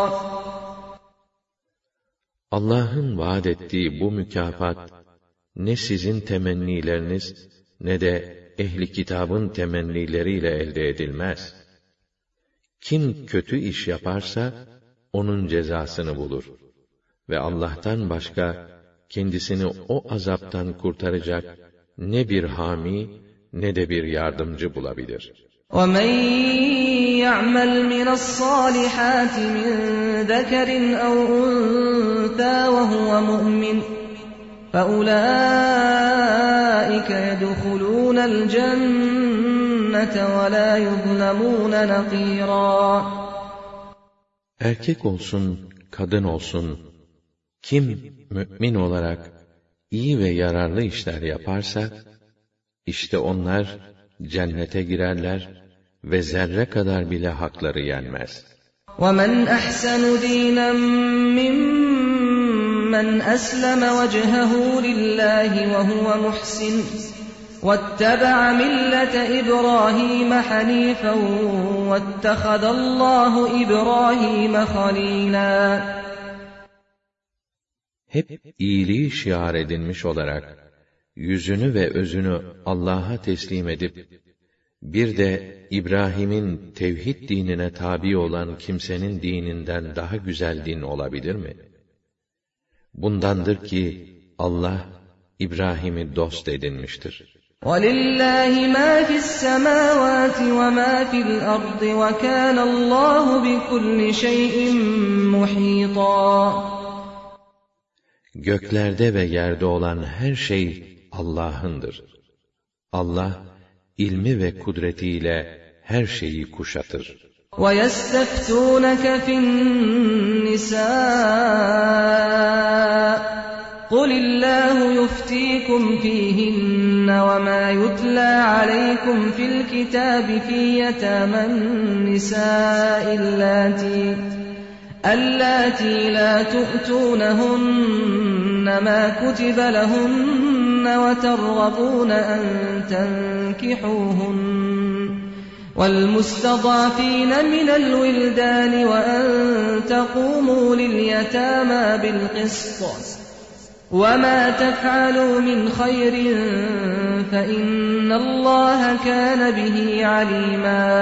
Allah'ın vaad ettiği bu mükafat ne sizin temennileriniz ne de ehli kitabın temennileriyle elde edilmez. Kim kötü iş yaparsa onun cezasını bulur ve Allah'tan başka kendisini o azaptan kurtaracak ne bir hami ne de bir yardımcı bulabilir. وَمَنْ يَعْمَلْ مِنَ الصَّالِحَاتِ مِنْ ذَكَرٍ أَوْ أُنْثَى وَهُوَ مُؤْمِنٌ فَأُولَٰئِكَ يَدْخُلُونَ الْجَنَّةَ وَلَا يُظْلَمُونَ نَقِيرًا. Erkek olsun, kadın olsun, kim mümin olarak iyi ve yararlı işler yaparsa, işte onlar cennete girerler ve zerre kadar bile hakları yenmez. وَمَنْ أَحْسَنُ دِينًا مِّمَّنْ أَسْلَمَ وَجْهَهُ لِلَّهِ وَهُوَ مُحْسِنٌ وَاتَّبَعَ مِلَّةَ إِبْرَاهِيمَ حَنِيفًا وَاتَّخَذَ اللّٰهُ إِبْرَاهِيمَ خَلِيلًا. Hep iyiliği şiar edinmiş olarak, yüzünü ve özünü Allah'a teslim edip, bir de İbrahim'in tevhid dinine tabi olan kimsenin dininden daha güzel din olabilir mi? Bundandır ki Allah İbrahim'i dost edinmiştir. وَلِلَّهِ مَا فِي السَّمَاوَاتِ وَمَا فِي الْأَرْضِ وَكَانَ اللّٰهُ بِكُلِّ شَيْءٍ مُحِيطًا. Göklerde ve yerde olan her şey Allah'ındır. Allah, ilmi ve kudretiyle her şeyi kuşatır. وَيَسْتَفْتُونَكَ فِي النِّسَاءِ قُلِ اللّٰهُ يُفْتِيكُمْ فِيهِنَّ وَمَا يُتْلَى عَلَيْكُمْ فِي الْكِتَابِ فِي يَتَامَى النِّسَاءِ اللَّاتِي لَا تُؤْتُونَهُنَّ مَا كُتِبَ لَهُنَّ وَتَرْغَبُونَ أَن تَنكِحُوهُنَّ وَالْمُسْتَضْعَفِينَ مِنَ الْوِلْدَانِ وَأَن تَقُومُوا لِلْيَتَامَى بِالْقِسْطِ وَمَا تَفْعَلُوا مِنْ خَيْرٍ فَإِنَّ اللّٰهَ كَانَ بِهِ عَلِيمًا.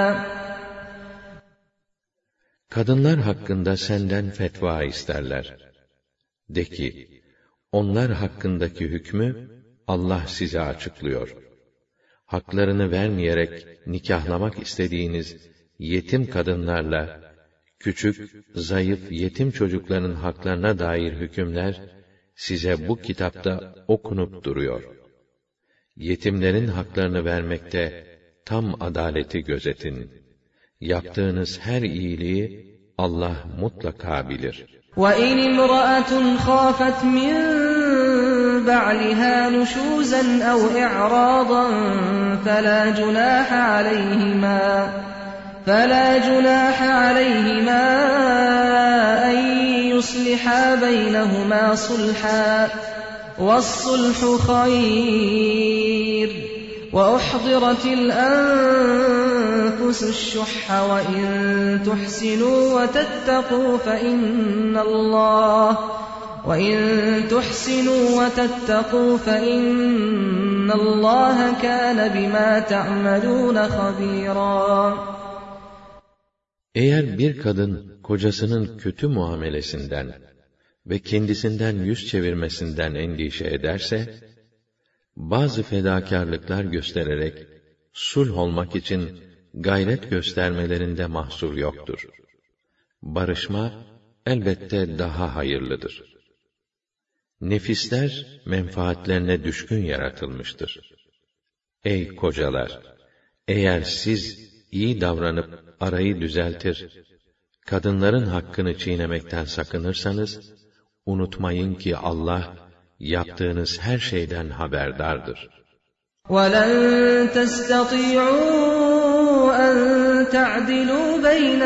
Kadınlar hakkında senden fetva isterler. De ki, onlar hakkındaki hükmü Allah size açıklıyor. Haklarını vermeyerek nikahlamak istediğiniz yetim kadınlarla, küçük, zayıf yetim çocukların haklarına dair hükümler, size bu kitapta okunup duruyor. Yetimlerin haklarını vermekte tam adaleti gözetin. Yaptığınız her iyiliği Allah mutlaka bilir. وَإِنِ امْرَأَةٌ خَافَتْ مِنْ بَعْلِهَا نُشُوزًا أَوْ إِعْرَاضًا فَلَا جُنَاحَ عَلَيْهِمَا أَنْ يُصْلِحَا بَيْنَهُمَا صُلْحًا وَالصُّلْحُ خَيْرٌ وَأُحْضِرَتِ الْأَنفُسُ الشُّحَّ وَإِن تُحْسِنُوا وَتَتَّقُوا فَإِنَّ اللَّهَ كَانَ بِمَا تَعْمَلُونَ خَبِيرًا. Eğer bir kadın kocasının kötü muamelesinden ve kendisinden yüz çevirmesinden endişe ederse, bazı fedakarlıklar göstererek sulh olmak için gayret göstermelerinde mahsur yoktur. Barışma elbette daha hayırlıdır. Nefisler menfaatlerine düşkün yaratılmıştır. Ey kocalar! Eğer siz iyi davranıp arayı düzeltir, kadınların hakkını çiğnemekten sakınırsanız, unutmayın ki Allah, yaptığınız her şeyden haberdardır. وَلَنْ تَسْتَطِيعُوا أَنْ تَعْدِلُوا بَيْنَ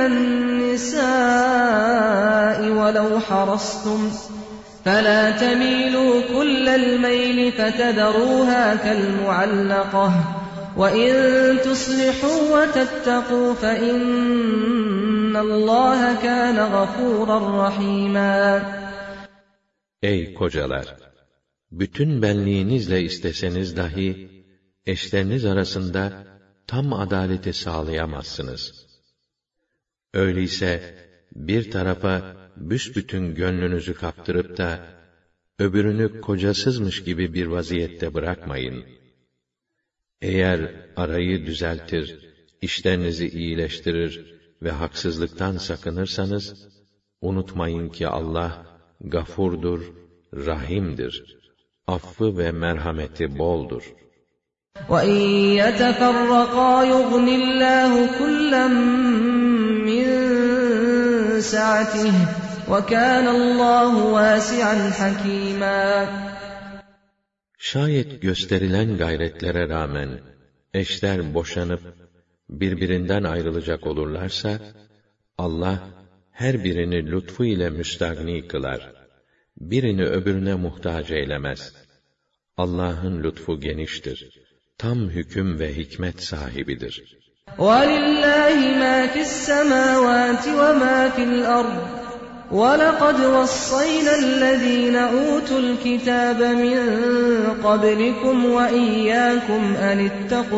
النِّسَاءِ وَلَوْ حَرَصْتُمْ فَلَا تَمِيلُوا كُلَّ الْمَيْلِ فَتَذَرُوهَا كَالْمُعَلَّقَةِ وَإِنْ تُصْلِحُوا وَتَتَّقُوا فَإِنَّ اللَّهَ كَانَ غَفُورًا رَحِيمًا. Ey kocalar! Bütün benliğinizle isteseniz dahi, eşleriniz arasında tam adaleti sağlayamazsınız. Öyleyse, bir tarafa büsbütün gönlünüzü kaptırıp da, öbürünü kocasızmış gibi bir vaziyette bırakmayın. Eğer arayı düzeltir, işlerinizi iyileştirir ve haksızlıktan sakınırsanız, unutmayın ki Allah, Gafurdur, Rahim'dir. Affı ve merhameti boldur. وَاِنْ يَتَفَرَّقَا يُغْنِ اللّٰهُ كُلًّا مِّنْ سَعَتِهِ وَكَانَ اللّٰهُ وَاسِعًا حَكِيمًا. Şayet gösterilen gayretlere rağmen eşler boşanıp birbirinden ayrılacak olurlarsa, Allah her birini lütfu ile müstagni kılar. Birini öbürüne muhtaç eylemez. Allah'ın lütfu geniştir. Tam hüküm ve hikmet sahibidir. وَلِلَّهِ مَا فِي السَّمَاوَاتِ وَمَا فِي الْأَرْضِ وَلَقَدْ وَصَّيْنَا الَّذ۪ينَ أُوتُوا الْكِتَابَ مِنْ قَبْلِكُمْ وَإِيَّاكُمْ أَنِ اتَّقُوا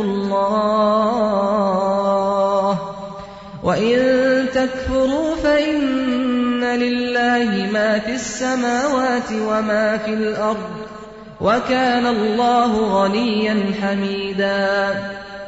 اللّٰهَ وَإِنْ تَكْفُرُوا فَإِنَّ لِلَّهِ مَا فِي السَّمَاوَاتِ وَمَا فِي الْأَرْضِ وَكَانَ اللّٰهُ غَنِيًّا حَمِيدًا.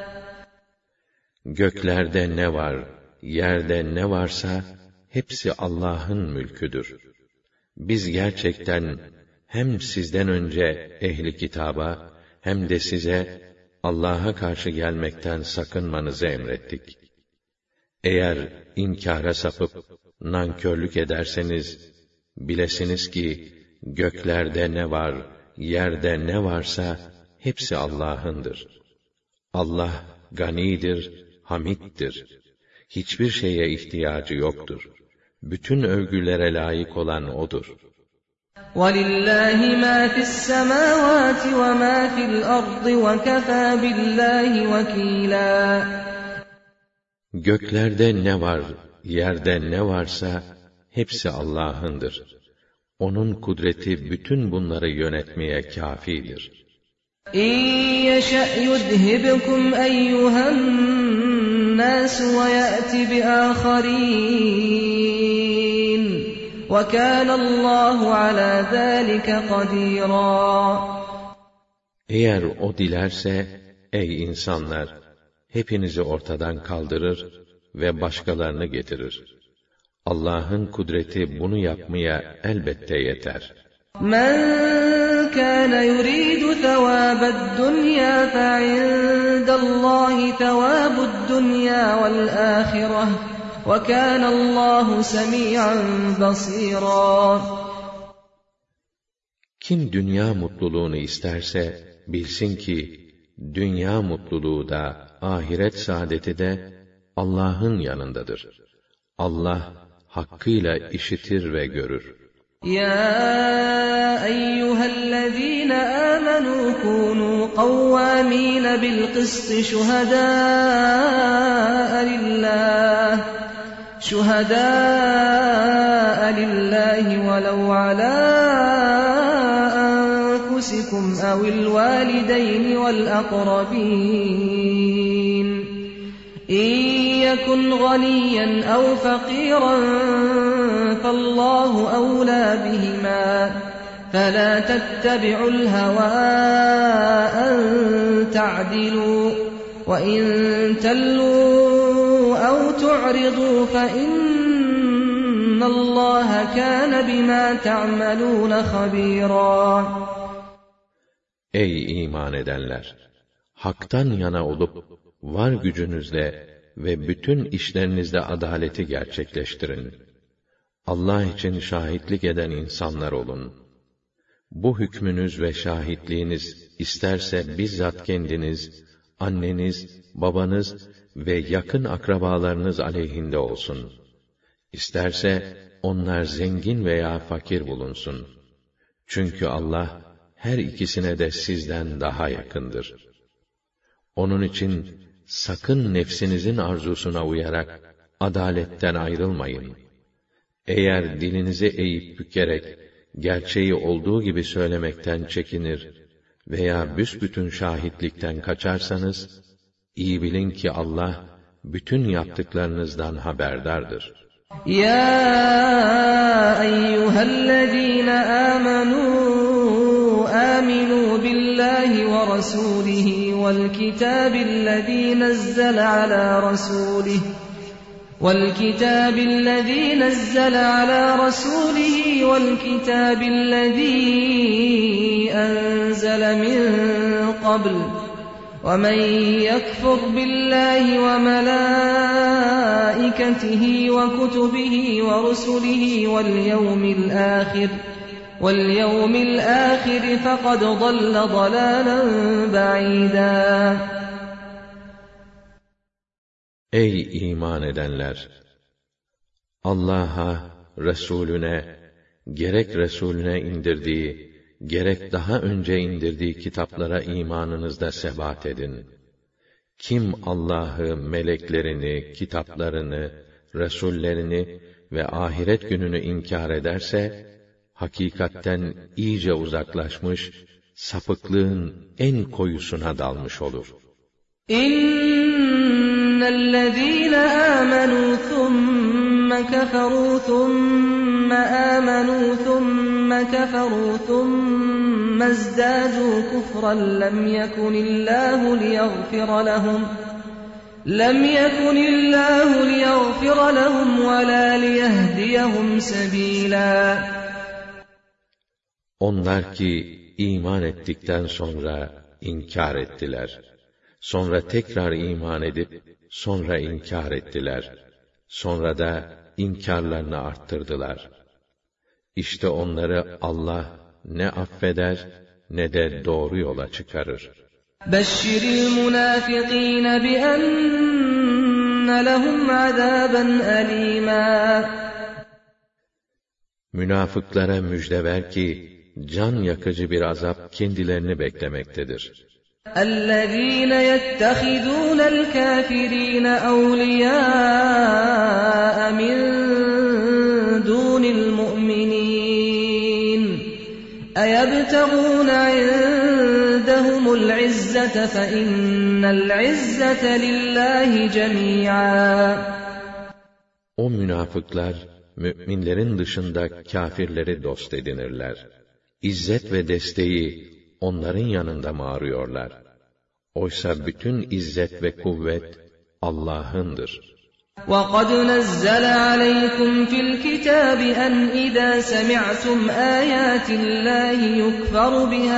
Göklerde ne var, yerde ne varsa, hepsi Allah'ın mülküdür. Biz gerçekten hem sizden önce ehli kitaba, hem de size Allah'a karşı gelmekten sakınmanızı emrettik. Eğer inkâra sapıp nankörlük ederseniz, bilesiniz ki göklerde ne var, yerde ne varsa hepsi Allah'ındır. Allah ganidir, hamiddir. Hiçbir şeye ihtiyacı yoktur. Bütün övgülere layık olan O'dur. وَلِلَّهِ مَا فِي السَّمَاوَاتِ وَمَا فِي الْأَرْضِ وَكَفَى بِاللّٰهِ وَكِيلًا. Göklerde ne var, yerde ne varsa hepsi Allah'ındır. Onun kudreti bütün bunları yönetmeye kâfidir. اِنْ يَشَأْ يُذْهِبْكُمْ اَيُّهَا النَّاسُ وَيَأْتِ بِآخَرِينَ وَكَانَ اللّٰهُ عَلَى ذَٰلِكَ قَدِيرًا. Eğer O dilerse, ey insanlar, hepinizi ortadan kaldırır ve başkalarını getirir. Allah'ın kudreti bunu yapmaya elbette yeter. مَنْ كَانَ يُرِيدُ ثَوَابَ الدُّنْيَا فَعِندَ اللّٰهِ ثَوَابُ الدُّنْيَا وَالْآخِرَةِ وَكَانَ اللّٰهُ سَمِيعًا بَصِيرًا. Kim dünya mutluluğunu isterse, bilsin ki, dünya mutluluğu da, ahiret saadeti de Allah'ın yanındadır. Allah, hakkıyla işitir ve görür. يا أيها الذين آمنوا كونوا قوامين بالقسط شهداء لله ولو على أنفسكم أو الوالدين والأقربين إن يكن غنيا أو فقيرا فالله أولى بهما فلا تتبعوا الهوى أن تعدلوا وإن تلوا أو تعرضوا فإن الله كان بما تعملون خبيرا. Ey iman edenler! Hak'tan yana olup, var gücünüzle ve bütün işlerinizde adaleti gerçekleştirin. Allah için şahitlik eden insanlar olun. Bu hükmünüz ve şahitliğiniz isterse bizzat kendiniz, anneniz, babanız ve yakın akrabalarınız aleyhinde olsun. İsterse onlar zengin veya fakir bulunsun. Çünkü Allah her ikisine de sizden daha yakındır. Onun için sakın nefsinizin arzusuna uyarak adaletten ayrılmayın. Eğer dilinizi eğip bükerek gerçeği olduğu gibi söylemekten çekinir veya büsbütün şahitlikten kaçarsanız, iyi bilin ki Allah bütün yaptıklarınızdan haberdardır. Ya eyyühellezîne aminu billahi ve rasûlihi vel kitâbillezî nezzele alâ rasûlihi والكتاب الذي نزل على رسوله والكتاب الذي أنزل من قبل ومن يكفر بالله وملائكته وكتبه ورسله واليوم الآخر فقد ضل ضلالا بعيدا. Ey iman edenler! Allah'a, Resulüne, gerek Resulüne indirdiği, gerek daha önce indirdiği kitaplara imanınızda sebat edin. Kim Allah'ı, meleklerini, kitaplarını, Resullerini ve ahiret gününü inkar ederse, hakikatten iyice uzaklaşmış, sapıklığın en koyusuna dalmış olur. الذين آمنوا ثم كفروا ثم آمنوا ثم كفروا ثم ازدادوا كفرا لم يكن الله ليغفر لهم ولا ليهديهم سبيلا. Onlar ki iman ettikten sonra inkar ettiler. Sonra tekrar iman edip sonra inkar ettiler. Sonra da inkarlarını arttırdılar. İşte onları Allah ne affeder ne de doğru yola çıkarır. Beşşiril münâfikîne bi'enne lehum azâben alîmâ. Münafıklara müjde ver ki can yakıcı bir azap kendilerini beklemektedir. الذين يتخذون الكافرين أولياء من دون المؤمنين أيبتغون عندهم العزة فإن العزة لله جميعا. O münafıklar müminlerin dışında kâfirleri dost edinirler. İzzet ve desteği onların yanında mı arıyorlar? Oysa bütün izzet ve kuvvet Allah'ındır. وَقَدْ نَزَّلَ عَلَيْكُمْ فِي الْكِتَابِ أَنْ إِذَا سَمِعْتُمْ آيَاتِ اللَّهِ يُكْفَرُ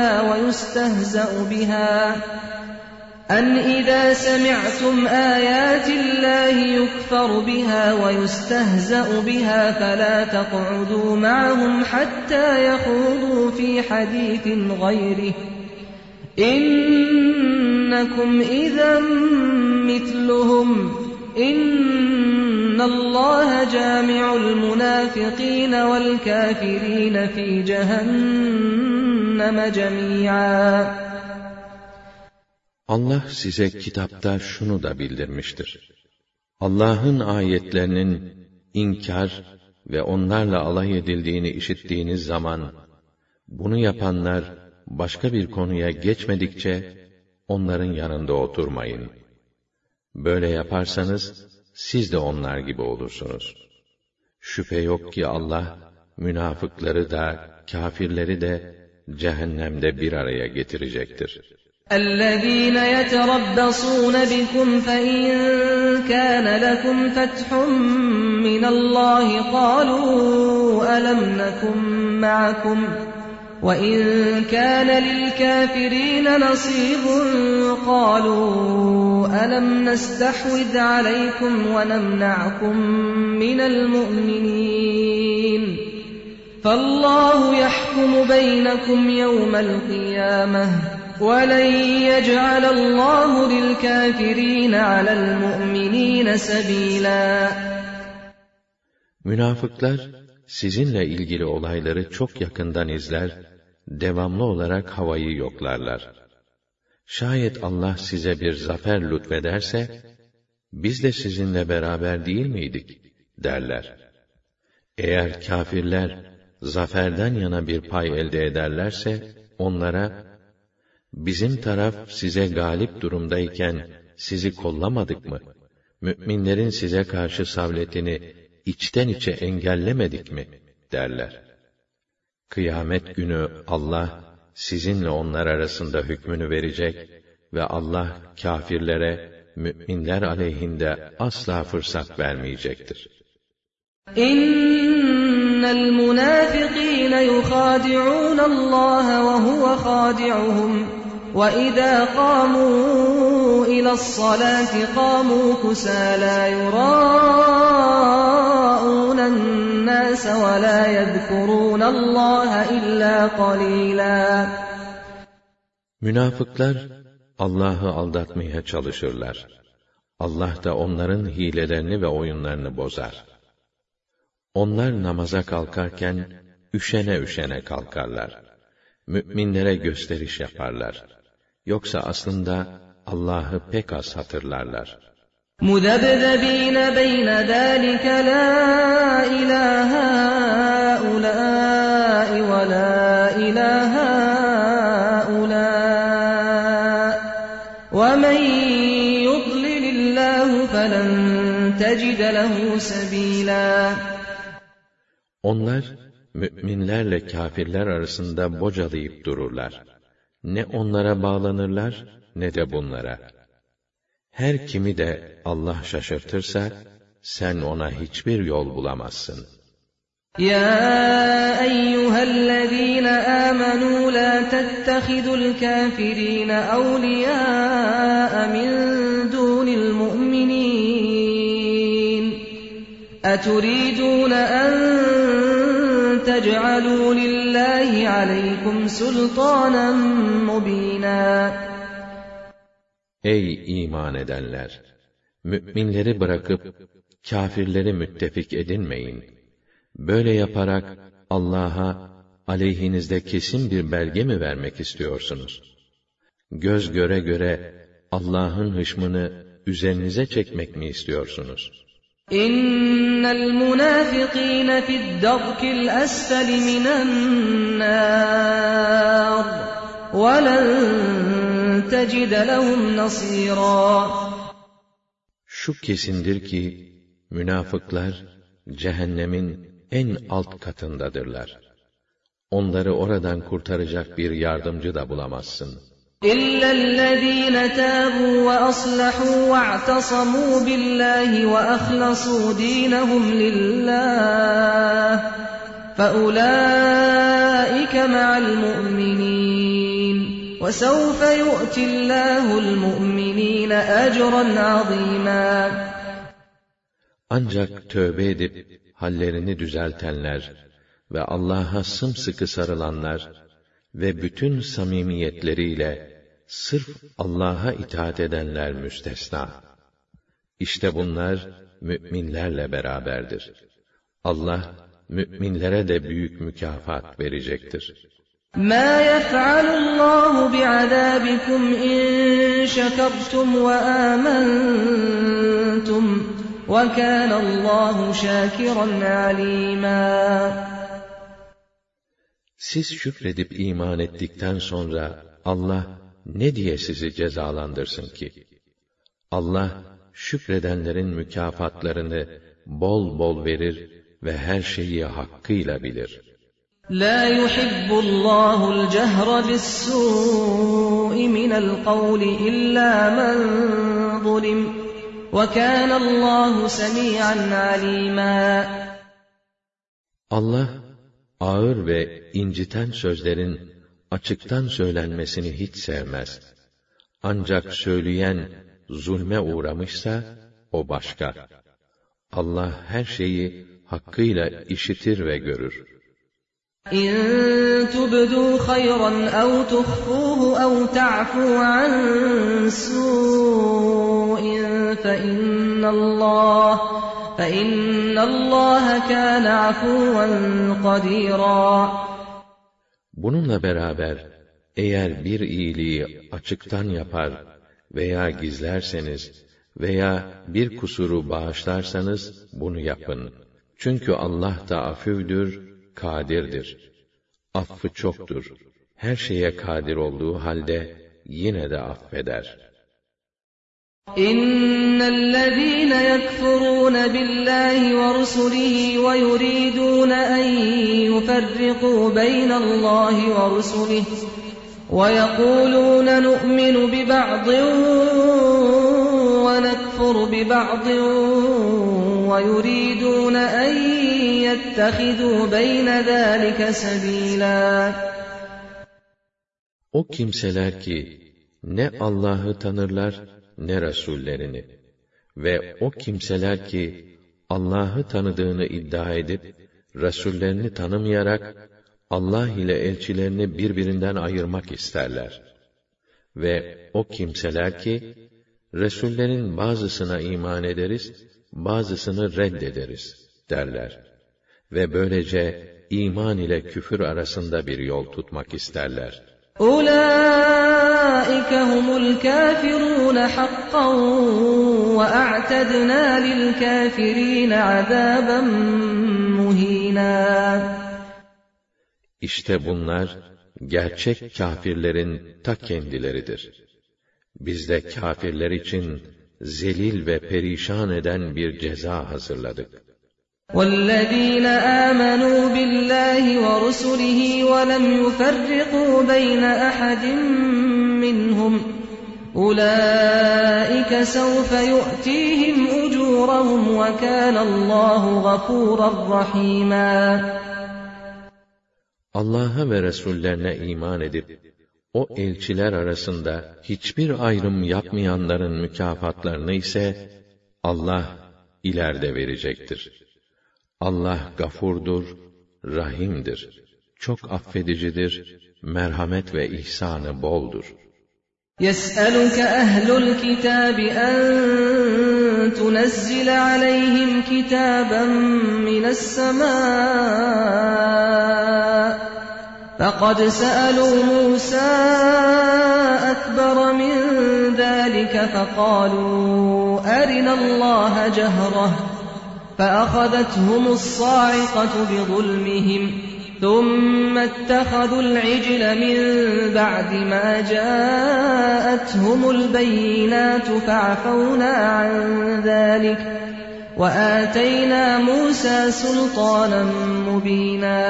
بِهَا وَيُسْتَهْزَأُ بِهَا فَلَا تَقْعُدُوا مَعَهُمْ حَتَّى يَخُوضُوا فِي حَدِيثٍ غَيْرِهِ إِنَّكُمْ إِذًا مِثْلُهُمْ İnnallâhe câmi'ul münâfikîne vel kâfirîne fî cehenneme cemî'â. Allah size kitapta şunu da bildirmiştir. Allah'ın ayetlerinin inkar ve onlarla alay edildiğini işittiğiniz zaman, bunu yapanlar başka bir konuya geçmedikçe onların yanında oturmayın. Böyle yaparsanız siz de onlar gibi olursunuz. Şüphe yok ki Allah münafıkları da kâfirleri de cehennemde bir araya getirecektir. اَلَّذ۪ينَ يَتَرَبَّصُونَ بِكُمْ فَاِنْ كَانَ لَكُمْ فَتْحٌ مِّنَ اللّٰهِ قَالُوا أَلَمْ نَكُنْ مَعَكُمْ وَاِنْ كَانَ لِلْكَافِرِينَ نَصِيبٌ قَالُوا أَلَمْ نَسْتَحْوِذْ عَلَيْكُمْ وَنَمْنَعْكُمْ مِنَ الْمُؤْمِنِينَ فَاللّٰهُ يَحْكُمُ بَيْنَكُمْ يَوْمَ الْقِيَامَةِ وَلَنْ يَجْعَلَ اللّٰهُ لِلْكَافِرِينَ عَلَى الْمُؤْمِنِينَ سَب۪يلًا. Münafıklar, sizinle ilgili olayları çok yakından izler, devamlı olarak havayı yoklarlar. Şayet Allah size bir zafer lütfederse, biz de sizinle beraber değil miydik, derler. Eğer kâfirler, zaferden yana bir pay elde ederlerse, onlara, bizim taraf size galip durumdayken, sizi kollamadık mı? Mü'minlerin size karşı savletini içten içe engellemedik mi? derler. Kıyamet günü Allah, sizinle onlar arasında hükmünü verecek ve Allah, kâfirlere, mü'minler aleyhinde asla fırsat vermeyecektir. İnnel münâfikîne yukhâdi'ûnallâhe ve huve khâdi'uhum ve izâ qâmû ilas-salâti qâmû kusâlâ yurâ'ûnennâse ve lâ yezkurûnallâhe illâ qalîlâ. Münafıklar, Allah'ı aldatmaya çalışırlar. Allah da onların hilelerini ve oyunlarını bozar. Onlar namaza kalkarken, üşene üşene kalkarlar. Mü'minlere gösteriş yaparlar. Yoksa aslında Allah'ı pek az hatırlarlar. مُذَبْذَب۪ينَ بَيْنَ ذَٰلِكَ لَا إِلَٰهَ هَٰؤُلَاءِ وَلَا إِلَٰهَ هَٰؤُلَاءِ وَمَنْ يُضْلِلِ اللّٰهُ فَلَنْ تَجِدَ لَهُ سَب۪يلًا. Onlar, mü'minlerle kâfirler arasında bocalayıp dururlar. Ne onlara bağlanırlar, ne de bunlara. Her kimi de Allah şaşırtırsa, sen ona hiçbir yol bulamazsın. يَا أَيُّهَا الَّذ۪ينَ آمَنُوا لَا تَتَّخِذُوا الْكَافِرِينَ أَوْلِيَاءَ مِنْ دُونِ الْمُؤْمِنِينَ أَتُرِيدُونَ أَنْ تَجْعَلُوا لِلّٰهِ عَلَيْكُمْ سُلْطَانًا مُب۪ينًا. Ey iman edenler! Mü'minleri bırakıp, kâfirleri müttefik edinmeyin. Böyle yaparak, Allah'a, aleyhinizde kesin bir belge mi vermek istiyorsunuz? Göz göre göre, Allah'ın hışmını üzerinize çekmek mi istiyorsunuz? İnnel münâfikîne fi'd-darkil esfeli minennâr ve len tecide lehum nasîrâ. Şu kesindir ki, münafıklar, cehennemin en alt katındadırlar. Onları oradan kurtaracak bir yardımcı da bulamazsın. إِلَّا الَّذ۪ينَ تَابُوا وَأَصْلَحُوا وَاعْتَصَمُوا بِاللّٰهِ وَأَخْلَصُوا دِينَهُمْ لِلّٰهِ فَأُولَٰئِكَ مَعَ الْمُؤْمِنِينَ وَسَوْفَ يُؤْتِ اللّٰهُ الْمُؤْمِنِينَ أَجْرًا عَظِيمًا. Ancak tövbe edip, hallerini düzeltenler ve Allah'a sımsıkı sarılanlar ve bütün samimiyetleriyle sırf Allah'a itaat edenler müstesna. İşte bunlar müminlerle beraberdir. Allah müminlere de büyük mükafat verecektir. مَا يَفْعَلُ اللّٰهُ بِعَذَابِكُمْ اِنْ شَكَرْتُمْ وَآمَنْتُمْ وَكَانَ اللّٰهُ شَاكِرًا عَلِيمًا. Siz şükredip iman ettikten sonra Allah ne diye sizi cezalandırsın ki? Allah şükredenlerin mükafatlarını bol bol verir ve her şeyi hakkıyla bilir. لَا يُحِبُّ اللّٰهُ الْجَهْرَ بِالسُّوءِ مِنَ الْقَوْلِ إِلَّا مَنْ ظُلِمَ وَكَانَ اللّٰهُ سَمِيعًا عَلِيمًا. Allah ağır ve inciten sözlerin açıktan söylenmesini hiç sevmez. Ancak söyleyen zulme uğramışsa o başka. Allah her şeyi hakkıyla işitir ve görür. إِن تُبْدُوا خَيْرًا أَوْ تُخْفُوهُ أَوْ تَعْفُوا عَن سُوءٍ فَإِنَّ اللّٰهَ كَانَ عَفُوًّا قَدِيرًا. Bununla beraber eğer bir iyiliği açıktan yapar veya gizlerseniz veya bir kusuru bağışlarsanız bunu yapın. Çünkü Allah da afüvdür, kadirdir. Affı çoktur. Her şeye kadir olduğu halde yine de affeder. İnnellezîne yekfurûne billâhi ve rusulihi ve yuridûne en yuferrikû beynallâhi ve rusulihi ve yekûlûne nu'minu biba'din ve nekfur biba'din ve yuridûne en yettehidû beyne zâlike sebîlâ. O kimseler ki ne Allah'ı tanırlar ne Resullerini ve o kimseler ki Allah'ı tanıdığını iddia edip Resullerini tanımayarak Allah ile elçilerini birbirinden ayırmak isterler. Ve o kimseler ki Resullerin bazısına iman ederiz, bazısını reddederiz derler. Ve böylece iman ile küfür arasında bir yol tutmak isterler. أُولَٰئِكَ هُمُ الْكَافِرُونَ حَقًّا وَأَعْتَدْنَا لِلْكَافِرِينَ عَذَابًا مُهِينًا. İşte bunlar gerçek kâfirlerin ta kendileridir. Biz de kâfirler için zelil ve perişan eden bir ceza hazırladık. وَالَّذ۪ينَ آمَنُوا بِاللّٰهِ وَرُسُلِهِ وَلَمْ يُفَرِّقُوا بَيْنَ أَحَدٍ مِّنْهُمْ أُولَٰئِكَ سَوْفَ يُؤْتِيهِمْ أُجُورَهُمْ وَكَانَ اللّٰهُ غَفُورًا رَحِيمًا. Allah'a ve Resullerine iman edip, o elçiler arasında hiçbir ayrım yapmayanların mükafatlarını ise Allah ileride verecektir. Allah gafurdur, rahimdir, çok affedicidir, merhamet ve ihsanı boldur. يَسْأَلُكَ أَهْلُ الْكِتَابِ أَن تُنَزِّلَ عَلَيْهِمْ كِتَابًا مِّنَ السَّمَاءِ فَقَدْ سَأَلُوا مُوسَىٰ أَكْبَرَ مِن ذَٰلِكَ فَقَالُوا أَرِنَا اللَّهَ جَهْرَةً فَأَخَذَتْهُمُ الصَّاعِقَةُ بِظُلْمِهِمْ ثُمَّ اتَّخَذُوا الْعِجْلَ مِن بَعْدِ مَا جَاءَتْهُمُ الْبَيِّنَاتُ فَعَفَوْنَا عَن ذَٰلِكَ وَآتَيْنَا مُوسَىٰ سُلْطَانًا مُّبِينًا.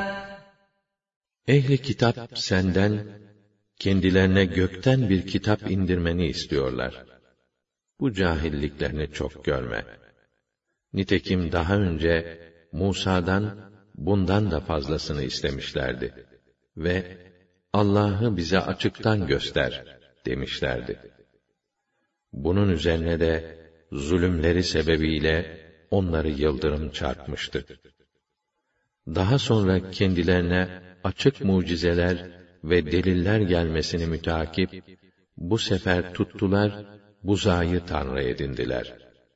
Ehli kitap senden, kendilerine gökten bir kitap indirmeni istiyorlar. Bu cahilliklerini çok görme. Nitekim daha önce Musa'dan bundan da fazlasını istemişlerdi. Ve Allah'ı bize açıktan göster demişlerdi. Bunun üzerine de zulümleri sebebiyle onları yıldırım çarpmıştı. Daha sonra kendilerine açık mucizeler ve deliller gelmesini müteakip, bu sefer tuttular, buzağı tanrı edindiler.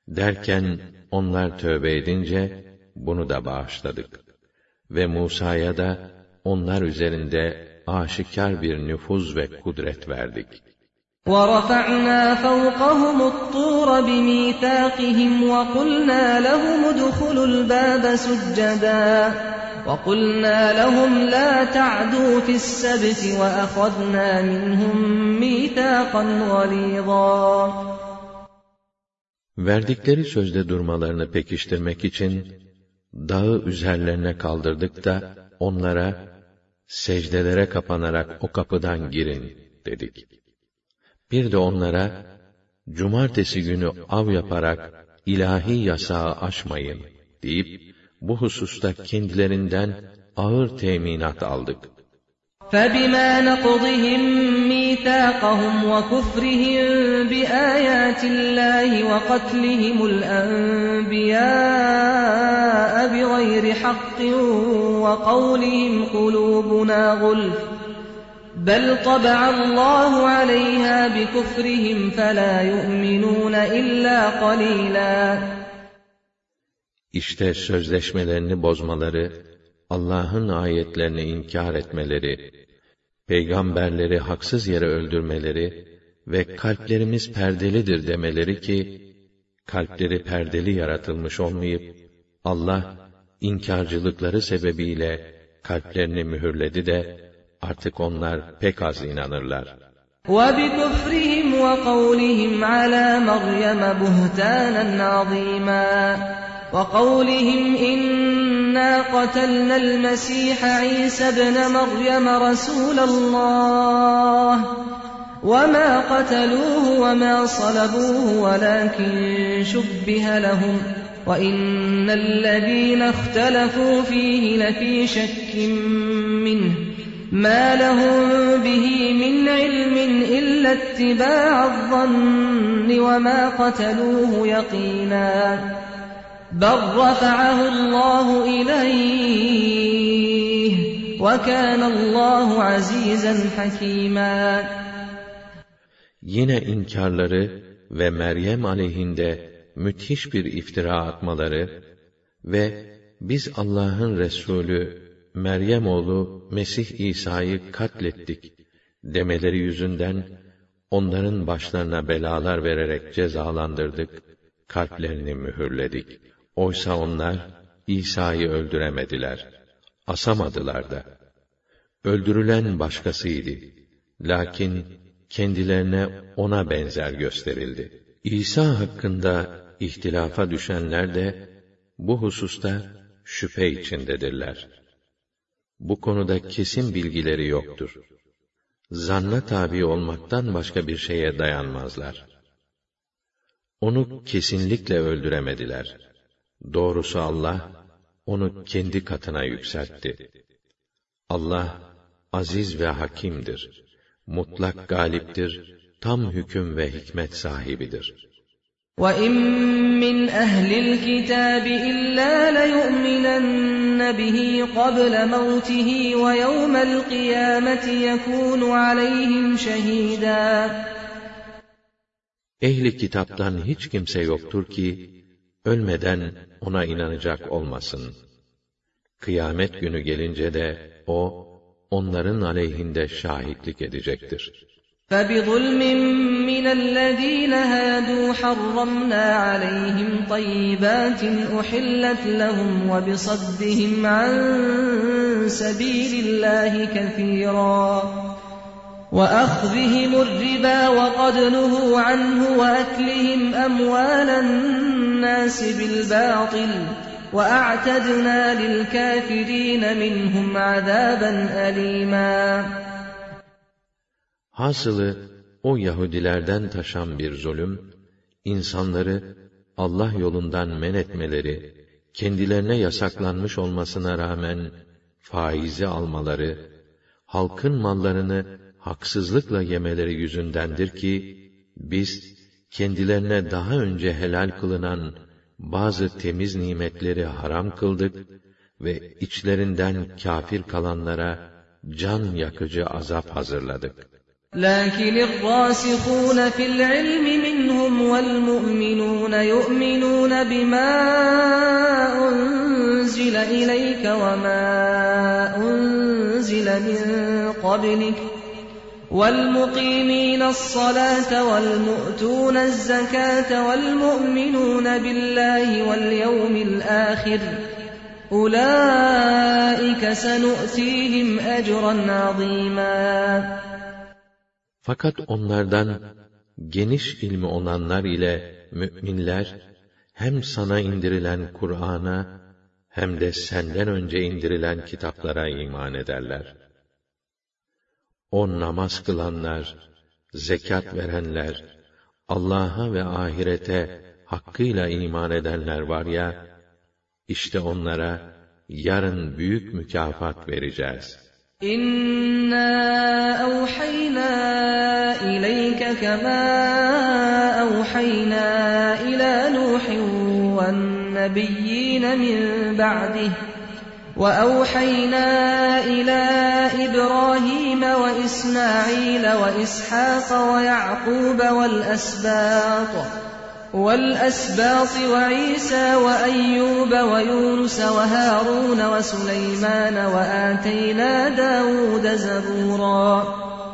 Derken onlar tövbe edince bunu da bağışladık. Ve Musa'ya da onlar üzerinde aşikar bir nüfuz ve kudret verdik. وَرَفَعْنَا فَوْقَهُمُ الطُّورَ بِمِيثَاقِهِمْ وَقُلْنَا لَهُمُ ادْخُلُوا الْبَابَ سُجَّدًا وَقُلْنَا لَهُمْ لَا تَعْدُوا فِي السَّبْتِ وَأَخَذْنَا مِنْهُمْ مِيثَاقًا غَلِيظًا. Verdikleri sözde durmalarını pekiştirmek için dağı üzerlerine kaldırdık da onlara secdelere kapanarak o kapıdan girin dedik. Bir de onlara cumartesi günü av yaparak ilahi yasağı aşmayın deyip bu hususta kendilerinden ağır teminat aldık. فَبِمَا نَقْضِهِمْ مِيثَاقَهُمْ وَكُفْرِهِمْ بِآيَاتِ اللَّهِ وَقَتْلِهِمُ الْأَنْبِيَاءَ بِغَيْرِ حَقٍّ وَقَوْلِهِمْ قُلُوبُنَا غُلْفٌ بَلْ طَبَعَ اللَّهُ عَلَيْهَا بِكُفْرِهِمْ فَلَا يُؤْمِنُونَ إِلَّا قَلِيلًا. İşte sözleşmelerini bozmaları, Allah'ın ayetlerini inkar etmeleri, peygamberleri haksız yere öldürmeleri ve kalplerimiz perdelidir demeleri ki, kalpleri perdeli yaratılmış olmayıp, Allah inkarcılıkları sebebiyle kalplerini mühürledi de, artık onlar pek az inanırlar. وَبِكُفْرِهِمْ وَقَوْلِهِمْ عَلَى مَرْيَمَ بُهْتَانًا عَظِيمًا وَقَوْلِهِمْ إِنَّا قَتَلْنَا الْمَسِيحَ عِيسَى ابْنَ مَرْيَمَ رَسُولَ اللَّهِ وَمَا قَتَلُوهُ وَمَا صَلَبُوهُ وَلَكِنْ شُبِّهَ لَهُمْ وَإِنَّ الَّذِينَ اخْتَلَفُوا فِيهِ لَفِي شَكٍّ مِّنْهُ مَا لَهُم بِهِ مِنْ عِلْمٍ إِلَّا اتِّبَاعَ الظَّنِّ وَمَا قَتَلُوهُ يَقِينًا بَلْ رَفَعَهُ اللَّهُ إِلَيْهِ وَكَانَ اللّٰهُ عَز۪يزًا حَك۪يمًا. Yine inkarları ve Meryem aleyhinde müthiş bir iftira atmaları ve biz Allah'ın Resulü Meryem oğlu Mesih İsa'yı katlettik demeleri yüzünden onların başlarına belalar vererek cezalandırdık, kalplerini mühürledik. Oysa onlar İsa'yı öldüremediler, asamadılar da. Öldürülen başkasıydı. Lakin kendilerine ona benzer gösterildi. İsa hakkında ihtilafa düşenler de bu hususta şüphe içindedirler. Bu konuda kesin bilgileri yoktur. Zanna tabi olmaktan başka bir şeye dayanmazlar. Onu kesinlikle öldüremediler. Doğrusu Allah, onu kendi katına yükseltti. Allah, aziz ve hakimdir. Mutlak galiptir, tam hüküm ve hikmet sahibidir. وَإِن مِّنْ أَهْلِ الْكِتَابِ إِلَّا لَيُؤْمِنَنَّ بِهِ قَبْلَ مَوْتِهِ وَيَوْمَ الْقِيَامَةِ يَكُونُ عَلَيْهِمْ شَهِيدًا. Ehli kitaptan hiç kimse yoktur ki, ölmeden ona inanacak olmasın. Kıyamet günü gelince de o, onların aleyhinde şahitlik edecektir. فَبِظُلْمٍ مِّنَ الَّذ۪ينَ هَادُوا حَرَّمْنَا عَلَيْهِمْ طَيِّبَاتٍ أُحِلَّتْ لَهُمْ وَبِصَدِّهِمْ عَنْ سَب۪يلِ اللّٰهِ كَثِيرًا وَأَخْذِهِمُ الرِّبَا وَقَدْ نُهُوا عَنْهُ وَأَكْلِهِمْ أَمْوَالَ النَّاسِ بِالْبَاطِلِ وَأَعْتَدْنَا لِلْكَافِرِينَ مِنْهُمْ عَذَابًا أَلِيمًا. Hasılı, o Yahudilerden taşan bir zulüm, insanları Allah yolundan men etmeleri, kendilerine yasaklanmış olmasına rağmen faizi almaları, halkın mallarını haksızlıkla yemeleri yüzündendir ki, biz kendilerine daha önce helal kılınan bazı temiz nimetleri haram kıldık ve içlerinden kâfir kalanlara can yakıcı azap hazırladık. لكن الراسخون في العلم منهم والمؤمنون يؤمنون بما أنزل إليك وما أنزل من قبلك والمقيمين الصلاة والمؤتون الزكاة والمؤمنون بالله واليوم الآخر أولئك سنؤتيهم أجرا عظيما. Fakat onlardan geniş ilmi olanlar ile müminler hem sana indirilen Kur'an'a hem de senden önce indirilen kitaplara iman ederler. O namaz kılanlar, zekat verenler, Allah'a ve ahirete hakkıyla iman edenler var ya, işte onlara yarın büyük mükafat vereceğiz. İnna evhayna ileyke kema evhayna ila Nuhin ven nebiyyine min ba'dih ve evhayna ila İbrahim ve İsmail ve İshak ve Ya'kub والأسباط وعيسى وأيوب ويونس وهارون وسليمان وآتينا داود زبورا.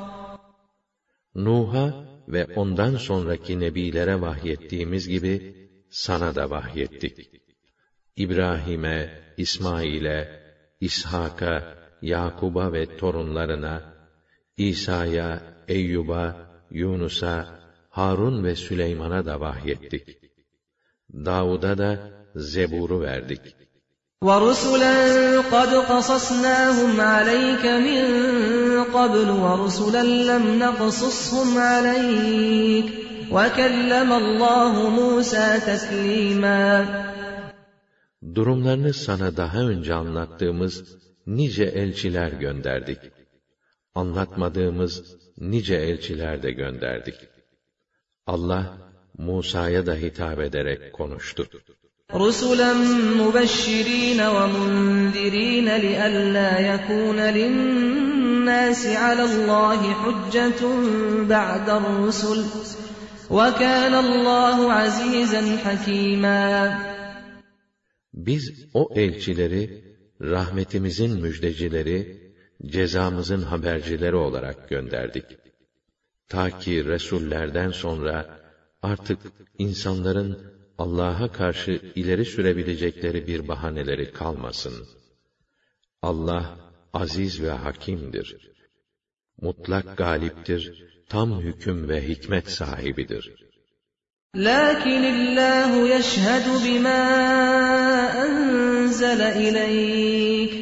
Nuh'a ve ondan sonraki nebilere vahyettiğimiz gibi sana da vahyettik. İbrahim'e, İsmail'e, İshak'a, Yakub'a ve torunlarına, İsa'ya, Eyyub'a, Yunus'a, Harun ve Süleyman'a da vahyettik. Davud'a da Zebur'u verdik. وَرُسُلًا قَدْ قَصَصْنَاهُمْ عَلَيْكَ مِنْ قَبْلُ وَرُسُلًا لَمْ نَقْصُصْهُمْ عَلَيْكَ وَكَلَّمَ اللّٰهُ مُوسَى تَكْلِيمًا. Durumlarını sana daha önce anlattığımız nice elçiler gönderdik. Anlatmadığımız nice elçiler de gönderdik. Allah Musa'ya da hitap ederek konuştu. رُسُلًا مُبَشِّرِينَ وَمُنذِرِينَ لِئَلَّا يَكُونَ لِلنَّاسِ عَلَى اللّٰهِ حُجَّةٌ بَعْدَ الرُّسُلِ وَكَانَ اللّٰهُ عَزِيزًا حَكِيمًا. Biz o elçileri rahmetimizin müjdecileri, cezamızın habercileri olarak gönderdik. Ta ki Resullerden sonra artık insanların Allah'a karşı ileri sürebilecekleri bir bahaneleri kalmasın. Allah aziz ve hakimdir. Mutlak galiptir, tam hüküm ve hikmet sahibidir. لَكِنِ اللّٰهُ يَشْهَدُ بِمَا أَنزَلَ إِلَيْكَ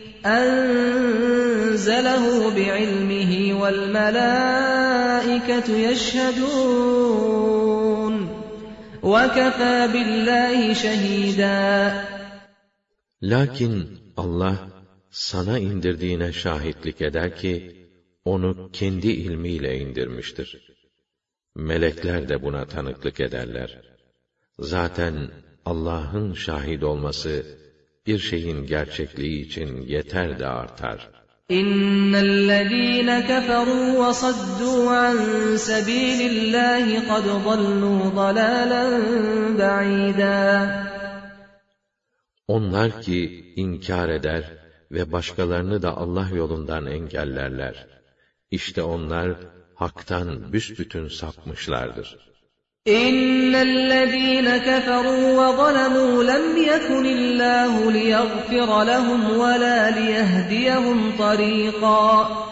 أَنزَلَهُ بِعِلْمِهِ وَالْمَلَائِكَةُ يَشْهَدُونَ وَكَفَى بِاللّٰهِ شَهِيدًا. Lakin Allah sana indirdiğine şahitlik eder ki onu kendi ilmiyle indirmiştir. Melekler de buna tanıklık ederler. Zaten Allah'ın şahit olması bir şeyin gerçekliği için yeter de artar. İnnellezîne keferû ve saddû an sebîlillâhi kad dallû dalâlen ba'îdâ. Onlar ki inkar eder ve başkalarını da Allah yolundan engellerler. İşte onlar haktan büsbütün sapmışlardır. İnnellezîne keferû ve zalemû lem yekunillâhu liyaghfir lehum ve lâ liyehdiyehum tarîqâ.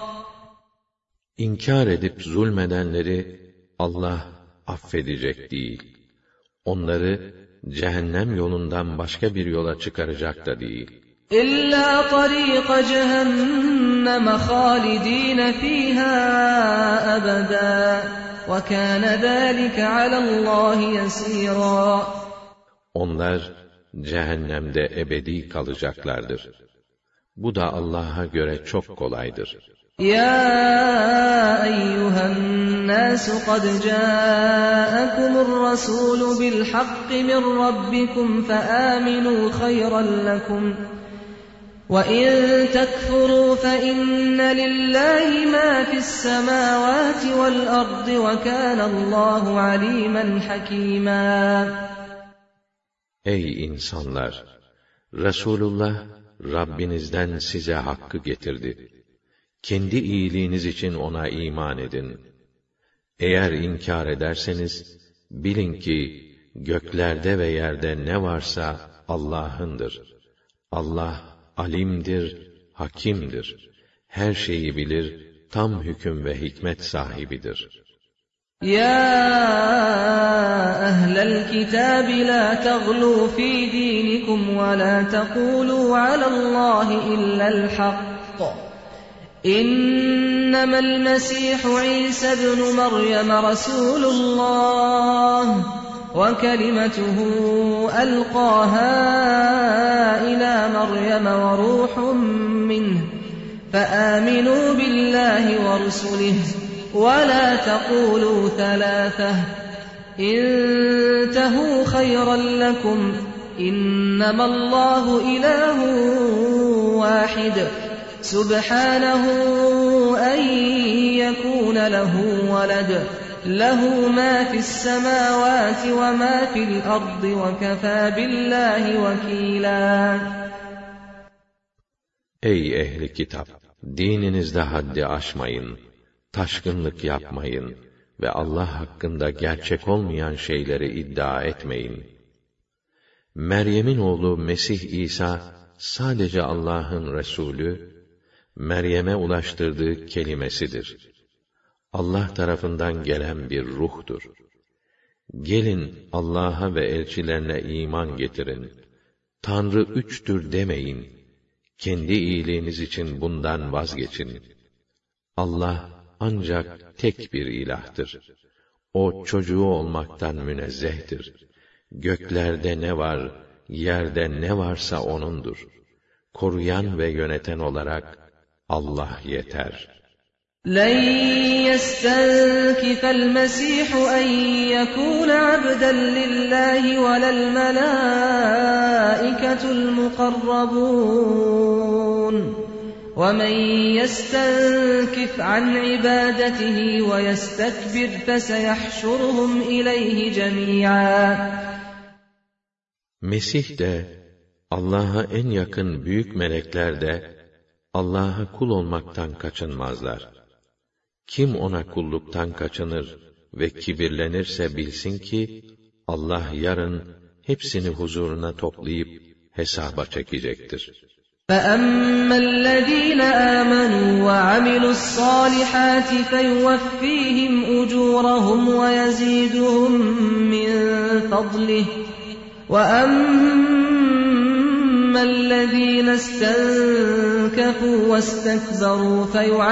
İnkar edip zulmedenleri Allah affedecek değil. Onları cehennem yolundan başka bir yola çıkaracak da değil. İllâ tarîqa cehenneme khâlidîne fîhâ ebedâ. وَكَانَ ذَٰلِكَ عَلَى اللّٰهِ يَس۪يرًا. Onlar cehennemde ebedi kalacaklardır. Bu da Allah'a göre çok kolaydır. يَا أَيُّهَا النَّاسُ قَدْ جَاءَكُمُ الرَّسُولُ بِالْحَقِّ مِنْ رَبِّكُمْ فَآمِنُوا خَيْرًا لَكُمْ وَإِن تَكْفُرُوا فَإِنَّ لِلَّهِ مَا فِي السَّمَاوَاتِ وَالْأَرْضِ وَكَانَ اللّٰهُ عَلِيمًا حَكِيمًا. Ey insanlar! Resulullah, Rabbinizden size hakkı getirdi. Kendi iyiliğiniz için ona iman edin. Eğer inkar ederseniz, bilin ki, göklerde ve yerde ne varsa Allah'ındır. Allah, alimdir, hakimdir. Her şeyi bilir, tam hüküm ve hikmet sahibidir. يَا أَهْلَ الْكِتَابِ لَا تَغْلُوا فِي دِينِكُمْ وَلَا تَقُولُوا عَلَى اللّٰهِ إِلَّا الْحَقَّ إِنَّمَا الْمَسِيحُ عِيسَى ابْنُ مَرْيَمَ رَسُولُ اللّٰهِ وَكَلِمَتُهُ أَلْقَاهَا إِلَى مَرْيَمَ وَرُوحٌ مِّنْهُ فَآمِنُوا بِاللّٰهِ وَرُسُلِهِ وَلَا تَقُولُوا ثَلَاثَةٌ انتهوا خَيْرًا لَكُمْ إِنَّمَا اللّٰهُ إِلَٰهٌ وَاحِدٌ سُبْحَانَهُ أَن يَكُونَ لَهُ وَلَدٌ لَهُ مَا فِي السَّمَاوَاتِ وَمَا فِي الْأَرْضِ وَكَفَى بِاللّٰهِ وَكِيلًا. Ey ehli kitap! Dininizde haddi aşmayın, taşkınlık yapmayın ve Allah hakkında gerçek olmayan şeyleri iddia etmeyin. Meryem'in oğlu Mesih İsa, sadece Allah'ın Resulü, Meryem'e ulaştırdığı kelimesidir. Allah tarafından gelen bir ruhtur. Gelin Allah'a ve elçilerine iman getirin. Tanrı üçtür demeyin. Kendi iyiliğiniz için bundan vazgeçin. Allah ancak tek bir ilahtır. O çocuğu olmaktan münezzehtir. Göklerde ne var, yerde ne varsa O'nundur. Koruyan ve yöneten olarak Allah yeter. لَنْ يَسْتَنْكِفَ الْمَسِيحُ أَنْ يَكُونَ عَبْدًا لِلَّهِ وَلَا الْمَلَائِكَةُ الْمُقَرَّبُونَ وَمَنْ يَسْتَنْكِفْ عَنْ عِبَادَتِهِ وَيَسْتَكْبِرْ فَسَيَحْشُرُهُمْ إِلَيْهِ جَمِيعًا. Mesih de, Allah'a en yakın büyük melekler de, Allah'a kul olmaktan kaçınmazlar. Kim ona kulluktan kaçınır ve kibirlenirse bilsin ki, Allah yarın hepsini huzuruna toplayıp hesaba çekecektir. فَأَمَّا الَّذ۪ينَ آمَنُوا وَعَمِلُوا الصَّالِحَاتِ فَيُوَفِّيهِمْ أُجُورَهُمْ وَيَزِيدُهُمْ مِنْ فَضْلِهِ وَأَمَّا الَّذ۪ينَ اسْتَنْكَفُوا وَاسْتَكْبَرُوا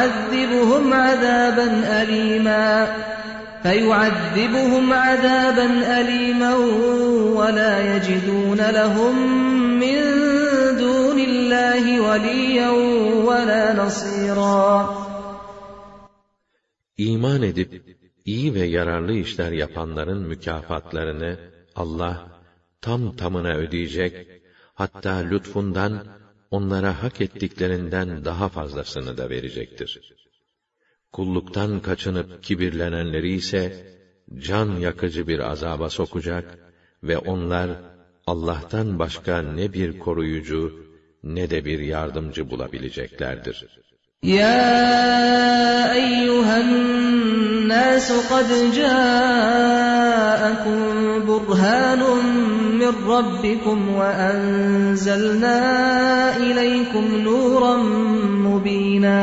فَيُعَذِّبُهُمْ عَذَابًا أَلِيمًا وَلَا يَجِدُونَ لَهُمْ مِنْ دُونِ اللّٰهِ وَلِيًّا وَلَا نَصِيرًا. İman edip iyi ve yararlı işler yapanların mükafatlarını Allah tam tamına ödeyecek, hatta lütfundan onlara hak ettiklerinden daha fazlasını da verecektir. Kulluktan kaçınıp kibirlenenleri ise can yakıcı bir azaba sokacak ve onlar Allah'tan başka ne bir koruyucu ne de bir yardımcı bulabileceklerdir. Ya eyyuhen nas kad ca'akum burhanun min rabbikum ve enzelna ileykum nuran mubina.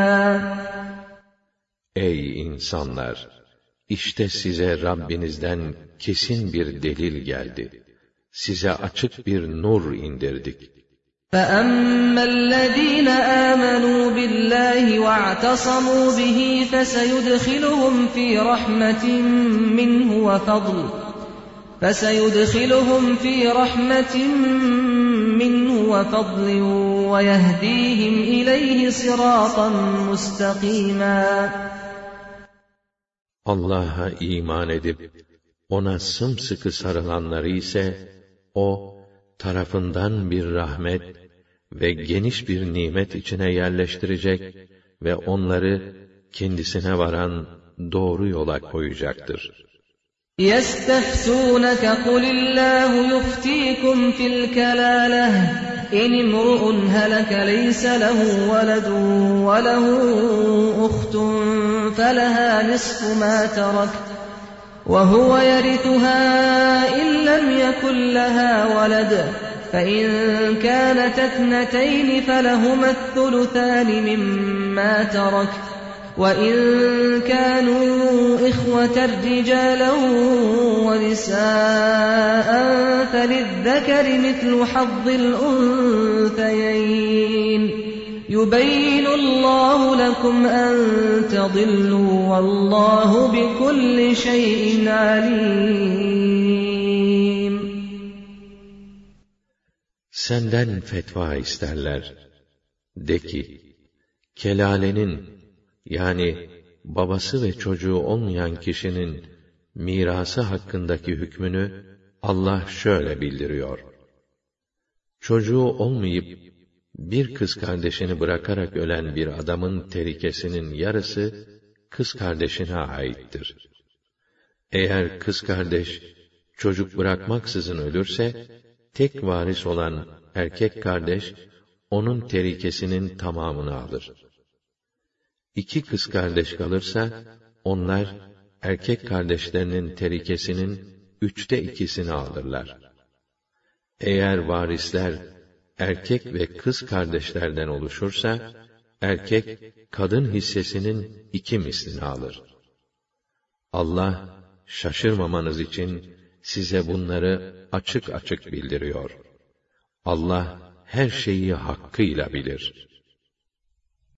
Ey insanlar! İşte size Rabbinizden kesin bir delil geldi. Size açık bir nur indirdik. فَأَمَّا الَّذ۪ينَ آمَنُوا بِاللّٰهِ وَاعْتَصَمُوا بِهِ فَسَيُدْخِلُهُمْ فِي رَحْمَةٍ مِّنْهُ وَفَضْلٍ وَيَهْدِيهِمْ إِلَيْهِ صِرَاطًا مُسْتَقِيمًا. Allah'a iman edip ona sımsıkı sarılanları ise o tarafından bir rahmet ve geniş bir nimet içine yerleştirecek ve onları kendisine varan doğru yola koyacaktır. يَسْتَفْتُونَكَ قُلِ اللّٰهُ يُفْتِيكُمْ فِي الْكَلَالَةِ إِنِ امْرُؤٌ هَلَكَ لَيْسَ لَهُ وَلَدٌ وَلَهُ أُخْتٌ فَلَهَا نِصْفُ مَا تَرَكَ وَهُوَ يَرِثُهَا إِن لَّمْ يَكُن لَّهَا وَلَدٌ فَإِن كَانَتَا اثْنَتَيْنِ فَلَهُمَا الثُّلُثَانِ مِمَّا تَرَكَ وَإِن كَانُوا إِخْوَةً رِّجَالًا وَنِسَاءً فَلِلذَّكَرِ مِثْلُ حَظِّ الْأُنثَيَيْنِ يُبَيِّنُ اللَّهُ لَكُمْ أَن تَضِلُّوا وَاللَّهُ بِكُلِّ شَيْءٍ عَلِيمٌ. Senden fetva isterler. De ki, kelalenin yani babası ve çocuğu olmayan kişinin mirası hakkındaki hükmünü Allah şöyle bildiriyor. Çocuğu olmayıp bir kız kardeşini bırakarak ölen bir adamın terikesinin yarısı kız kardeşine aittir. Eğer kız kardeş çocuk bırakmaksızın ölürse, tek varis olan erkek kardeş onun terikesinin tamamını alır. İki kız kardeş kalırsa, onlar erkek kardeşlerinin terikesinin 2/3'ünü alırlar. Eğer varisler erkek ve kız kardeşlerden oluşursa, erkek kadın hissesinin 2 mislini alır. Allah şaşırmamanız için size bunları açık açık bildiriyor. Allah her şeyi hakkıyla bilir.